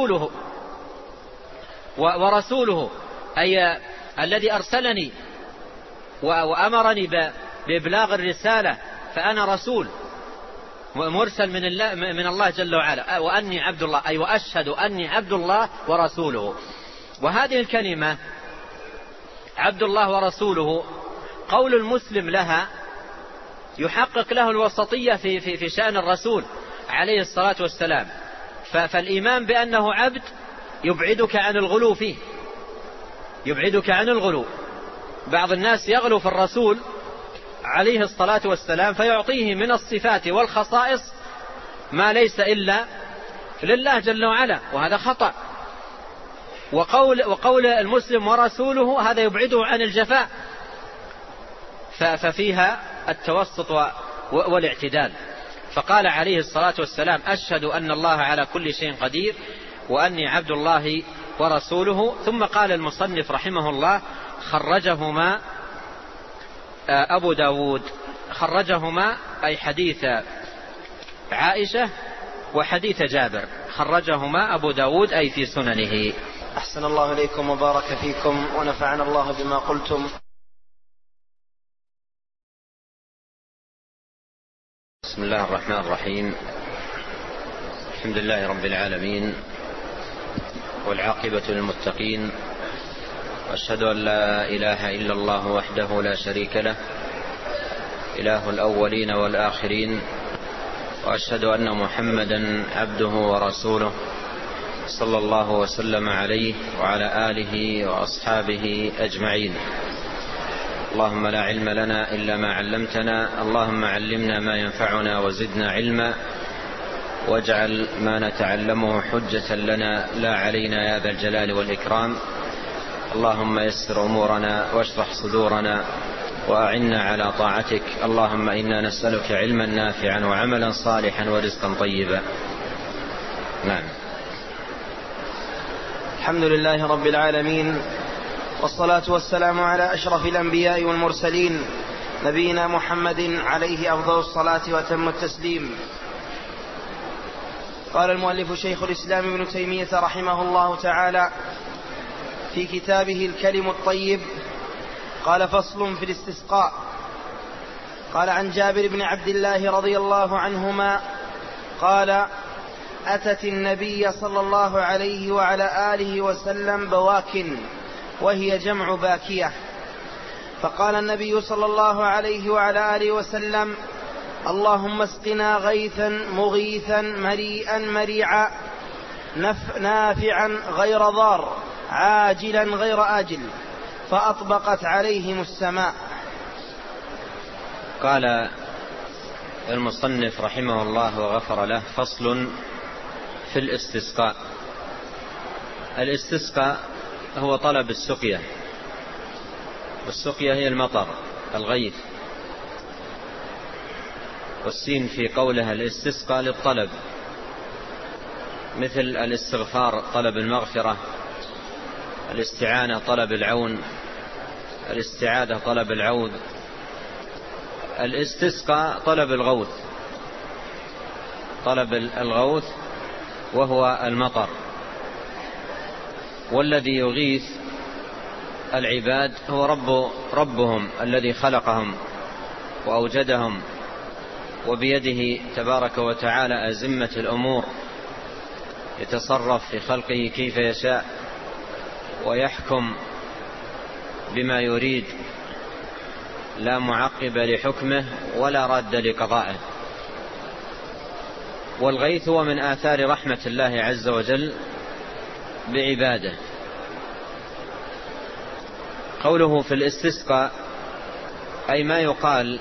ورسوله، أي الذي أرسلني وأمرني بإبلاغ الرسالة، فأنا رسول مرسل من الله جل وعلا. وأني عبد الله، أي وأشهد أني عبد الله ورسوله. وهذه الكلمة عبد الله ورسوله قول المسلم لها يحقق له الوسطية في شأن الرسول عليه الصلاة والسلام. فالإيمان بأنه عبد يبعدك عن الغلو فيه، يبعدك عن الغلو. بعض الناس يغلو في الرسول عليه الصلاة والسلام فيعطيه من الصفات والخصائص ما ليس إلا لله جل وعلا، وهذا خطأ. وقول المسلم ورسوله هذا يبعده عن الجفاء، ففيها التوسط والاعتدال. فقال عليه الصلاة والسلام: أشهد أن الله على كل شيء قدير وأني عبد الله ورسوله. ثم قال المصنف رحمه الله: خرجهما أبو داود. خرجهما أي حديث عائشة وحديث جابر، خرجهما أبو داود أي في سننه. أحسن الله إليكم وبارك فيكم ونفعنا الله بما قلتم. بسم الله الرحمن الرحيم. الحمد لله رب العالمين، والعاقبة للمتقين، وأشهد أن لا إله إلا الله وحده لا شريك له، إله الأولين والآخرين، وأشهد أن محمدا عبده ورسوله صلى الله وسلم عليه وعلى آله وأصحابه أجمعين. اللهم لا علم لنا إلا ما علمتنا، اللهم علمنا ما ينفعنا وزدنا علما، واجعل ما نتعلمه حجة لنا لا علينا يا ذا الجلال والإكرام. اللهم يسر أمورنا واشرح صدورنا وأعنا على طاعتك. اللهم إنا نسألك علما نافعا وعملا صالحا ورزقا طيبا. نعم. الحمد لله رب العالمين، والصلاة والسلام على أشرف الأنبياء والمرسلين، نبينا محمد عليه أفضل الصلاة وأتم التسليم. قال المؤلف شيخ الإسلام ابن تيمية رحمه الله تعالى في كتابه الكلم الطيب، قال: فصل في الاستسقاء. قال: عن جابر بن عبد الله رضي الله عنهما قال: أتت النبي صلى الله عليه وعلى آله وسلم بواكن، وهي جمع باكية، فقال النبي صلى الله عليه وعلى آله وسلم: اللهم اسقنا غيثا مغيثا مريئا مريعا نافعا غير ضار عاجلا غير آجل. فأطبقت عليهم السماء. قال المصنف رحمه الله وغفر له: فصل في الاستسقاء. الاستسقاء هو طلب السقيا، والسقيا هي المطر، الغيث، والسين في قولها الاستسقاء للطلب، مثل الاستغفار طلب المغفرة، الاستعانة طلب العون، الاستعاذة طلب العوذ. الاستسقاء طلب الغوث، طلب الغوث وهو المطر. والذي يغيث العباد هو ربهم الذي خلقهم وأوجدهم، وبيده تبارك وتعالى أزمة الأمور، يتصرف في خلقه كيف يشاء ويحكم بما يريد، لا معقب لحكمه ولا راد لقضائه. والغيث هو من آثار رحمة الله عز وجل بعباده. قوله في الاستسقاء أي ما يقال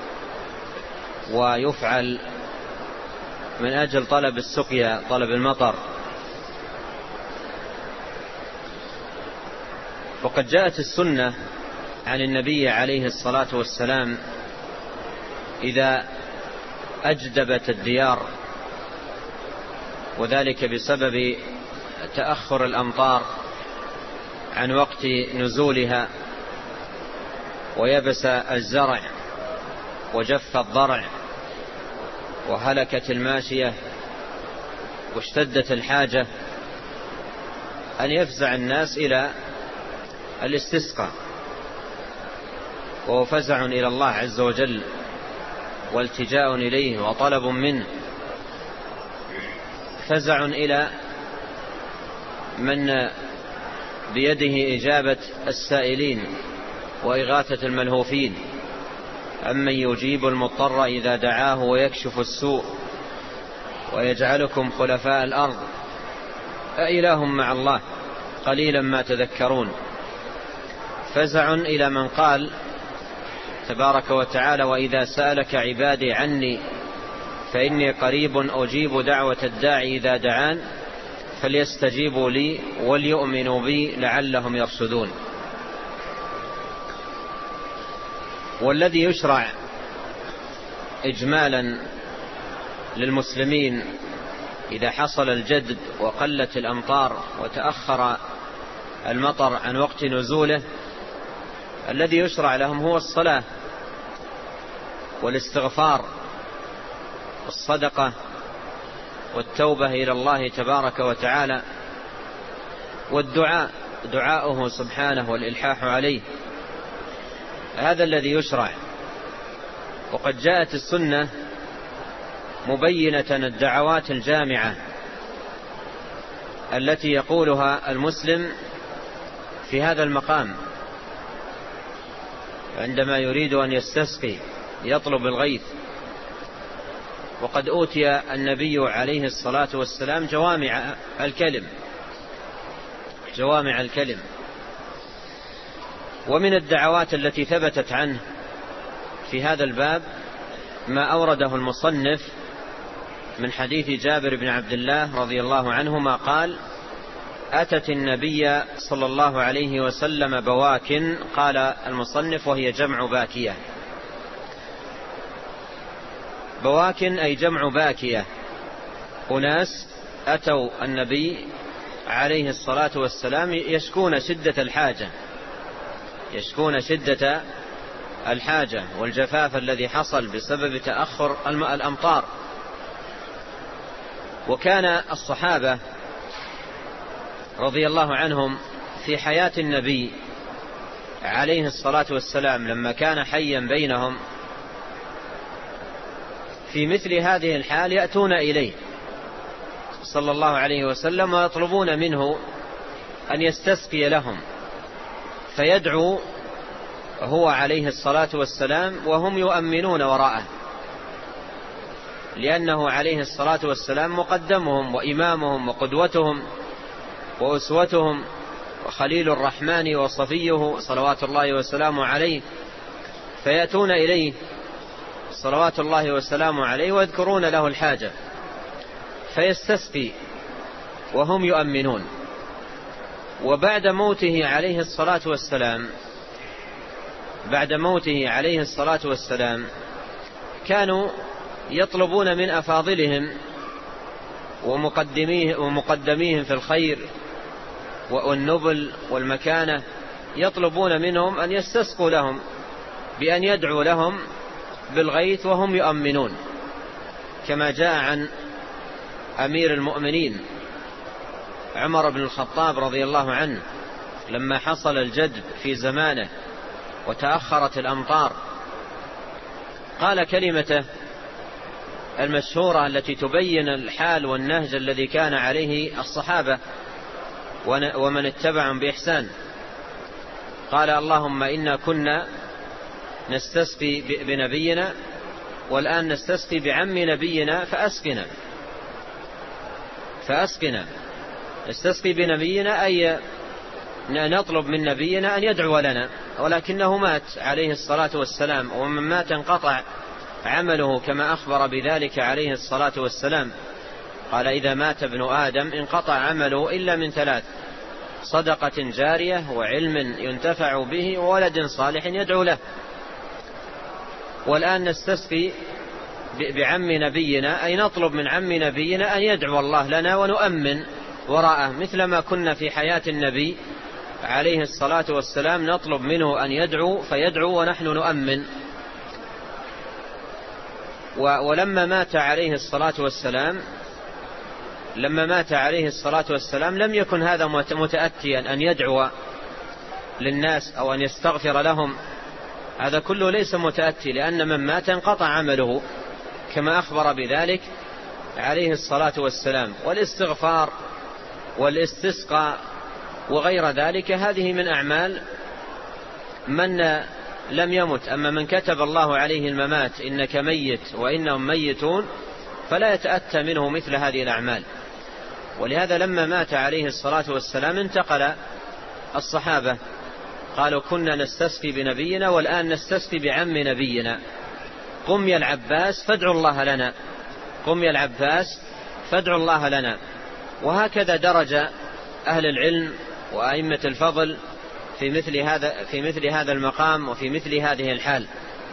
ويفعل من أجل طلب السقيا، طلب المطر. وقد جاءت السنة عن النبي عليه الصلاة والسلام إذا أجدبت الديار، وذلك بسبب تأخر الأمطار عن وقت نزولها، ويبس الزرع وجف الضرع وهلكت الماشية واشتدت الحاجة، أن يفزع الناس إلى الاستسقاء، وهو فزع إلى الله عز وجل والتجاء إليه وطلب منه، فزع إلى من بيده إجابة السائلين وإغاثة الملهوفين، أمن يجيب المضطر إذا دعاه ويكشف السوء ويجعلكم خلفاء الأرض أإله مع الله قليلا ما تذكرون. فزع إلى من قال تبارك وتعالى وإذا سألك عبادي عني فإني قريب أجيب دعوة الداعي إذا دعان فليستجيبوا لي وليؤمنوا بي لعلهم يرشدون. والذي يشرع إجمالا للمسلمين إذا حصل الجدب وقلت الأمطار وتأخر المطر عن وقت نزوله، الذي يشرع لهم هو الصلاة والاستغفار والصدقة والتوبة إلى الله تبارك وتعالى والدعاء، دعاؤه سبحانه والإلحاح عليه، هذا الذي يشرع. وقد جاءت السنة مبينة الدعوات الجامعة التي يقولها المسلم في هذا المقام عندما يريد أن يستسقي يطلب الغيث. وقد أوتي النبي عليه الصلاة والسلام جوامع الكلم. ومن الدعوات التي ثبتت عنه في هذا الباب ما أورده المصنف من حديث جابر بن عبد الله رضي الله عنهما قال أتت النبي صلى الله عليه وسلم بواكن، قال المصنف وهي جمع باكية. بواكن أي جمع باكية، أناس أتوا النبي عليه الصلاة والسلام يشكون شدة الحاجة والجفاف الذي حصل بسبب تأخر الأمطار. وكان الصحابة رضي الله عنهم في حياة النبي عليه الصلاة والسلام لما كان حيا بينهم في مثل هذه الحال يأتون إليه صلى الله عليه وسلم ويطلبون منه أن يستسقي لهم، فيدعو هو عليه الصلاة والسلام وهم يؤمنون وراءه، لأنه عليه الصلاة والسلام مقدمهم وإمامهم وقدوتهم وأسوتهم وخليل الرحمن وصفيه صلوات الله وسلامه عليه، فيأتون إليه صلوات الله وسلامه عليه ويذكرون له الحاجة فيستسقي وهم يؤمنون. وبعد موته عليه الصلاة والسلام كانوا يطلبون من أفاضلهم ومقدميهم في الخير والنبل والمكانة، يطلبون منهم أن يستسقوا لهم بأن يدعوا لهم بالغيث وهم يؤمنون، كما جاء عن أمير المؤمنين عمر بن الخطاب رضي الله عنه لما حصل الجدب في زمانه وتأخرت الأمطار، قال كلمته المشهورة التي تبين الحال والنهج الذي كان عليه الصحابة ومن اتبعهم بإحسان. قال اللهم إنا كنا نستسقي بنبينا والآن نستسقي بعم نبينا فأسقنا. فأسقنا. نستسقي بنبينا أي نطلب من نبينا أن يدعو لنا، ولكنه مات عليه الصلاة والسلام، ومن مات انقطع عمله كما أخبر بذلك عليه الصلاة والسلام. قال إذا مات ابن آدم انقطع عمله إلا من ثلاث: صدقة جارية، وعلم ينتفع به، وولد صالح يدعو له. والآن نستسقي بعم نبينا، أي نطلب من عم نبينا أن يدعو الله لنا ونؤمن وراءه، مثل ما كنا في حياة النبي عليه الصلاة والسلام نطلب منه أن يدعو فيدعو ونحن نؤمن. ولما مات عليه الصلاة والسلام لم يكن هذا متأتيا أن يدعو للناس أو أن يستغفر لهم، هذا كله ليس متأتي، لأن من مات انقطع عمله كما أخبر بذلك عليه الصلاة والسلام. والاستغفار والاستسقاء وغير ذلك هذه من أعمال من لم يمت. أما من كتب الله عليه الممات إنك ميت وإنهم ميتون فلا يتأتى منه مثل هذه الأعمال. ولهذا لما مات عليه الصلاة والسلام انتقل الصحابة قالوا كنا نستسقي بنبينا والآن نستسقي بعم نبينا، قم يا العباس فادعوا الله لنا، قم يا العباس فادعوا الله لنا. وهكذا درج أهل العلم وأئمة الفضل في مثل هذا المقام وفي مثل هذه الحال.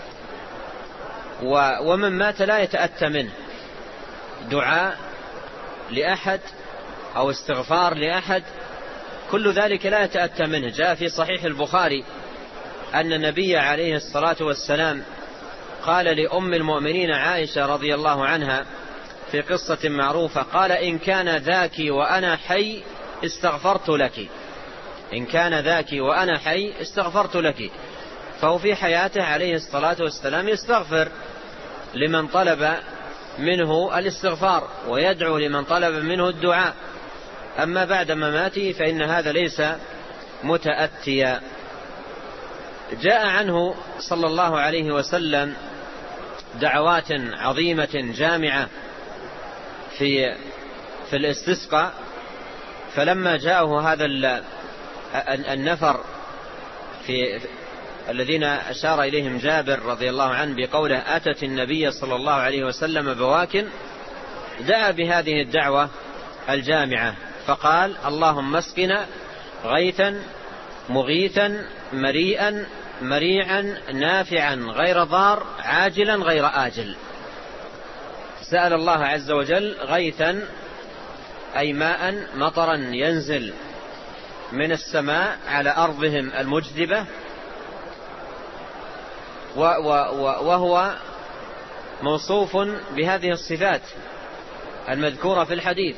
ومن مات لا يتأتى منه دعاء لأحد أو استغفار لأحد، كل ذلك لا يتأتى منه. جاء في صحيح البخاري أن النبي عليه الصلاة والسلام قال لأم المؤمنين عائشة رضي الله عنها في قصة معروفة، قال إن كان ذاك وأنا حي استغفرت لك، إن كان ذاك وأنا حي استغفرت لك. فهو في حياته عليه الصلاة والسلام يستغفر لمن طلب منه الاستغفار ويدعو لمن طلب منه الدعاء. أما بعد مماته فإن هذا ليس متأتيا. جاء عنه صلى الله عليه وسلم دعوات عظيمة جامعة في الاستسقاء، فلما جاءه هذا النفر الذين أشار إليهم جابر رضي الله عنه بقوله أتت النبي صلى الله عليه وسلم بواكن، دعا بهذه الدعوة الجامعة فقال اللهم اسقنا غيثا مغيثا مريئا مريعا نافعا غير ضار عاجلا غير آجل. سأل الله عز وجل غيثا أي ماء مطرا ينزل من السماء على أرضهم المجدبة، وهو موصوف بهذه الصفات المذكورة في الحديث.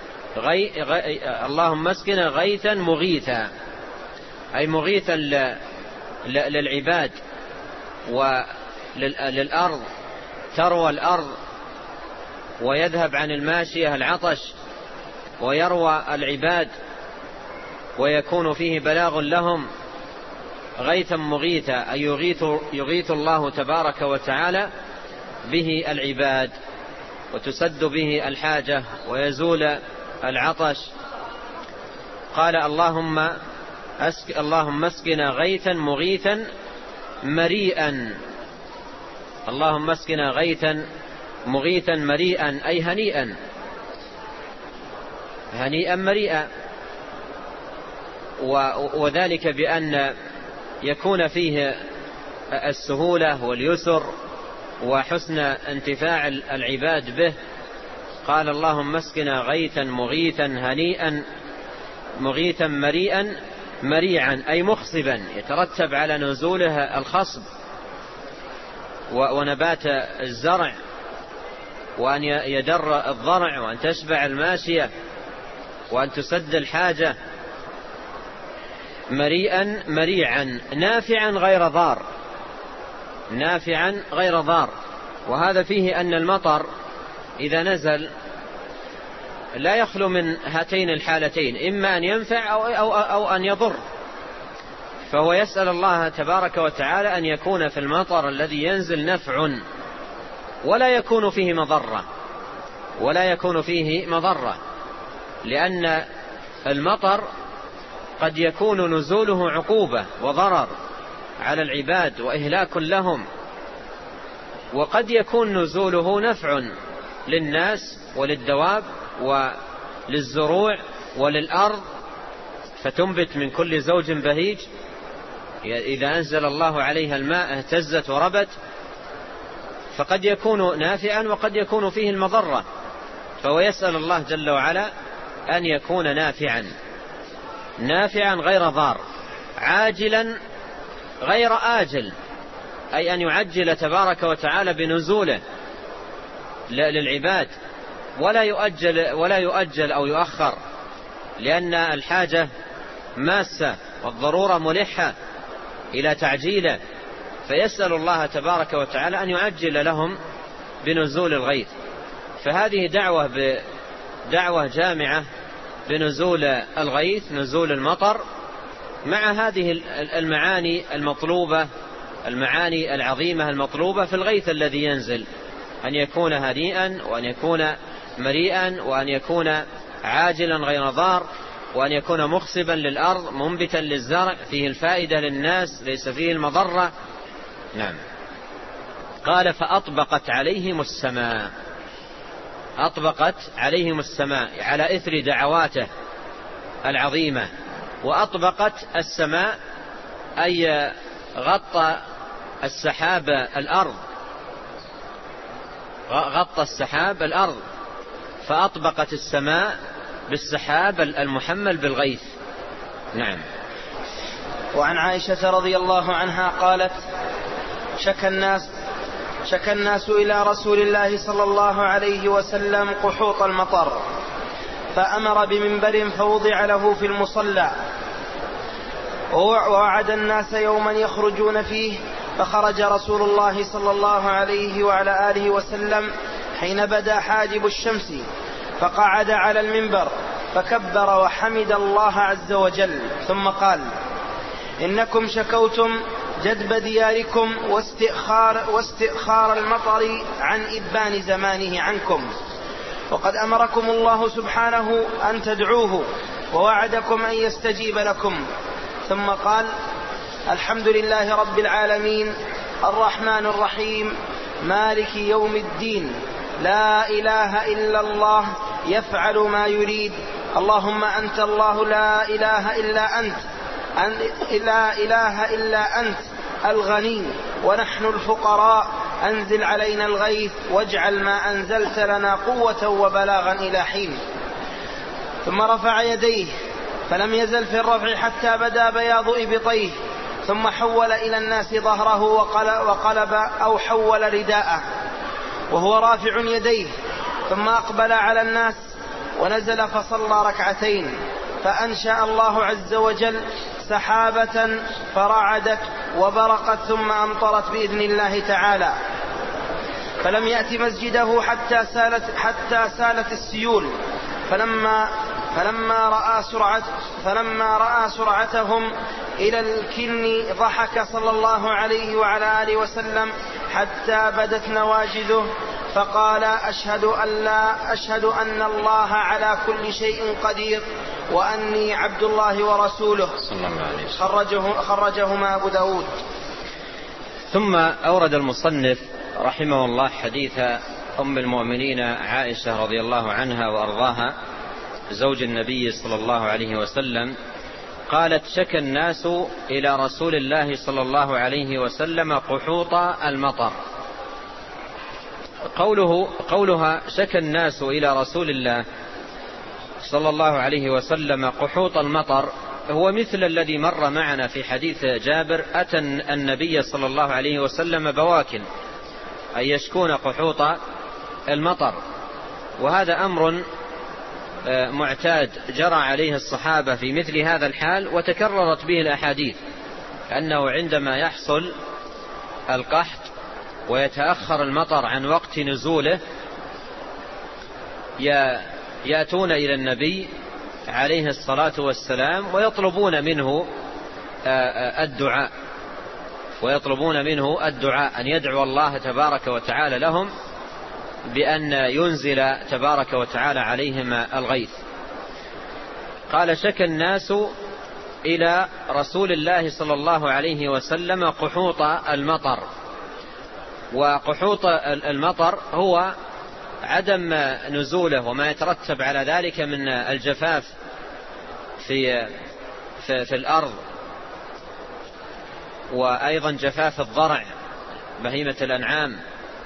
اللهم اسقنا غيثا مغيثا أي مغيثا للعباد وللأرض، تروى الأرض ويذهب عن الماشية العطش ويروى العباد ويكون فيه بلاغ لهم. غيثا مغيثا أي يغيث الله تبارك وتعالى به العباد وتسد به الحاجة ويزول العطش. قال اللهم اسقنا غيثا مغيثا مريئا، اللهم اسقنا غيثا مغيثا مريئا أي هنيئا، هنيئا مريئا، وذلك بأن يكون فيه السهولة واليسر وحسن انتفاع العباد به. قال اللهم اسقنا غيثا مغيثا هنيئا مغيثا مريئا مريعا أي مخصبا يترتب على نزوله الخصب ونبات الزرع، وأن يدر الضرع، وأن تشبع الماشية، وأن تسد الحاجة. مريئا مريعا نافعا غير ضار، نافعا غير ضار. وهذا فيه أن المطر إذا نزل لا يخلو من هاتين الحالتين، إما أن ينفع أو أن يضر. فهو يسأل الله تبارك وتعالى أن يكون في المطر الذي ينزل نفع ولا يكون فيه مضرة، ولا يكون فيه مضرة. لأن المطر قد يكون نزوله عقوبة وضرر على العباد وإهلاك لهم، وقد يكون نزوله نفع للناس وللدواب وللزروع وللأرض، فتنبت من كل زوج بهيج. إذا أنزل الله عليها الماء اهتزت وربت، فقد يكون نافعا وقد يكون فيه المضرة، فهو يسأل الله جل وعلا أن يكون نافعا غير ضار، عاجلا غير آجل، أي أن يعجل تبارك وتعالى بنزوله للعباد، ولا يؤجل أو يؤخر، لأن الحاجة ماسة والضرورة ملحة إلى تعجيله، فيسأل الله تبارك وتعالى أن يعجل لهم بنزول الغيث. فهذه دعوة جامعة بنزول الغيث، نزول المطر، مع هذه المعاني المطلوبة، المعاني العظيمة المطلوبة في الغيث الذي ينزل، أن يكون هنيئا، وأن يكون مريئا، وأن يكون عاجلا غير ضار، وأن يكون مخصبا للأرض منبتا للزرع، فيه الفائدة للناس ليس فيه المضرة. نعم. قال فأطبقت عليهم السماء، أطبقت عليهم السماء على إثر دعواته العظيمة. وأطبقت السماء أي غطى السحاب الأرض، غطى السحاب الأرض، فأطبقت السماء بالسحاب المحمل بالغيث. نعم. وعن عائشة رضي الله عنها قالت شكى الناس إلى رسول الله صلى الله عليه وسلم قحوط المطر، فأمر بمنبر فوضع له في المصلى، ووعد الناس يوما يخرجون فيه، فخرج رسول الله صلى الله عليه وعلى آله وسلم حين بدا حاجب الشمس، فقعد على المنبر فكبر وحمد الله عز وجل، ثم قال: إنكم شكوتم جدب دياركم واستئخار المطر عن إبان زمانه عنكم، وقد أمركم الله سبحانه أن تدعوه، ووعدكم أن يستجيب لكم. ثم قال: الحمد لله رب العالمين الرحمن الرحيم مالك يوم الدين، لا إله إلا الله يفعل ما يريد، اللهم أنت الله لا إله إلا أنت الغني ونحن الفقراء، أنزل علينا الغيث واجعل ما أنزلت لنا قوة وبلاغا إلى حين. ثم رفع يديه فلم يزل في الرفع حتى بدا بياض إبطيه، ثم حول إلى الناس ظهره وقلب أو حول رداءه وهو رافع يديه، ثم أقبل على الناس ونزل فصلى ركعتين، فأنشأ الله عز وجل سحابة فرعدت وبرقت ثم أمطرت بإذن الله تعالى، فلم يأت مسجده حتى سالت السيول. فلما رأى سرعتهم إلى الكن ضحك صلى الله عليه وعلى آله وسلم حتى بدت نواجذه، فقال: أشهد أن الله على كل شيء قدير، وأني عبد الله ورسوله. خرجهما أبو داود. ثم أورد المصنف رحمه الله حديث أم المؤمنين عائشة رضي الله عنها وأرضاها زوج النبي صلى الله عليه وسلم قالت: شكى الناس إلى رسول الله صلى الله عليه وسلم قحوط المطر. قولها شكى الناس إلى رسول الله صلى الله عليه وسلم قحوط المطر هو مثل الذي مر معنا في حديث جابر: أتى النبي صلى الله عليه وسلم بواكن، أي يشكون قحوط المطر. وهذا أمر معتاد جرى عليه الصحابة في مثل هذا الحال، وتكررت به الأحاديث أنه عندما يحصل القحط ويتأخر المطر عن وقت نزوله يأتون إلى النبي عليه الصلاة والسلام ويطلبون منه الدعاء أن يدعو الله تبارك وتعالى لهم بأن ينزل تبارك وتعالى عليهم الغيث. قال: شكى الناس إلى رسول الله صلى الله عليه وسلم قحوط المطر. وقحوط المطر هو عدم نزوله وما يترتب على ذلك من الجفاف في الأرض، وأيضا جفاف الضرع بهيمة الأنعام،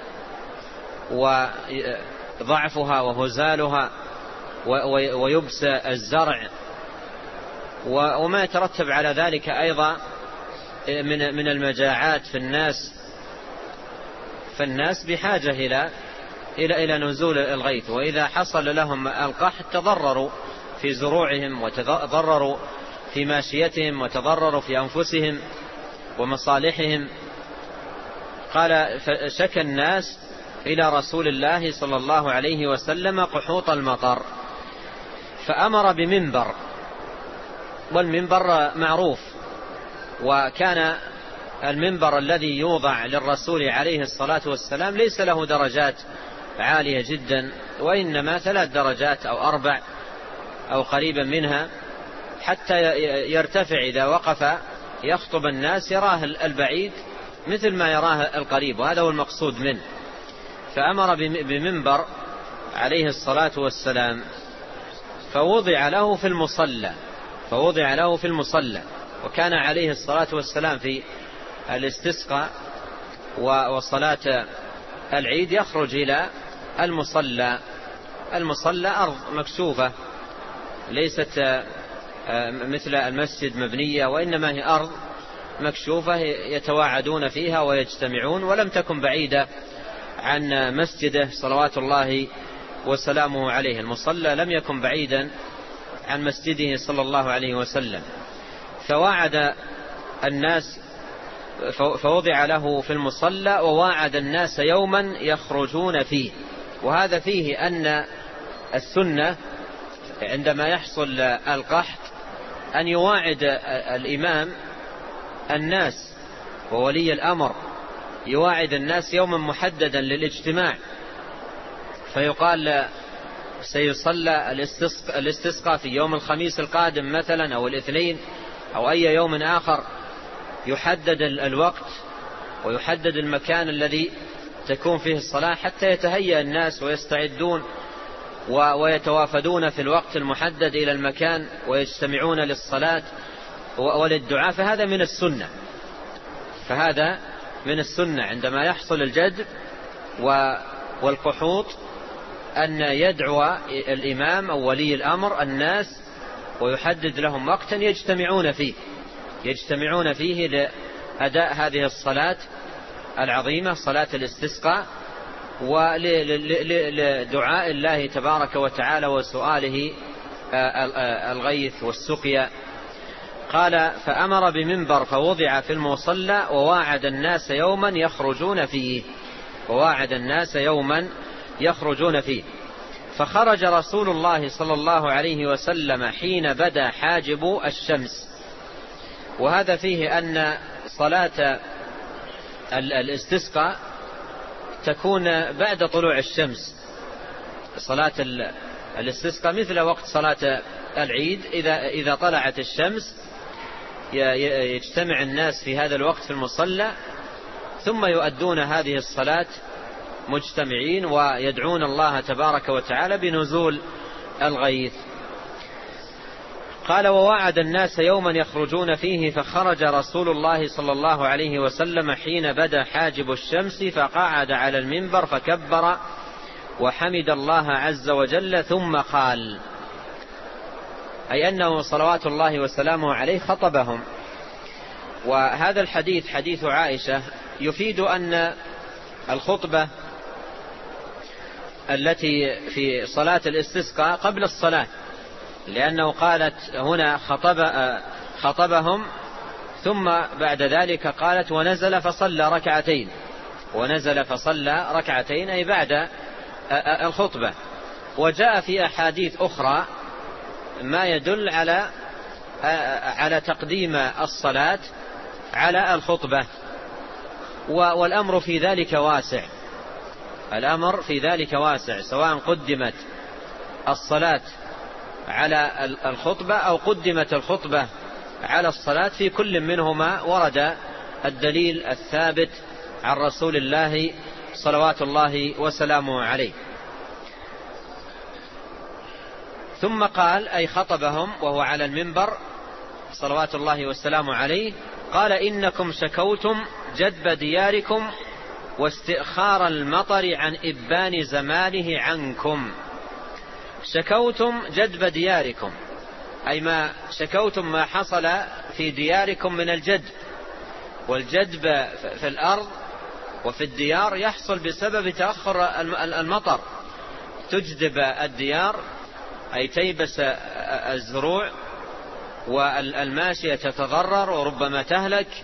وضعفها وهزالها، ويبس الزرع، وما يترتب على ذلك أيضا من المجاعات في الناس. فالناس بحاجة إلى نزول الغيث، وإذا حصل لهم القحط تضرروا في زروعهم، وتضرروا في ماشيتهم، وتضرروا في أنفسهم ومصالحهم. قال: فشكى الناس إلى رسول الله صلى الله عليه وسلم قحوط المطر، فأمر بمنبر، والمنبر معروف، وكان المنبر الذي يوضع للرسول عليه الصلاة والسلام ليس له درجات عالية جدا، وإنما 3 درجات أو 4 أو قريبا منها، حتى يرتفع إذا وقف يخطب الناس يراه البعيد مثل ما يراه القريب، وهذا هو المقصود منه. فأمر بمنبر عليه الصلاة والسلام، فوضع له في المصلى. وكان عليه الصلاة والسلام في الاستسقاء وصلاة العيد يخرج إلى المصلى أرض مكشوفة، ليست مثل المسجد مبنية، وإنما هي أرض مكشوفة يتواعدون فيها ويجتمعون، ولم تكن بعيدة عن مسجده صلوات الله وسلامه عليه. المصلى لم يكن بعيدا عن مسجده صلى الله عليه وسلم. فواعد الناس، فوضع له في المصلى، وواعد الناس يوما يخرجون فيه. وهذا فيه أن السنة عندما يحصل القحط أن يواعد الإمام الناس وولي الأمر، يواعد الناس يوما محددا للاجتماع، فيقال سيصلى الاستسقاء في يوم الخميس القادم مثلا، أو الاثنين، أو أي يوم آخر. يحدد الوقت ويحدد المكان الذي تكون فيه الصلاة، حتى يتهيأ الناس ويستعدون ويتوافدون في الوقت المحدد إلى المكان ويجتمعون للصلاة وللدعاء. فهذا من السنة عندما يحصل الجدب والقحوط أن يدعو الإمام أو ولي الأمر الناس ويحدد لهم وقتا يجتمعون فيه لأداء هذه الصلاة العظيمة، صلاة الاستسقاء، ولدعاء الله تبارك وتعالى وسؤاله الغيث والسقيا. قال: فأمر بمنبر فوضع في المصلى، وواعد الناس يوما يخرجون فيه. فخرج رسول الله صلى الله عليه وسلم حين بدا حاجب الشمس. وهذا فيه أن صلاة الاستسقاء تكون بعد طلوع الشمس. صلاة الاستسقاء مثل وقت صلاة العيد، إذا طلعت الشمس يجتمع الناس في هذا الوقت في المصلى، ثم يؤدون هذه الصلاة مجتمعين ويدعون الله تبارك وتعالى بنزول الغيث. قال: ووعد الناس يوما يخرجون فيه، فخرج رسول الله صلى الله عليه وسلم حين بدا حاجب الشمس، فقعد على المنبر فكبر وحمد الله عز وجل، ثم قال، أي أنه صلوات الله وسلامه عليه خطبهم. وهذا الحديث حديث عائشة يفيد أن الخطبة التي في صلاة الاستسقاء قبل الصلاة، لأنه قالت هنا خطبهم، ثم بعد ذلك قالت ونزل فصلى ركعتين أي بعد الخطبة. وجاء في أحاديث أخرى ما يدل على تقديم الصلاة على الخطبة، والأمر في ذلك واسع، سواء قدمت الصلاة على الخطبة أو قدمت الخطبة على الصلاة، في كل منهما ورد الدليل الثابت عن رسول الله صلوات الله وسلامه عليه. ثم قال أي خطبهم وهو على المنبر صلوات الله وسلامه عليه، قال إنكم شكوتم جدب دياركم واستئخار المطر عن إبان زمانه عنكم. شكوتم جدب دياركم أي ما شكوتم ما حصل في دياركم من الجدب، والجدب في الأرض وفي الديار يحصل بسبب تأخر المطر، تجدب الديار أي تيبس الزروع والماشية تتضرر وربما تهلك،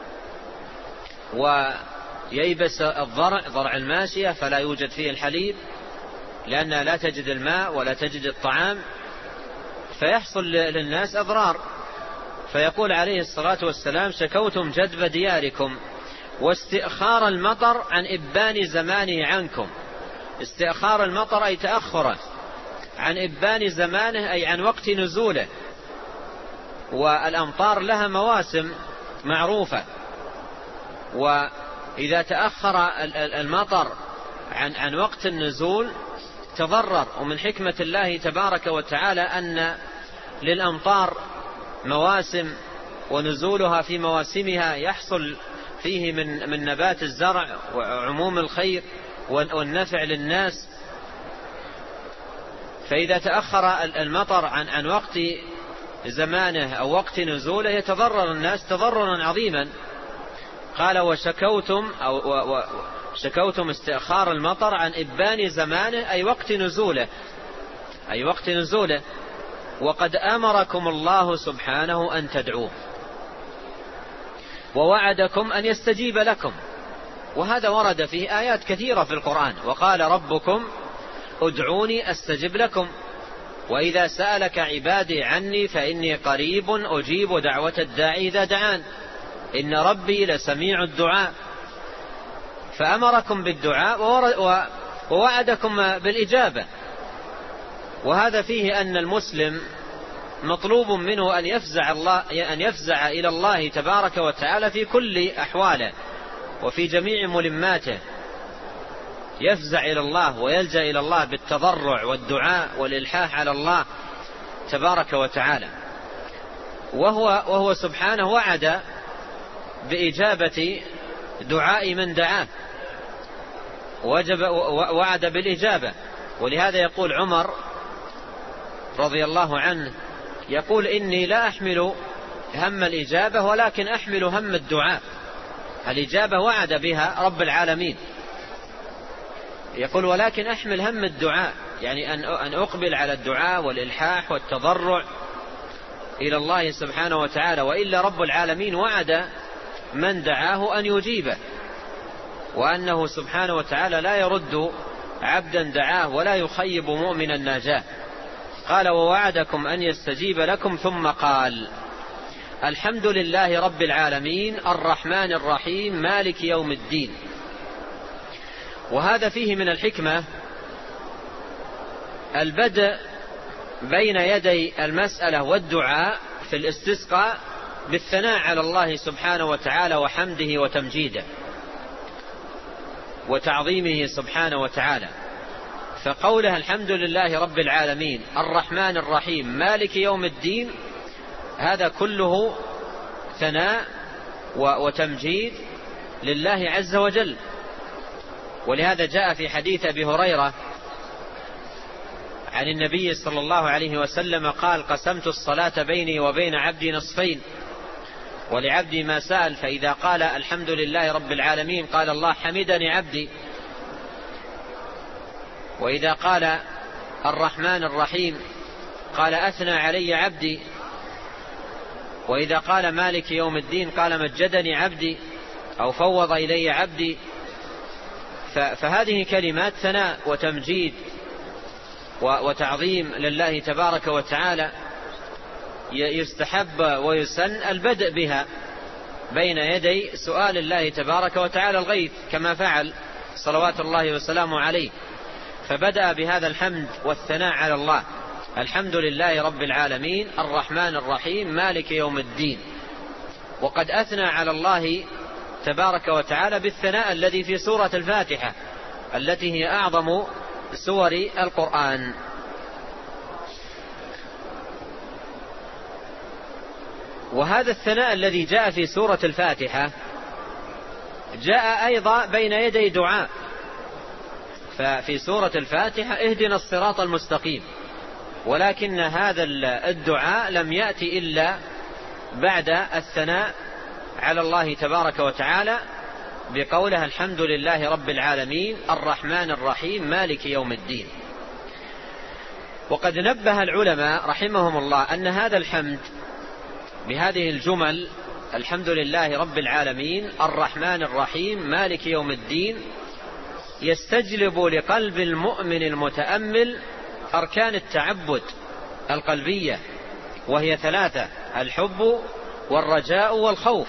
وييبس ضرع الماشية فلا يوجد فيه الحليب لأنها لا تجد الماء ولا تجد الطعام، فيحصل للناس أضرار. فيقول عليه الصلاة والسلام شكوتم جدب دياركم واستئخار المطر عن إبان زمانه عنكم. استئخار المطر أي تأخره، عن إبان زمانه أي عن وقت نزوله، والأمطار لها مواسم معروفة، وإذا تأخر المطر عن وقت النزول تضرر. ومن حكمة الله تبارك وتعالى أن للأمطار مواسم، ونزولها في مواسمها يحصل فيه من نبات الزرع وعموم الخير والنفع للناس. فإذا تأخر المطر عن وقت زمانه أو وقت نزوله يتضرر الناس تضررا عظيما. قال شكوتم استئخار المطر عن إبان زمانه أي وقت نزوله، وقد أمركم الله سبحانه أن تدعوه ووعدكم أن يستجيب لكم. وهذا ورد فيه آيات كثيرة في القرآن، وقال ربكم ادعوني أستجب لكم، وإذا سألك عبادي عني فإني قريب أجيب دعوة الداعي إذا دعان إن ربي لسميع الدعاء. فأمركم بالدعاء ووعدكم بالإجابة. وهذا فيه أن المسلم مطلوب منه أن يفزع إلى الله تبارك وتعالى في كل أحواله وفي جميع ملماته، يفزع إلى الله ويلجأ إلى الله بالتضرع والدعاء والإلحاح على الله تبارك وتعالى. وهو سبحانه وعد بإجابة دعاء من دعاه، وعد بالإجابة. ولهذا يقول عمر رضي الله عنه يقول إني لا أحمل هم الإجابة ولكن أحمل هم الدعاء. الإجابة وعد بها رب العالمين، يقول ولكن أحمل هم الدعاء، يعني أن أقبل على الدعاء والإلحاح والتضرع إلى الله سبحانه وتعالى. وإلا رب العالمين وعد من دعاه أن يجيبه، وأنه سبحانه وتعالى لا يرد عبدا دعاه ولا يخيب مؤمنا ناجاه. قال ووعدكم أن يستجيب لكم، ثم قال الحمد لله رب العالمين الرحمن الرحيم مالك يوم الدين. وهذا فيه من الحكمة البدء بين يدي المسألة والدعاء في الاستسقاء بالثناء على الله سبحانه وتعالى وحمده وتمجيده وتعظيمه سبحانه وتعالى. فقوله الحمد لله رب العالمين الرحمن الرحيم مالك يوم الدين، هذا كله ثناء وتمجيد لله عز وجل. ولهذا جاء في حديث أبي هريرة عن النبي صلى الله عليه وسلم قال قسمت الصلاة بيني وبين عبدي نصفين، ولعبدي ما سأل، فإذا قال الحمد لله رب العالمين قال الله حمدني عبدي، وإذا قال الرحمن الرحيم قال أثنى علي عبدي، وإذا قال مالك يوم الدين قال مجدني عبدي أو فوض إلي عبدي. فهذه كلمات ثناء وتمجيد وتعظيم لله تبارك وتعالى، يستحب ويسن البدء بها بين يدي سؤال الله تبارك وتعالى الغيث كما فعل صلوات الله وسلامه عليه. فبدأ بهذا الحمد والثناء على الله الحمد لله رب العالمين الرحمن الرحيم مالك يوم الدين. وقد أثنى على الله تبارك وتعالى بالثناء الذي في سورة الفاتحة التي هي أعظم سور القرآن. وهذا الثناء الذي جاء في سورة الفاتحة جاء أيضا بين يدي دعاء. ففي سورة الفاتحة اهدنا الصراط المستقيم، ولكن هذا الدعاء لم يأتي إلا بعد الثناء على الله تبارك وتعالى بقوله الحمد لله رب العالمين الرحمن الرحيم مالك يوم الدين. وقد نبه العلماء رحمهم الله أن هذا الحمد بهذه الجمل الحمد لله رب العالمين الرحمن الرحيم مالك يوم الدين يستجلب لقلب المؤمن المتأمل أركان التعبد القلبية، وهي ثلاثة: الحب والرجاء والخوف.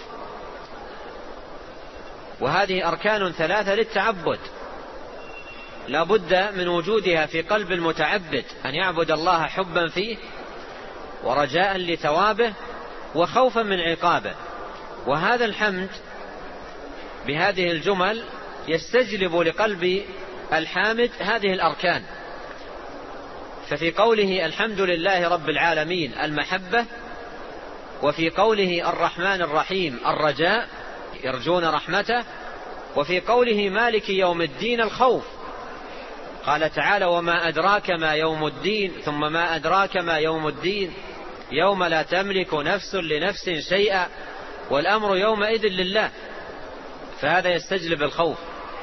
وهذه أركان ثلاثة للتعبد لا بد من وجودها في قلب المتعبد، أن يعبد الله حبا فيه ورجاء لثوابه وخوفا من عقابه. وهذا الحمد بهذه الجمل يستجلب لقلب الحامد هذه الأركان. ففي قوله الحمد لله رب العالمين المحبة، وفي قوله الرحمن الرحيم الرجاء يرجون رحمته، وفي قوله مالك يوم الدين الخوف. قال تعالى وما أدراك ما يوم الدين، ثم ما أدراك ما يوم الدين يوم لا تملك نفس لنفس شيئا والأمر يومئذ لله. فهذا يستجلب الخوف.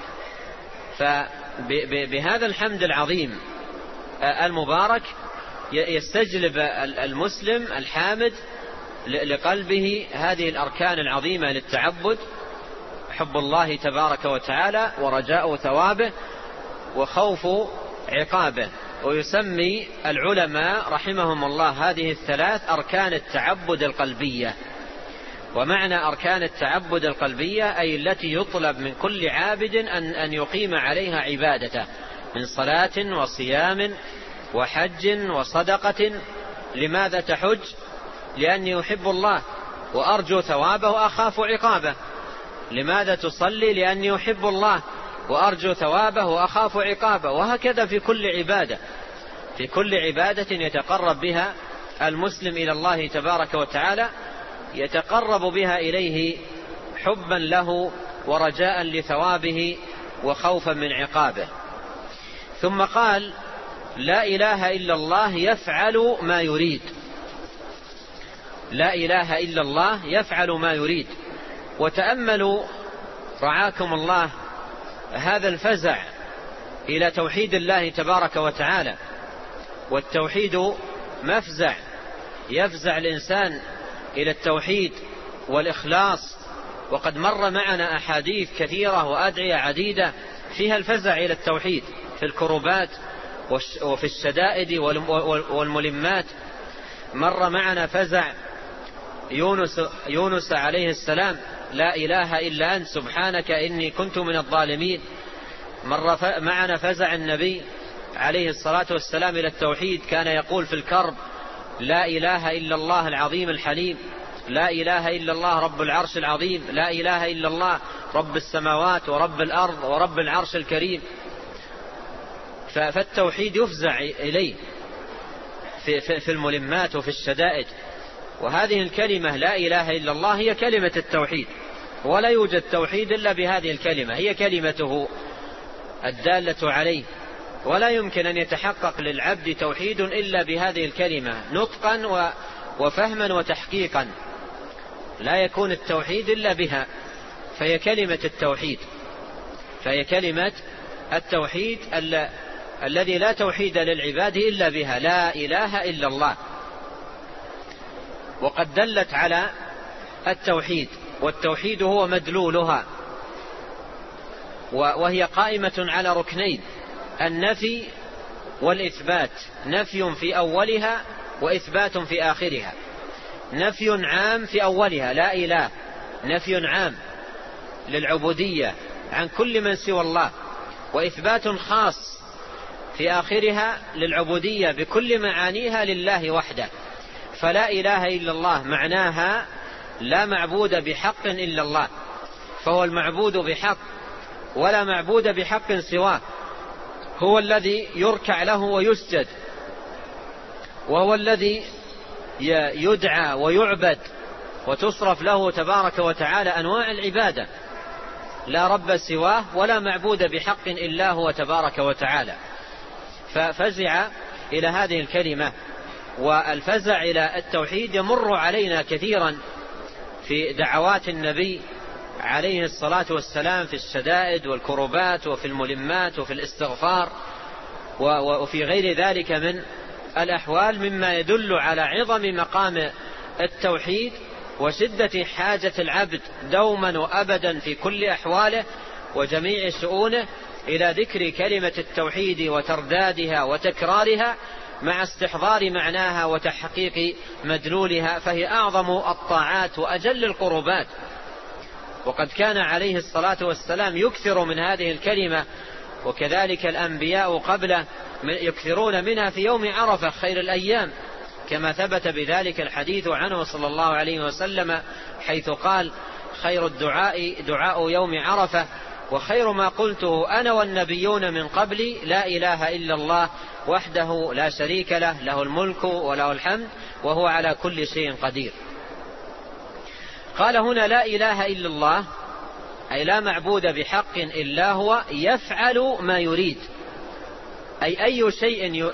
فبهذا الحمد العظيم المبارك يستجلب المسلم الحامد لقلبه هذه الأركان العظيمة للتعبد: حب الله تبارك وتعالى ورجاء ثوابه وخوف عقابه. ويسمي العلماء رحمهم الله هذه الثلاث أركان التعبد القلبية. ومعنى أركان التعبد القلبية أي التي يطلب من كل عابد أن يقيم عليها عبادته من صلاة وصيام وحج وصدقة. لماذا تحج؟ لأني أحب الله وأرجو ثوابه وأخاف عقابه. لماذا تصلي؟ لأني أحب الله وأرجو ثوابه وأخاف عقابه. وهكذا في كل عبادة، في كل عبادة يتقرب بها المسلم إلى الله تبارك وتعالى يتقرب بها إليه حبا له ورجاء لثوابه وخوفا من عقابه. ثم قال لا إله إلا الله يفعل ما يريد. لا إله إلا الله يفعل ما يريد. وتأملوا رعاكم الله هذا الفزع إلى توحيد الله تبارك وتعالى. والتوحيد مفزع، يفزع الإنسان إلى التوحيد والإخلاص. وقد مر معنا أحاديث كثيرة وأدعية عديدة فيها الفزع إلى التوحيد في الكربات وفي الشدائد والملمات. مر معنا فزع يونس عليه السلام: لا إله إلا أنت سبحانك إني كنت من الظالمين. مر معنا فزع النبي عليه الصلاة والسلام إلى التوحيد، كان يقول في الكرب: لا إله إلا الله العظيم الحليم، لا إله إلا الله رب العرش العظيم، لا إله إلا الله رب السماوات ورب الأرض ورب العرش الكريم. فالتوحيد يفزع إليه في الملمات وفي الشدائد. وهذه الكلمة لا إله إلا الله هي كلمة التوحيد، ولا يوجد توحيد إلا بهذه الكلمة، هي كلمته الدالة عليه. ولا يمكن أن يتحقق للعبد توحيد إلا بهذه الكلمة نطقا وفهما وتحقيقا، لا يكون التوحيد إلا بها. فهي كلمة التوحيد، فهي كلمة التوحيد الذي لا توحيد للعباد إلا بها، لا إله إلا الله. وقد دلت على التوحيد، والتوحيد هو مدلولها، وهي قائمة على ركنين: النفي والإثبات، نفي في أولها وإثبات في آخرها. نفي عام في أولها لا إله، نفي عام للعبودية عن كل من سوى الله، وإثبات خاص في آخرها للعبودية بكل معانيها لله وحده. فلا إله إلا الله معناها لا معبود بحق إلا الله، فهو المعبود بحق ولا معبود بحق سواه، هو الذي يركع له ويسجد، وهو الذي يدعى ويعبد وتصرف له تبارك وتعالى أنواع العبادة، لا رب سواه ولا معبود بحق إلا هو تبارك وتعالى. ففزع إلى هذه الكلمة، والفزع إلى التوحيد يمر علينا كثيرا في دعوات النبي عليه الصلاة والسلام في الشدائد والكربات وفي الملمات وفي الاستغفار وفي غير ذلك من الأحوال، مما يدل على عظم مقام التوحيد وشدة حاجة العبد دوما وأبدا في كل أحواله وجميع شؤونه إلى ذكر كلمة التوحيد وتردادها وتكرارها مع استحضار معناها وتحقيق مدلولها، فهي أعظم الطاعات وأجل القربات. وقد كان عليه الصلاة والسلام يكثر من هذه الكلمة، وكذلك الأنبياء قبله يكثرون منها في يوم عرفة خير الأيام، كما ثبت بذلك الحديث عنه صلى الله عليه وسلم حيث قال: خير الدعاء دعاء يوم عرفة، وخير ما قلته أنا والنبيون من قبلي لا إله إلا الله وحده لا شريك له، له الملك وله الحمد وهو على كل شيء قدير. قال هنا لا إله إلا الله، أي لا معبود بحق إلا هو يفعل ما يريد، أي أي شيء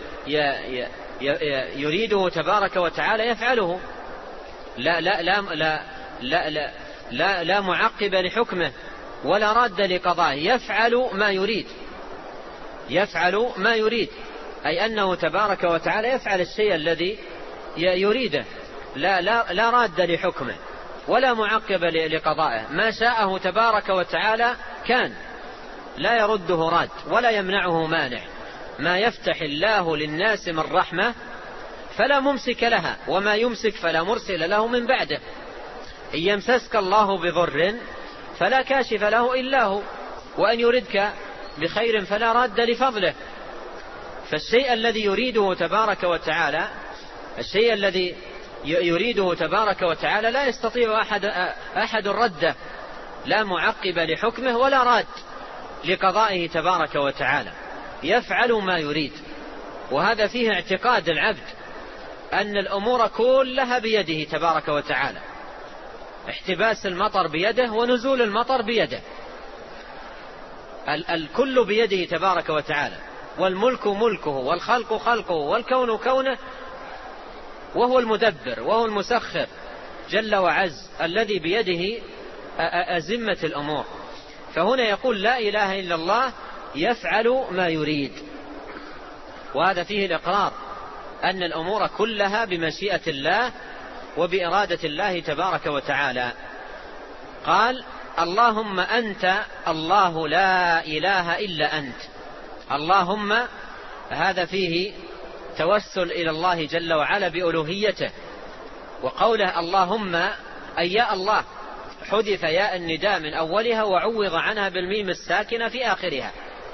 يريده تبارك وتعالى يفعله، لا لا لا لا لا لا لا, لا معقب لحكمه ولا راد لقضائه، يفعل ما يريد، يفعل ما يريد، أي أنه تبارك وتعالى يفعل الشيء الذي يريده، لا راد لحكمه ولا معقب لقضائه، ما شاءه تبارك وتعالى كان، لا يرده راد ولا يمنعه مانع. ما يفتح الله للناس من رحمة فلا ممسك لها، وما يمسك فلا مرسل له من بعده. إن يمسسك الله بضر فلا كاشف له إلا هو، وأن يردك بخير فلا راد لفضله. فالشيء الذي يريده تبارك وتعالى، الشيء الذي يريده تبارك وتعالى لا يستطيع أحد رده، لا معقب لحكمه ولا راد لقضائه تبارك وتعالى، يفعل ما يريد. وهذا فيه اعتقاد العبد أن الأمور كلها بيده تبارك وتعالى، احتباس المطر بيده ونزول المطر بيده، الكل بيده تبارك وتعالى، والملك ملكه والخلق خلقه والكون كونه، وهو المدبر وهو المسخر جل وعز الذي بيده أزمة الأمور. فهنا يقول لا إله إلا الله يفعل ما يريد، وهذا فيه الإقرار أن الأمور كلها بمشيئة الله وبإرادة الله تبارك وتعالى. قال اللهم أنت الله لا إله إلا أنت. اللهم هذا فيه توسل إلى الله جل وعلا بألوهيته، وقوله اللهم أي يا الله حذف ياء النداء من أولها وعوض عنها بالميم الساكنة في آخرها،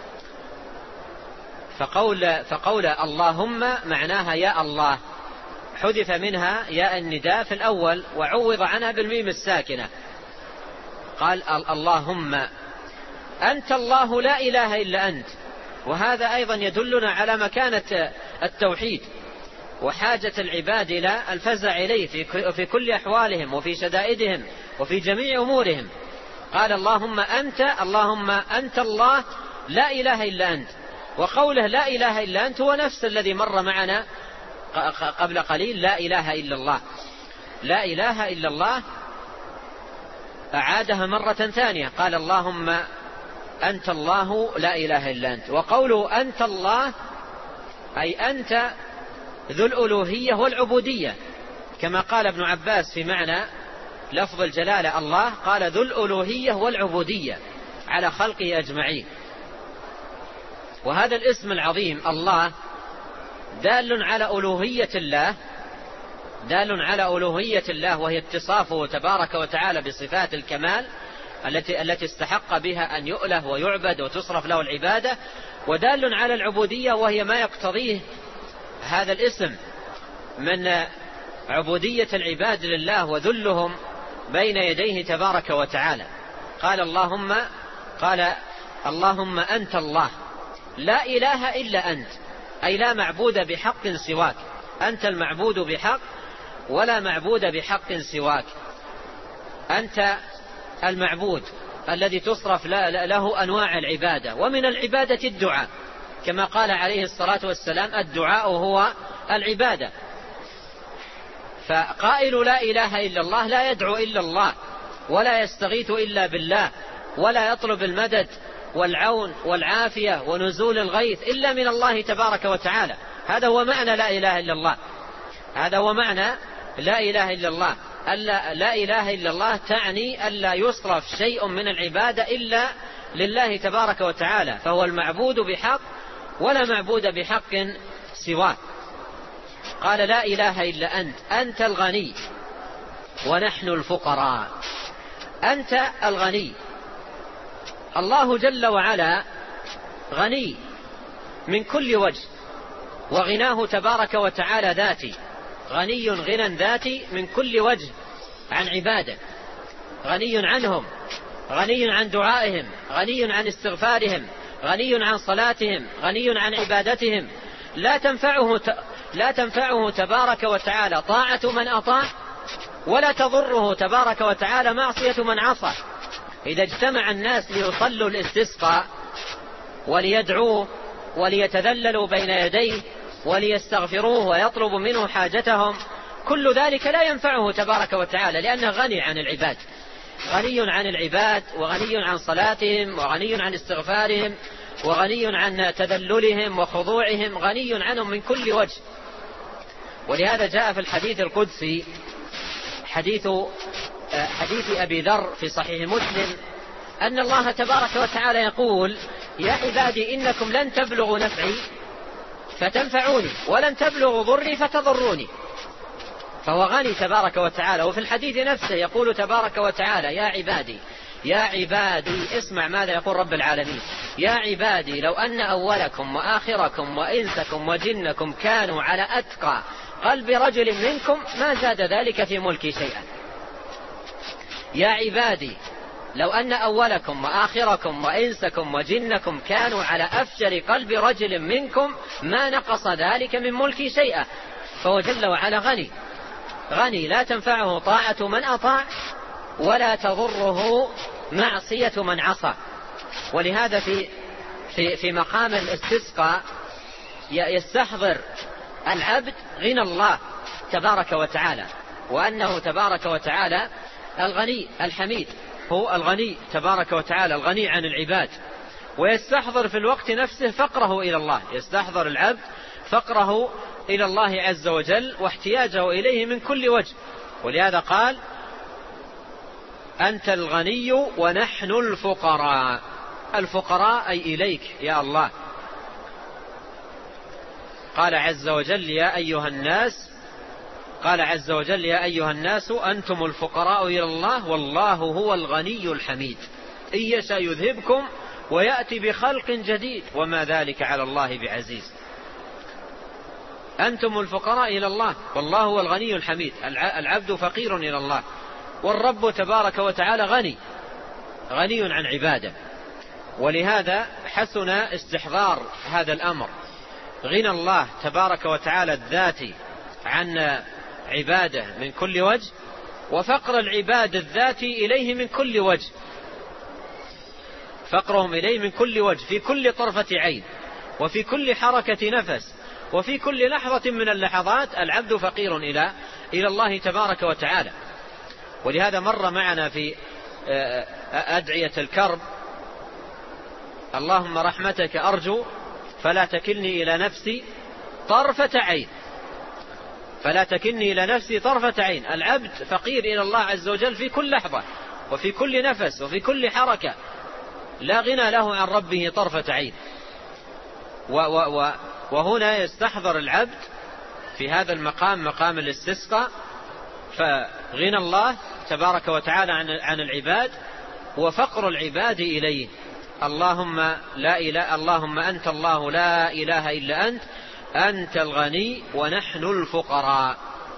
فقول اللهم معناها يا الله، حذف منها ياء النداء في الأول وعوض عنها بالميم الساكنة. قال اللهم أنت الله لا إله إلا أنت، وهذا أيضا يدلنا على مكانة التوحيد وحاجة العباد إلى الفزع إليه في كل أحوالهم وفي شدائدهم وفي جميع أمورهم. قال اللهم أنت الله لا إله إلا أنت، وقوله لا إله إلا أنت هو نفس الذي مر معنا قبل قليل، لا إله إلا الله. لا إله إلا الله أعادها مرة ثانية، قال اللهم أنت الله لا إله إلا أنت. وقوله أنت الله أي أنت ذو الألوهية والعبودية، كما قال ابن عباس في معنى لفظ الجلالة الله، قال ذو الألوهية والعبودية على خلقه أجمعين. وهذا الاسم العظيم الله دال على ألوهية الله، دال على ألوهية الله، وهي اتصافه تبارك وتعالى بصفات الكمال التي استحق بها أن يؤله ويعبد وتصرف له العبادة، ودال على العبودية وهي ما يقتضيه هذا الاسم من عبودية العباد لله وذلهم بين يديه تبارك وتعالى. قال اللهم أنت الله لا إله إلا أنت، أي لا معبود بحق سواك، أنت المعبود بحق ولا معبود بحق سواك، أنت المعبود الذي تصرف له أنواع العبادة، ومن العبادة الدعاء كما قال عليه الصلاة والسلام الدعاء هو العبادة. فقائل لا إله إلا الله لا يدعو إلا الله ولا يستغيث إلا بالله ولا يطلب المدد والعون والعافية ونزول الغيث إلا من الله تبارك وتعالى. هذا هو معنى لا إله إلا الله، هذا هو معنى لا إله إلا الله. لا إله إلا الله تعني ألا يصرف شيء من العبادة إلا لله تبارك وتعالى، فهو المعبود بحق ولا معبود بحق سواه. قال لا إله إلا أنت، أنت الغني ونحن الفقراء. أنت الغني، الله جل وعلا غني من كل وجه، وغناه تبارك وتعالى ذاتي، غني غنى ذاتي من كل وجه عن عباده، غني عنهم، غني عن دعائهم، غني عن استغفارهم، غني عن صلاتهم، غني عن عبادتهم. لا تنفعه تبارك وتعالى طاعة من أطاع، ولا تضره تبارك وتعالى معصية من عصى. إذا اجتمع الناس ليصلوا الاستسقاء وليدعوه وليتذللوا بين يديه وليستغفروه ويطلبوا منه حاجتهم، كل ذلك لا ينفعه تبارك وتعالى، لأنه غني عن العباد، غني عن العباد، وغني عن صلاتهم، وغني عن استغفارهم، وغني عن تذللهم وخضوعهم، غني عنهم من كل وجه. ولهذا جاء في الحديث القدسي حديث أبي ذر في صحيح مسلم أن الله تبارك وتعالى يقول يا عبادي إنكم لن تبلغوا نفعي فتنفعوني ولن تبلغوا ضري فتضروني. فهو غني تبارك وتعالى. وفي الحديث نفسه يقول تبارك وتعالى يا عبادي اسمع ماذا يقول رب العالمين: يا عبادي لو أن أولكم وآخركم وإنسكم وجنكم كانوا على أتقى قلب رجل منكم ما زاد ذلك في ملكي شيئا. يا عبادي لو أن أولكم وآخركم وإنسكم وجنكم كانوا على أفجر قلب رجل منكم ما نقص ذلك من ملكي شيئا. فهو جل وعلا غني لا تنفعه طاعة من أطاع ولا تضره معصية من عصى. ولهذا في مقام الاستسقاء يستحضر العبد غنى الله تبارك وتعالى، وأنه تبارك وتعالى الغني الحميد، هو الغني تبارك وتعالى الغني عن العباد. ويستحضر في الوقت نفسه فقره إلى الله، يستحضر العبد فقره إلى الله عز وجل واحتياجه إليه من كل وجه. ولهذا قال أنت الغني ونحن الفقراء. الفقراء أي إليك يا الله. قال عز وجل يا أيها الناس أنتم الفقراء إلى الله والله هو الغني الحميد إن يشاء يذهبكم ويأتي بخلق جديد وما ذلك على الله بعزيز. أنتم الفقراء إلى الله والله هو الغني الحميد. العبد فقير إلى الله، والرب تبارك وتعالى غني عن عباده. ولهذا حسن استحضار هذا الأمر، غنى الله تبارك وتعالى الذاتي عن عباده من كل وجه، وفقر العباد الذاتي إليه من كل وجه، فقرهم إليه من كل وجه، في كل طرفة عين وفي كل حركة نفس وفي كل لحظة من اللحظات العبد فقير إلى الله تبارك وتعالى. ولهذا مر معنا في أدعية الكرب اللهم رحمتك أرجو فلا تكلني إلى نفسي طرفة عين، فلا تكلني إلى نفسي طرفة عين. العبد فقير إلى الله عز وجل في كل لحظة وفي كل نفس وفي كل حركة، لا غنى له عن ربه طرفة عين. وهنا يستحضر العبد في هذا المقام، مقام الاستسقاء، فغنى الله تبارك وتعالى عن العباد، وفقر العباد إليه. اللهم أنت الله لا إله إلا أنت، أنت الغني ونحن الفقراء.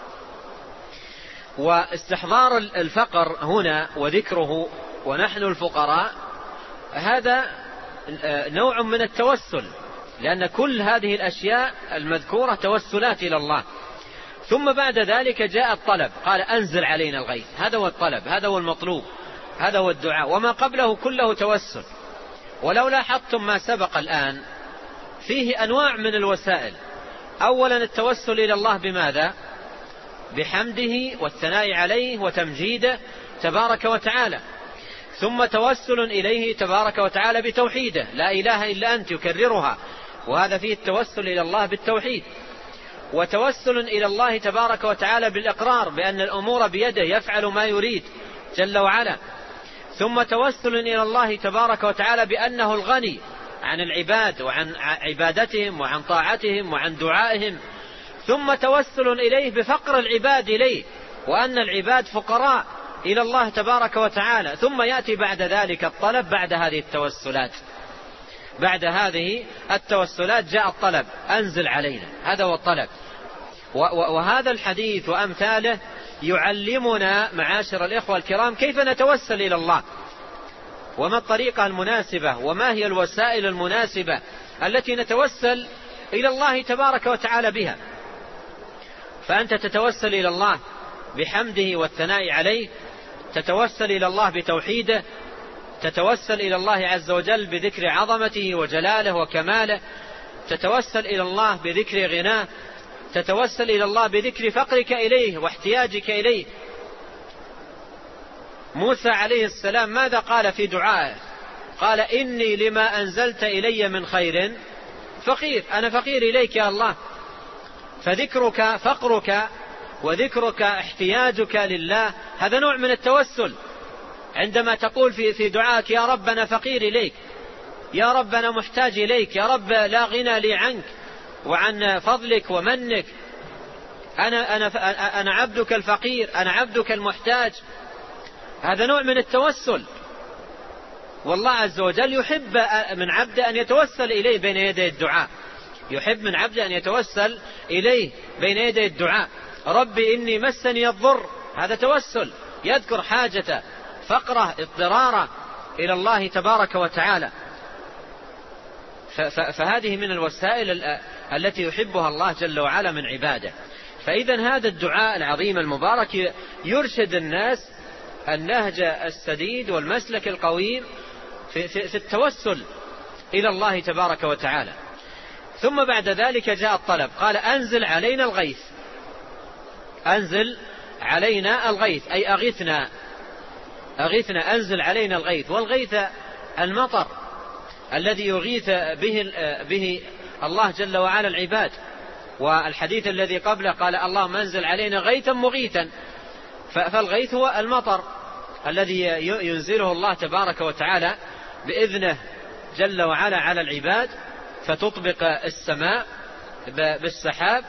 واستحضار الفقر هنا وذكره ونحن الفقراء هذا نوع من التوسل، لأن كل هذه الأشياء المذكورة توسلات إلى الله. ثم بعد ذلك جاء الطلب، قال أنزل علينا الغيث. هذا هو الطلب، هذا هو المطلوب، هذا هو الدعاء، وما قبله كله توسل. ولو لاحظتم ما سبق الآن فيه أنواع من الوسائل. أولا التوسل إلى الله بماذا؟ بحمده والثناء عليه وتمجيده تبارك وتعالى. ثم توسل إليه تبارك وتعالى بتوحيده، لا إله إلا أنت، يكررها، وهذا فيه التوسل إلى الله بالتوحيد. وتوسل إلى الله تبارك وتعالى بالإقرار بأن الأمور بيده، يفعل ما يريد جل وعلا. ثم توسل إلى الله تبارك وتعالى بأنه الغني عن العباد وعن عبادتهم وعن طاعتهم وعن دعائهم. ثم توسل إليه بفقر العباد إليه، وأن العباد فقراء إلى الله تبارك وتعالى. ثم يأتي بعد ذلك الطلب بعد هذه التوسلات. بعد هذه التوسلات جاء الطلب، أنزل علينا، هذا هو الطلب. وهذا الحديث وأمثاله يعلمنا معاشر الإخوة الكرام كيف نتوسل إلى الله، وما الطريقة المناسبة، وما هي الوسائل المناسبة التي نتوسل إلى الله تبارك وتعالى بها. فأنت تتوسل إلى الله بحمده والثناء عليه، تتوسل إلى الله بتوحيده، تتوسل إلى الله عز وجل بذكر عظمته وجلاله وكماله، تتوسل إلى الله بذكر غناه، تتوسل إلى الله بذكر فقرك إليه واحتياجك إليه. موسى عليه السلام ماذا قال في دعائه؟ قال إني لما أنزلت إلي من خير فقير، أنا فقير إليك يا الله. فذكرك فقرك وذكرك احتياجك لله هذا نوع من التوسل. عندما تقول في دعائك يا رب أنا فقير إليك، يا رب أنا محتاج إليك، يا رب لا غنى لي عنك وعن فضلك ومنك، أنا عبدك الفقير، أنا عبدك المحتاج، هذا نوع من التوسل. والله عز وجل يحب من عبده أن يتوسل إليه بين يدي الدعاء، يحب من عبده أن يتوسل إليه بين يدي الدعاء. ربي إني مسني الضر، هذا توسل، يذكر حاجته فقره اضطراره إلى الله تبارك وتعالى. فهذه من الوسائل التي يحبها الله جل وعلا من عباده. فإذا هذا الدعاء العظيم المبارك يرشد الناس النهج السديد والمسلك القويم في التوسل إلى الله تبارك وتعالى. ثم بعد ذلك جاء الطلب، قال أنزل علينا الغيث. أنزل علينا الغيث أي أغثنا، أغثنا، أنزل علينا الغيث. والغيث المطر الذي يغيث به الله جل وعلا العباد. والحديث الذي قبله قال اللهم أنزل علينا غيثا مغيثا. فالغيث هو المطر الذي ينزله الله تبارك وتعالى بإذنه جل وعلا على العباد، فتطبق السماء بالسحاب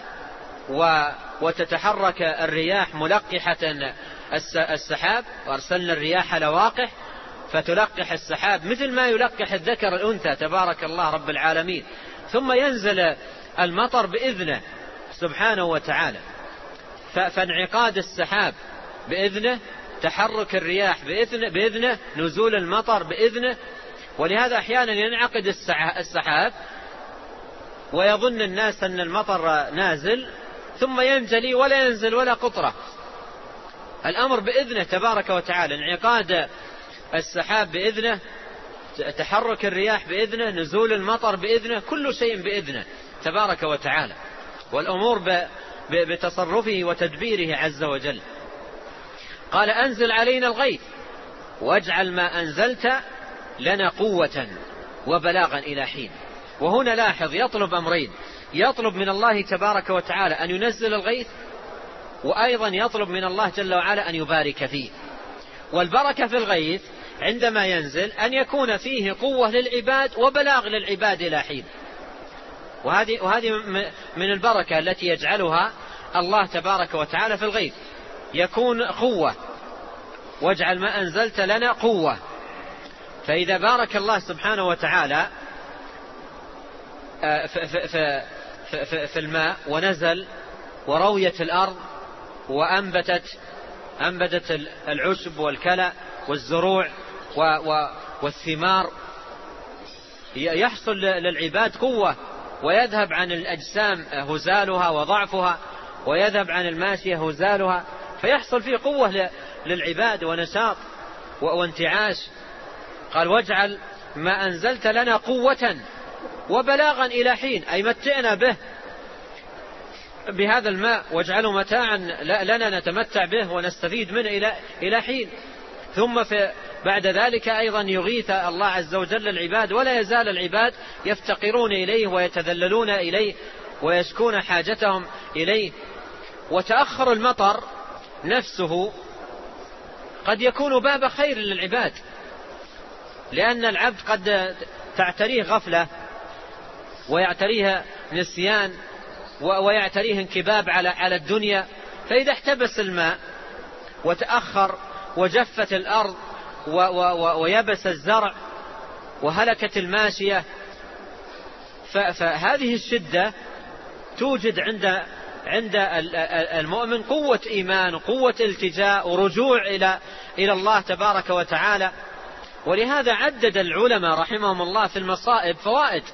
وتتحرك الرياح ملقحة السحاب، وأرسلنا الرياح لواقح فتلقح السحاب مثل ما يلقح الذكر الأنثى تبارك الله رب العالمين. ثم ينزل المطر بإذنه سبحانه وتعالى، فانعقاد السحاب بإذنه، تحرك الرياح بإذنه، نزول المطر بإذنه. ولهذا أحيانا ينعقد السحاب ويظن الناس أن المطر نازل ثم ينجلي ولا ينزل ولا قطرة. الأمر بإذنه تبارك وتعالى، انعقاد السحاب بإذنه، تحرك الرياح بإذنه، نزول المطر بإذنه، كل شيء بإذنه تبارك وتعالى، والأمور بتصرفه وتدبيره عز وجل. قال أنزل علينا الغيث واجعل ما أنزلت لنا قوة وبلاغا إلى حين. وهنا لاحظ يطلب أمرين، يطلب من الله تبارك وتعالى أن ينزل الغيث، وأيضا يطلب من الله جل وعلا أن يبارك فيه. والبركة في الغيث عندما ينزل أن يكون فيه قوة للعباد وبلاغ للعباد إلى حين. وهذه من البركة التي يجعلها الله تبارك وتعالى في الغيث، يكون قوة، واجعل ما أنزلت لنا قوة فإذا بارك الله سبحانه وتعالى في الماء ونزل ورويت الأرض وأنبتت العشب والكلى والزروع والثمار، يحصل للعباد قوة، ويذهب عن الأجسام هزالها وضعفها، ويذهب عن الماشية هزالها، فيحصل فيه قوة للعباد ونشاط وانتعاش. قال واجعل ما أنزلت لنا قوة وبلاغا إلى حين، أي متعنا به بهذا الماء واجعله متاعا لنا نتمتع به ونستفيد منه إلى حين. ثم بعد ذلك أيضا يغيث الله عز وجل العباد، ولا يزال العباد يفتقرون إليه ويتذللون إليه ويشكون حاجتهم إليه. وتأخر المطر نفسه قد يكون باب خير للعباد، لأن العبد قد تعتريه غفلة ويعتريه نسيان ويعتريه انكباب على الدنيا، فإذا احتبس الماء وتأخر وجفت الأرض ويبس الزرع وهلكت الماشية، فهذه الشدة توجد عند المؤمن قوة إيمان وقوة التجاء ورجوع إلى الله تبارك وتعالى. ولهذا عدد العلماء رحمهم الله في المصائب فوائد.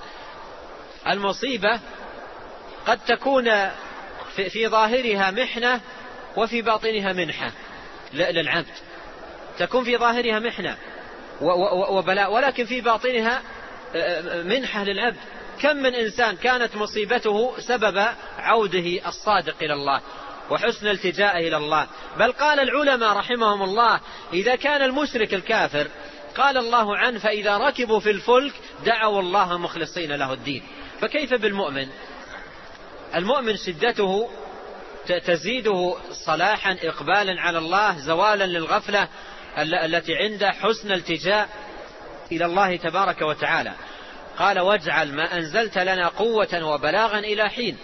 المصيبة قد تكون في ظاهرها محنة وفي باطنها منحة للعبد، تكون في ظاهرها محنة وبلاء، ولكن في باطنها منحة للعبد. كم من إنسان كانت مصيبته سبب عوده الصادق إلى الله وحسن التجاء إلى الله. بل قال العلماء رحمهم الله إذا كان المشرك الكافر قال الله عنه فإذا ركبوا في الفلك دعوا الله مخلصين له الدين، فكيف بالمؤمن؟ المؤمن شدته تزيده صلاحا إقبالا على الله، زوالا للغفلة التي عنده، حسن التجاء إلى الله تبارك وتعالى. قال واجعل ما أنزلت لنا قوة وبلاغا إلى حين.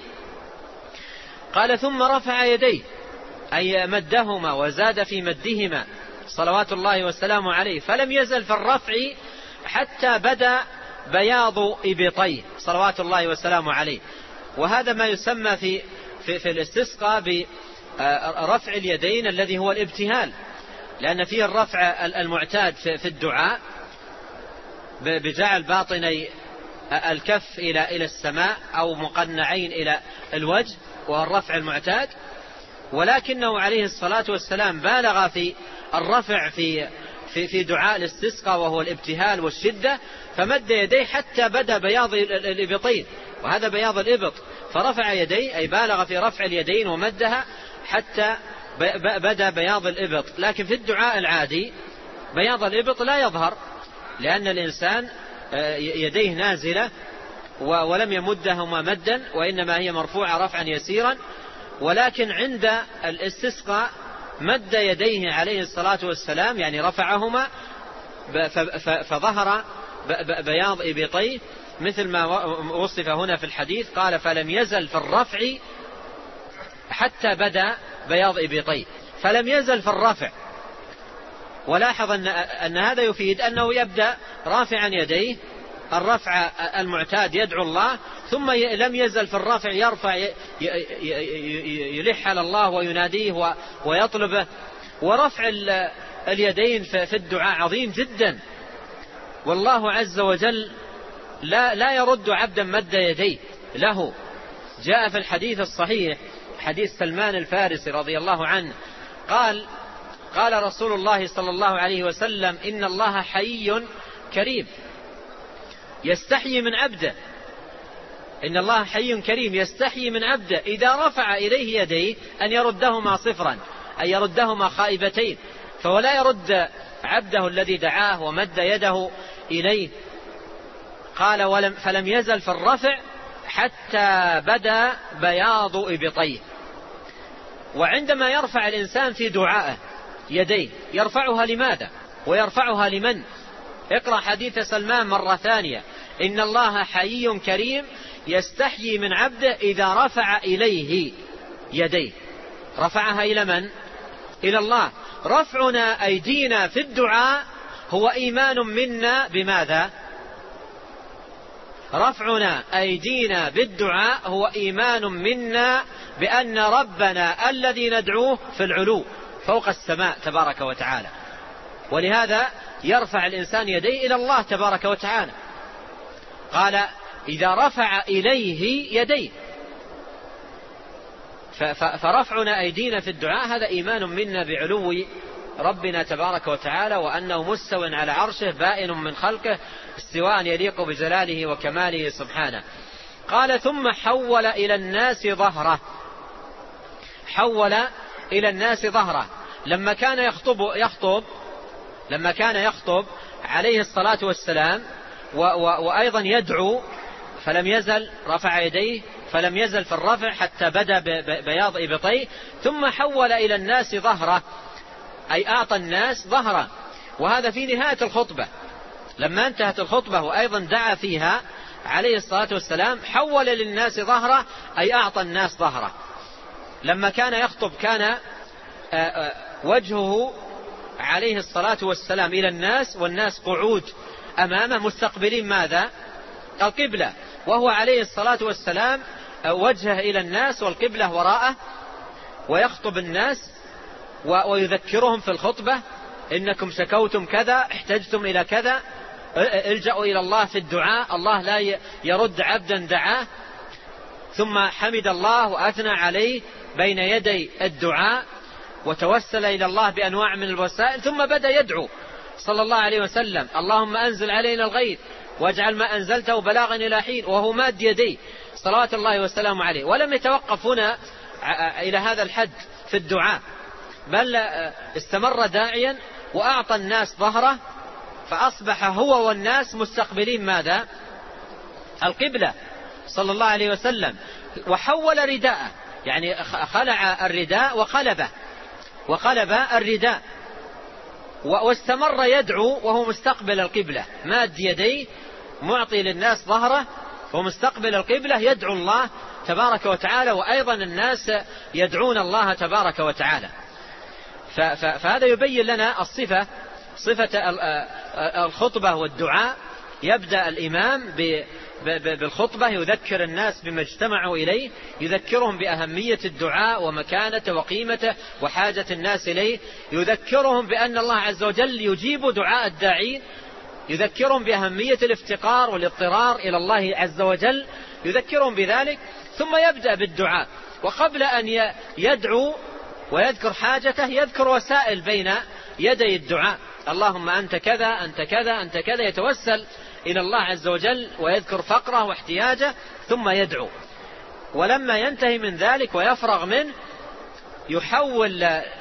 قال ثم رفع يديه أي مدهما وزاد في مدهما صلوات الله والسلام عليه، فلم يزل في الرفع حتى بدا بياض إبطيه صلوات الله والسلام عليه. وهذا ما يسمى في الاستسقاء برفع اليدين الذي هو الابتهال، لأن فيه الرفع المعتاد في الدعاء بجعل باطني الكف إلى السماء أو مقنعين إلى الوجه، وهو الرفع المعتاد. ولكنه عليه الصلاة والسلام بالغ في الرفع في دعاء الاستسقاء وهو الابتهال والشدة، فمد يديه حتى بدا بياض الإبطين، وهذا بياض الإبط، فرفع يديه أي بالغ في رفع اليدين ومدها حتى بدا بياض الإبط. لكن في الدعاء العادي بياض الإبط لا يظهر، لأن الإنسان يديه نازلة ولم يمدهما مدا، وإنما هي مرفوعة رفعا يسيرا. ولكن عند الاستسقاء مد يديه عليه الصلاة والسلام، يعني رفعهما فظهر بياض إبطيه مثل ما وصف هنا في الحديث. قال فلم يزل في الرفع حتى بدا بياض إبطيه، فلم يزل في الرفع. ولاحظ أن هذا يفيد أنه يبدأ رافعا يديه الرفع المعتاد يدعو الله، ثم لم يزل في الرفع يرفع يلح على الله ويناديه ويطلبه. ورفع اليدين في الدعاء عظيم جدا، والله عز وجل لا يرد عبدا مد يديه له. جاء في الحديث الصحيح حديث سلمان الفارسي رضي الله عنه قال رسول الله صلى الله عليه وسلم إن الله حيي كريم يستحيي من عبده، إن الله حي كريم يستحيي من عبده إذا رفع إليه يديه أن يردهما صفرا، أن يردهما خائبتين، فولا يرد عبده الذي دعاه ومد يده إليه. قال فلم يزل في الرفع حتى بدا بياض إبطيه. وعندما يرفع الإنسان في دعائه يديه يرفعها لماذا ويرفعها لمن؟ اقرأ حديث سلمان مرة ثانية، إن الله حيي كريم يستحيي من عبده إذا رفع إليه يديه. رفعها إلى من؟ إلى الله. رفعنا أيدينا في الدعاء هو إيمان منا بماذا؟ رفعنا أيدينا بالدعاء هو إيمان منا بأن ربنا الذي ندعوه في العلو فوق السماء تبارك وتعالى، ولهذا يرفع الإنسان يديه إلى الله تبارك وتعالى. قال إذا رفع إليه يديه، فرفعنا أيدينا في الدعاء هذا إيمان منا بعلو ربنا تبارك وتعالى، وأنه مستو على عرشه بائن من خلقه استواء يليق بجلاله وكماله سبحانه. قال ثم حول إلى الناس ظهره، حول إلى الناس ظهره لما كان يخطب عليه الصلاة والسلام وأيضا يدعو، فلم يزل رفع يديه، فلم يزل في الرفع حتى بدأ بياض إبطيه، ثم حول إلى الناس ظهره أي أعطى الناس ظهره. وهذا في نهاية الخطبة لما انتهت الخطبة وأيضا دعا فيها عليه الصلاة والسلام، حول للناس ظهره أي أعطى الناس ظهره. لما كان يخطب كان وجهه عليه الصلاة والسلام إلى الناس، والناس قعود أمامه مستقبلين ماذا؟ القبلة، وهو عليه الصلاة والسلام وجهه إلى الناس والقبلة وراءه، ويخطب الناس ويذكرهم في الخطبة إنكم شكوتم كذا، احتجتم إلى كذا، الجأوا إلى الله في الدعاء، الله لا يرد عبدا دعاه. ثم حمد الله وأثنى عليه بين يدي الدعاء وتوسل إلى الله بأنواع من الوسائل، ثم بدأ يدعو صلى الله عليه وسلم اللهم أنزل علينا الغيث واجعل ما أنزلته بلاغا إلى حين، وهو ماد يديه صلوات الله وسلامه عليه. ولم يتوقف هنا إلى هذا الحد في الدعاء، بل استمر داعيا وأعطى الناس ظهره، فأصبح هو والناس مستقبلين ماذا؟ القبلة صلى الله عليه وسلم. وحول رداءه، يعني خلع الرداء وقلب الرداء، واستمر يدعو وهو مستقبل القبلة، ماد يديه معطي للناس ظهره ومستقبل القبلة، يدعو الله تبارك وتعالى، وأيضا الناس يدعون الله تبارك وتعالى. فهذا يبين لنا صفة الخطبة والدعاء. يبدأ الإمام بالخطبة يذكر الناس بما اجتمعوا إليه، يذكرهم بأهمية الدعاء ومكانته وقيمته وحاجة الناس إليه، يذكرهم بأن الله عز وجل يجيب دعاء الداعين، يذكرهم بأهمية الافتقار والاضطرار إلى الله عز وجل، يذكرهم بذلك، ثم يبدأ بالدعاء. وقبل أن يدعو ويذكر حاجته يذكر وسائل بين يدي الدعاء، اللهم أنت كذا أنت كذا أنت كذا، يتوسل إلى الله عز وجل ويذكر فقره واحتياجه ثم يدعو. ولما ينتهي من ذلك ويفرغ منه يحول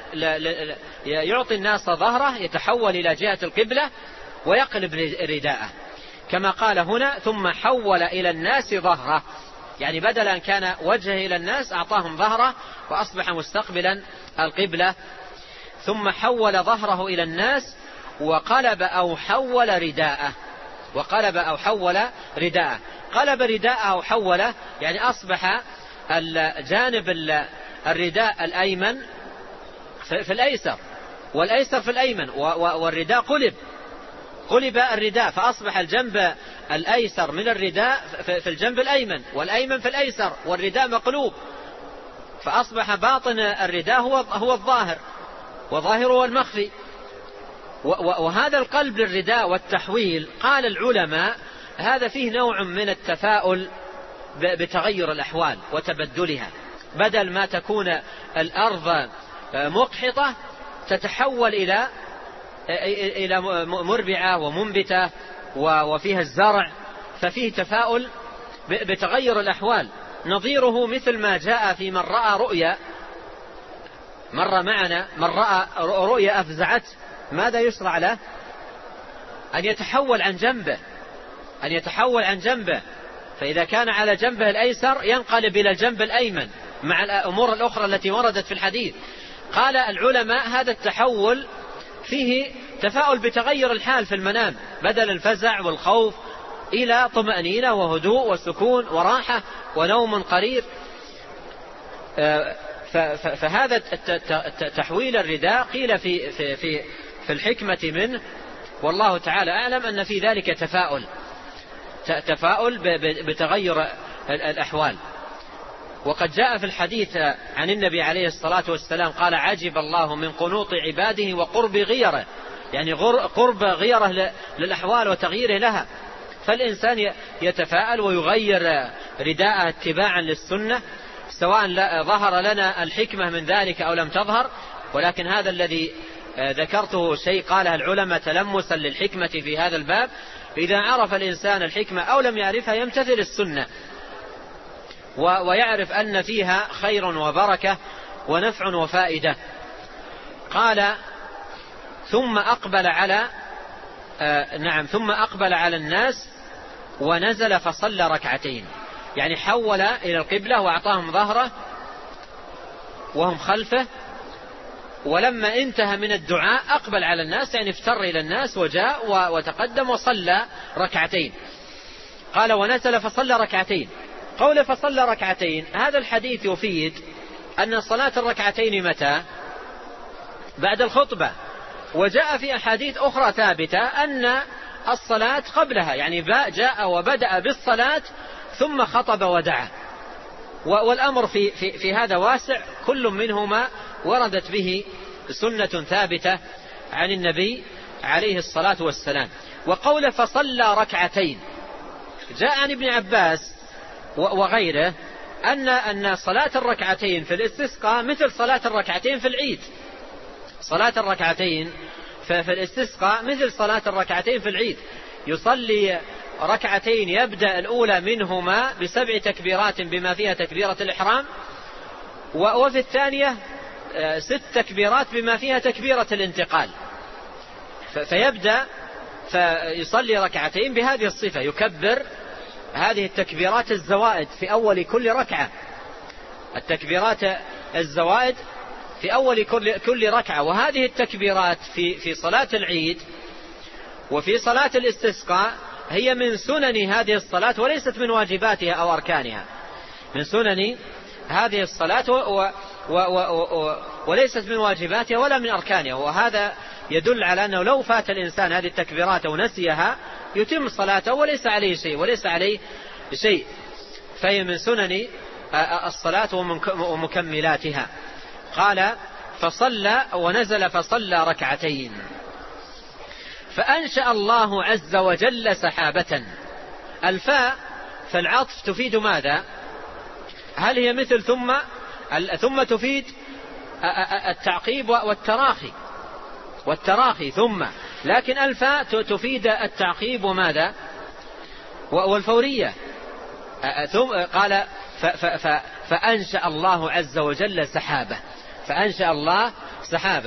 يعطي الناس ظهره، يتحول إلى جهة القبلة ويقلب رداءه، كما قال هنا ثم حول إلى الناس ظهره، يعني بدل أن كان وجهه إلى الناس أعطاهم ظهره وأصبح مستقبلا القبلة. ثم حول ظهره إلى الناس وقلب أو حول رداءه، وقلب أو حول رداءه. قلب رداءه أو حوله يعني أصبح الجانب الرداء الأيمن في الأيسر، والأيسر في الأيمن، والرداء قلب الرداء، فأصبح الجنب الأيسر من الرداء في الجنب الأيمن، والأيمن في الأيسر، والرداء مقلوب، فأصبح باطن الرداء هو الظاهر، وظاهره هو المخفي. وهذا القلب للرداء والتحويل قال العلماء هذا فيه نوع من التفاؤل بتغير الأحوال وتبدلها، بدل ما تكون الأرض مقحطة تتحول إلى مربعة ومنبتة وفيها الزرع، ففيه تفاؤل بتغير الأحوال. نظيره مثل ما جاء في من رأى رؤيا، مر معنا من رأى رؤيا أفزعته، ماذا يشرع له؟ أن يتحول عن جنبه، فإذا كان على جنبه الأيسر ينقلب إلى الجنب الأيمن مع الأمور الأخرى التي وردت في الحديث. قال العلماء هذا التحول فيه تفاؤل بتغير الحال في المنام، بدل الفزع والخوف إلى طمأنينة وهدوء وسكون وراحة ونوم قرير. فهذا تحويل الرداء قيل في الحكمة منه والله تعالى أعلم أن في ذلك تفاؤل بتغير الأحوال. وقد جاء في الحديث عن النبي عليه الصلاة والسلام قال: عجب الله من قنوط عباده وقرب غيره، يعني قرب غيره للأحوال وتغييره لها. فالإنسان يتفاءل ويغير رداءه اتباعا للسنة، سواء ظهر لنا الحكمة من ذلك أو لم تظهر. ولكن هذا الذي ذكرته شيء قاله العلماء تلمسا للحكمة في هذا الباب. إذا عرف الإنسان الحكمة أو لم يعرفها يمتثل السنة ويعرف أن فيها خير وبركة ونفع وفائدة. قال: ثم أقبل على الناس ونزل فصلى ركعتين، يعني حول إلى القبلة وأعطاهم ظهره وهم خلفه. ولما انتهى من الدعاء أقبل على الناس، يعني افتر إلى الناس وجاء وتقدم وصلى ركعتين. قال: ونزل فصلى ركعتين. قول فصلى ركعتين، هذا الحديث يفيد أن صلاة الركعتين متى؟ بعد الخطبة. وجاء في أحاديث أخرى ثابتة أن الصلاة قبلها، يعني جاء وبدأ بالصلاة ثم خطب ودعا. والأمر في هذا واسع، كل منهما وردت به سنة ثابتة عن النبي عليه الصلاة والسلام. وقول فصلى ركعتين جاء عن ابن عباس وغيره أن صلاة الركعتين في الاستسقاء مثل صلاة الركعتين في العيد. صلاة الركعتين في الاستسقاء مثل صلاة الركعتين في العيد، يصلي ركعتين يبدأ الأولى منهما ب7 تكبيرات بما فيها تكبيرة الإحرام، وفي الثانية 6 تكبيرات بما فيها تكبيرة الانتقال. فيبدأ فيصلي ركعتين بهذه الصفة، يكبر هذه التكبيرات الزوائد في أول كل ركعة، التكبيرات الزوائد في أول كل ركعة. وهذه التكبيرات في صلاة العيد وفي صلاة الاستسقاء هي من سنن هذه الصلاة وليست من واجباتها أو أركانها، من سنن هذه الصلاة وليست من واجباتها ولا من أركانها. وهذا يدل على أنه لو فات الإنسان هذه التكبيرات ونسيها يتم صلاته وليس عليه شيء، فهي من سنن الصلاة ومكملاتها. قال: فصلى ونزل فصلى ركعتين فأنشأ الله عز وجل سحابة. الفاء فالعطف تفيد ماذا؟ هل هي مثل ثم تفيد التعقيب والتراخي ثم، لكن الفاء تفيد التعقيب وماذا؟ والفورية. قال فأنشأ الله عز وجل سحابة، فأنشأ الله سحابة.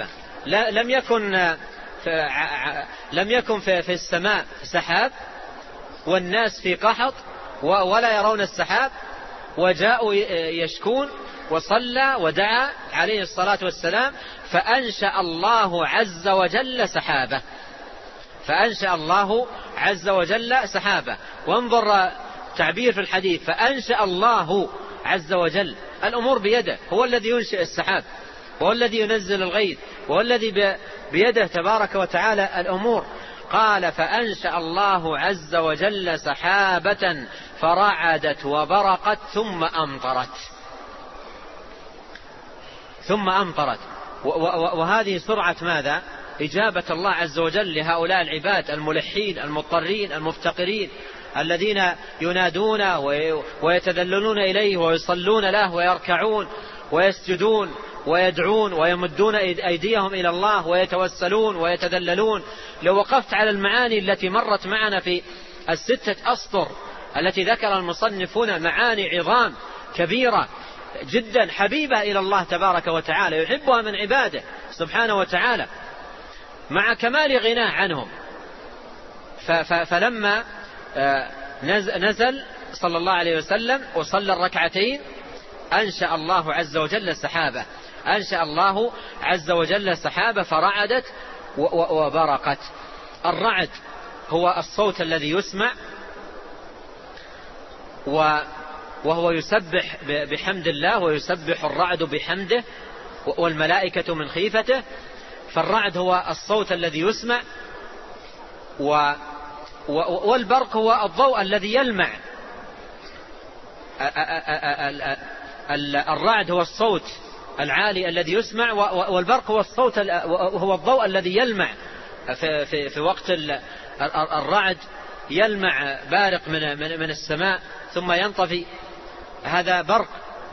لم يكن في السماء سحاب والناس في قحط ولا يرون السحاب، وجاءوا يشكون وصلى ودعا عليه الصلاة والسلام فأنشأ الله عز وجل سحابة، فأنشأ الله عز وجل سحابة. وانظر تعبير في الحديث فأنشأ الله عز وجل، الأمور بيده، هو الذي ينشئ السحاب، هو الذي ينزل الغيث، هو الذي بيده تبارك وتعالى الأمور. قال فأنشأ الله عز وجل سحابة فرعدت وبرقت ثم أمطرت. وهذه سرعة ماذا؟ إجابة الله عز وجل لهؤلاء العباد الملحين المضطرين المفتقرين الذين ينادون ويتذللون إليه ويصلون له ويركعون ويسجدون ويدعون ويمدون أيديهم إلى الله ويتوسلون ويتذللون. لو وقفت على المعاني التي مرت معنا في 6 أسطر التي ذكر المصنفون، معاني عظام كبيرة جدا حبيبة إلى الله تبارك وتعالى، يحبها من عباده سبحانه وتعالى مع كمال غناه عنهم. فلما نزل صلى الله عليه وسلم وصلى الركعتين أنشأ الله عز وجل سحابة، أنشأ الله عز وجل سحابة فرعدت وبرقت. الرعد هو الصوت الذي يسمع وهو يسبح بحمد الله، ويسبح الرعد بحمده والملائكة من خيفته. فالرعد هو الصوت الذي يسمع والبرق هو الضوء الذي يلمع. الرعد هو الصوت العالي الذي يسمع، والبرق هو الصوت هو الضوء الذي يلمع في وقت الرعد، يلمع بارق من السماء ثم ينطفي، هذا برق.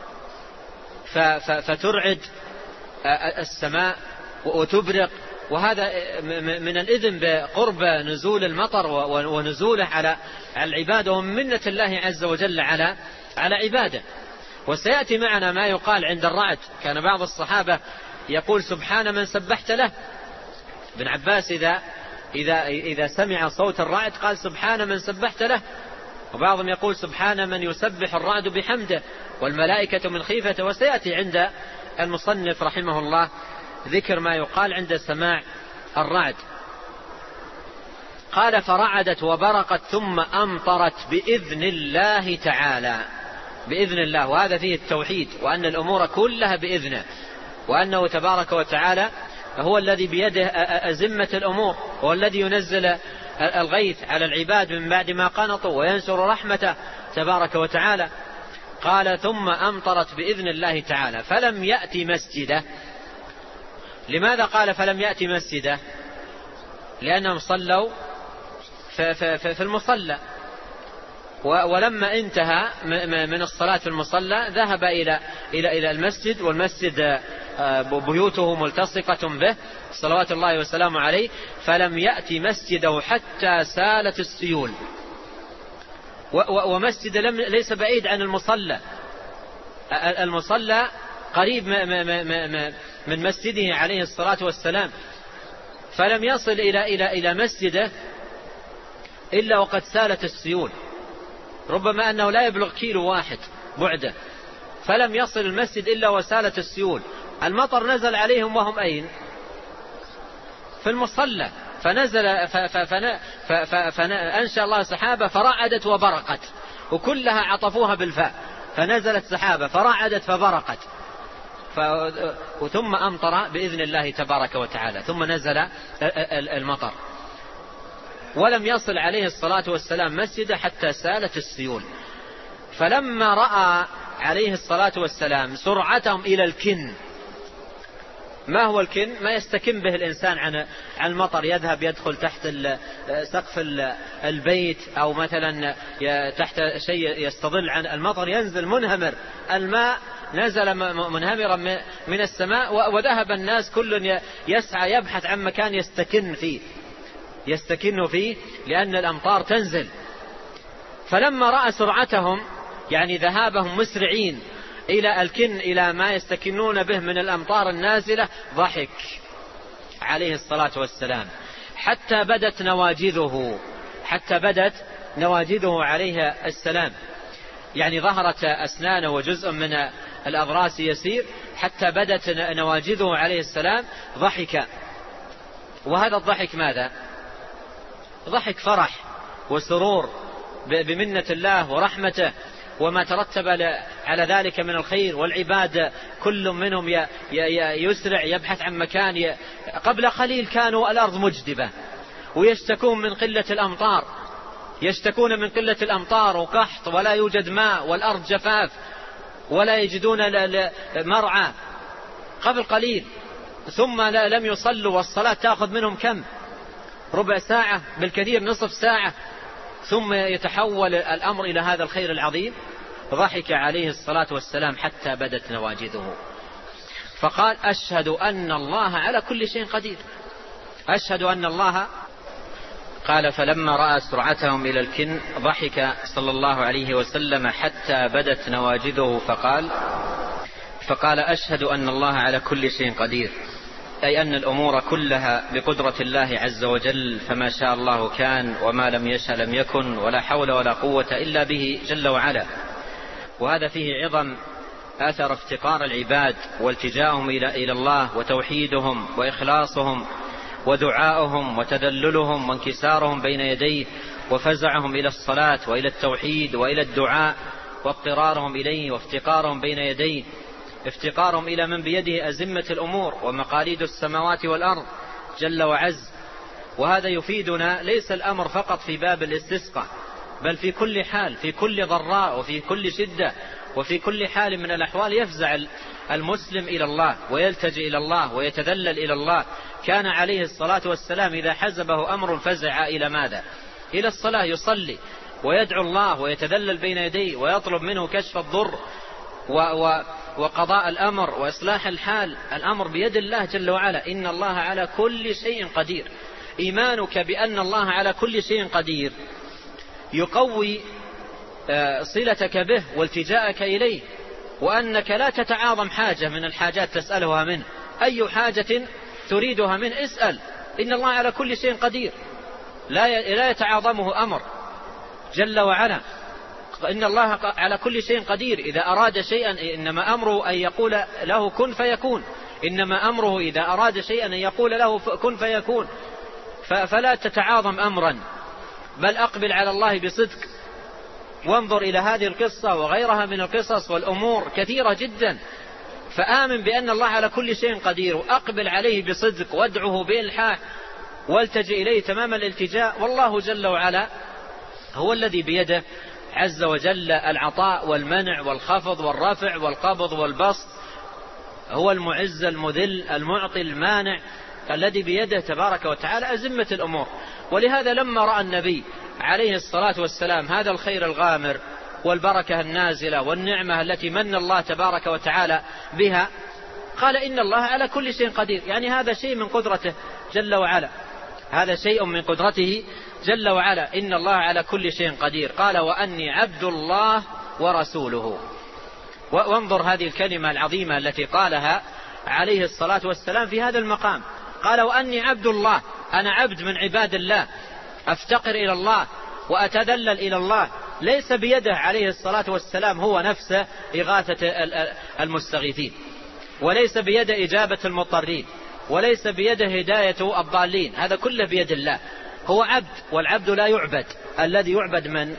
فترعد السماء وتبرق، وهذا من الإذن بقرب نزول المطر ونزوله على العباد، ومن منة الله عز وجل على عباده. وسيأتي معنا ما يقال عند الرعد. كان بعض الصحابة يقول سبحان من سبحت له. ابن عباس إذا سمع صوت الرعد قال سبحان من سبحت له، وبعضهم يقول سبحان من يسبح الرعد بحمده والملائكة من خيفته. وسيأتي عند المصنف رحمه الله ذكر ما يقال عند سماع الرعد. قال فرعدت وبرقت ثم أمطرت بإذن الله تعالى، بإذن الله، وهذا فيه التوحيد، وأن الأمور كلها بإذنه، وأنه تبارك وتعالى هو الذي بيده أزمة الأمور، هو الذي ينزل الغيث على العباد من بعد ما قنطوا وينشر رحمته تبارك وتعالى. قال ثم أمطرت بإذن الله تعالى فلم يأتي مسجده. لماذا قال فلم يأتي مسجده؟ لأنهم صلوا في المصلى، ولما انتهى من الصلاة في المصلى ذهب إلى المسجد، والمسجد بيوته ملتصقة به صلوات الله وسلامه عليه، فلم يأتي مسجده حتى سالت السيول. ومسجد ليس بعيد عن المصلى، المصلى قريب من مسجده عليه الصلاة والسلام، فلم يصل إلى مسجده إلا وقد سالت السيول، ربما أنه لا يبلغ كيلو واحد بعده، فلم يصل المسجد إلا وسالت السيول. المطر نزل عليهم وهم أين؟ في المصلى، فنزل فأنشأ الله سحابة فرعدت وبرقت، وكلها عطفوها بالفاء، فنزلت سحابة فرعدت فبرقت، ثم أمطر بإذن الله تبارك وتعالى، ثم نزل المطر. ولم يصل عليه الصلاة والسلام مسجد حتى سالت السيول. فلما رأى عليه الصلاة والسلام سرعتهم إلى الكن. ما هو الكن؟ ما يستكن به الإنسان عن المطر، يذهب يدخل تحت سقف البيت، أو مثلا تحت شيء يستظل عن المطر، ينزل منهمر، الماء نزل منهمرا من السماء، وذهب الناس كل يسعى يبحث عن مكان يستكن فيه لأن الأمطار تنزل. فلما رأى سرعتهم، يعني ذهابهم مسرعين إلى الكن، إلى ما يستكنون به من الأمطار النازلة، ضحك عليه الصلاة والسلام حتى بدت نواجذه عليه السلام، يعني ظهرت أسنانه وجزء من الأضراس يسير حتى بدت نواجذه عليه السلام، ضحك. وهذا الضحك ماذا؟ ضحك فرح وسرور بمنة الله ورحمته وما ترتب على ذلك من الخير، والعباد كل منهم يسرع يبحث عن مكان. قبل قليل كانوا الأرض مجدبة ويشتكون من قلة الأمطار، وقحط، ولا يوجد ماء، والأرض جفاف، ولا يجدون مرعى قبل قليل. ثم لم يصلوا، والصلاة تأخذ منهم كم؟ ربع ساعة بالكثير، نصف ساعة، ثم يتحول الأمر إلى هذا الخير العظيم. ضحك عليه الصلاة والسلام حتى بدت نواجذه، فقال أشهد أن الله على كل شيء قدير، أشهد أن الله. قال فلما رأى سرعتهم إلى الكن ضحك صلى الله عليه وسلم حتى بدت نواجذه، فقال أشهد أن الله على كل شيء قدير، أي أن الأمور كلها بقدرة الله عز وجل، فما شاء الله كان، وما لم يشأ لم يكن، ولا حول ولا قوة إلا به جل وعلا. وهذا فيه عظم أثر افتقار العباد والتجاؤهم إلى الله، وتوحيدهم وإخلاصهم ودعاؤهم وتذللهم وانكسارهم بين يديه، وفزعهم إلى الصلاة وإلى التوحيد وإلى الدعاء، واضطرارهم إليه وافتقارهم بين يديه، افتقارهم إلى من بيده أزمة الأمور ومقاليد السماوات والأرض جل وعز، وهذا يفيدنا ليس الأمر فقط في باب الاستسقاء، بل في كل حال، في كل ضراء وفي كل شدة وفي كل حال من الأحوال يفزع المسلم إلى الله ويلتجئ إلى الله ويتذلل إلى الله. كان عليه الصلاة والسلام إذا حزبه أمر فزع إلى ماذا؟ إلى الصلاة، يصلي ويدعو الله ويتذلل بين يديه ويطلب منه كشف الضر وقضاء الأمر وإصلاح الحال. الأمر بيد الله جل وعلا، إن الله على كل شيء قدير. إيمانك بأن الله على كل شيء قدير يقوي صلتك به والتجاءك إليه، وأنك لا تتعاظم حاجة من الحاجات تسألها منه، أي حاجة تريدها منه اسأل، إن الله على كل شيء قدير، لا يتعاظمه أمر جل وعلا. إن الله على كل شيء قدير، إذا أراد شيئا إنما أمره أن يقول له كن فيكون، إنما أمره إذا أراد شيئا أن يقول له كن فيكون. فلا تتعاظم أمرا، بل أقبل على الله بصدق، وانظر إلى هذه القصة وغيرها من القصص والأمور كثيرة جدا، فآمن بأن الله على كل شيء قدير، وأقبل عليه بصدق وادعه بإلحاح والتجئ إليه تمام الالتجاء. والله جل وعلا هو الذي بيده عز وجل العطاء والمنع والخفض والرفع والقبض والبسط، هو المعز المذل المعطي المانع، الذي بيده تبارك وتعالى أزمة الأمور. ولهذا لما رأى النبي عليه الصلاة والسلام هذا الخير الغامر والبركة النازلة والنعمة التي من الله تبارك وتعالى بها، قال إن الله على كل شيء قدير، يعني هذا شيء من قدرته جل وعلا، هذا شيء من قدرته جل وعلا، إن الله على كل شيء قدير. قال وأني عبد الله ورسوله. وانظر هذه الكلمة العظيمة التي قالها عليه الصلاة والسلام في هذا المقام، قال وأني عبد الله، أنا عبد من عباد الله، أفتقر إلى الله وأتذلل إلى الله. ليس بيده عليه الصلاة والسلام هو نفسه إغاثة المستغيثين، وليس بيده إجابة المضطرين، وليس بيده هداية الضالين، هذا كله بيد الله. هو عبد، والعبد لا يعبد. الذي يعبد من؟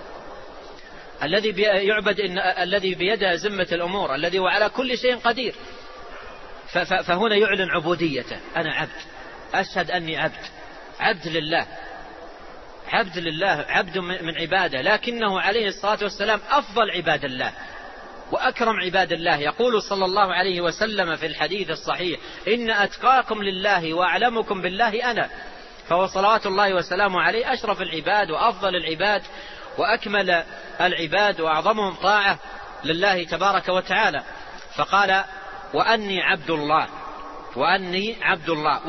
الذي بيده ذمة الأمور، الذي هو على كل شيء قدير. فهنا يعلن عبوديته، أنا عبد، أشهد أني عبد لله، عبد لله، عبد من عباده، لكنه عليه الصلاة والسلام أفضل عباد الله وأكرم عباد الله. يقول صلى الله عليه وسلم في الحديث الصحيح إن أتقاكم لله وأعلمكم بالله أنا. فهو صلوات الله وسلامه عليه أشرف العباد وأفضل العباد وأكمل العباد وأعظمهم طاعة لله تبارك وتعالى. فقال وأني عبد الله، وأني عبد الله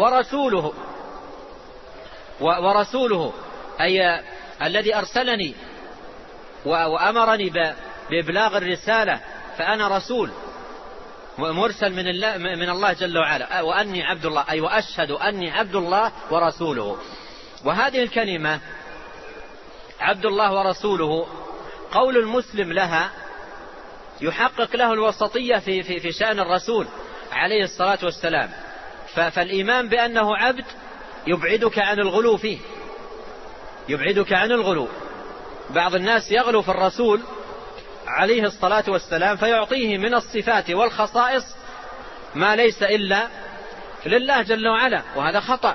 ورسوله أي الذي أرسلني وأمرني بإبلاغ الرسالة، فأنا رسول مرسل من الله جل وعلا. وأني عبد الله أي وأشهد أني عبد الله ورسوله. وهذه الكلمة عبد الله ورسوله قول المسلم لها يحقق له الوسطية في شأن الرسول عليه الصلاة والسلام. فالإيمان بأنه عبد يبعدك عن الغلو فيه، يبعدك عن الغلو. بعض الناس يغلو في الرسول عليه الصلاة والسلام فيعطيه من الصفات والخصائص ما ليس إلا لله جل وعلا، وهذا خطأ.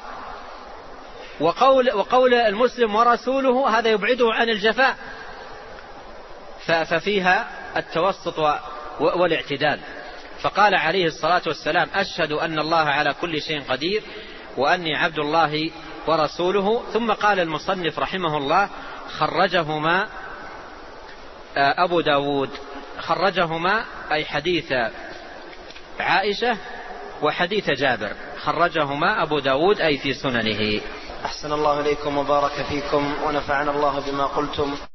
وقول المسلم ورسوله هذا يبعده عن الجفاء، ففيها التوسط والاعتدال. فقال عليه الصلاة والسلام أشهد أن الله على كل شيء قدير وأني عبد الله ورسوله. ثم قال المصنف رحمه الله خرجهما أبو داود، خرجهما أي حديث عائشة وحديث جابر، خرجهما أبو داود أي في سننه. أحسن الله إليكم وبارك فيكم ونفعنا الله بما قلتم.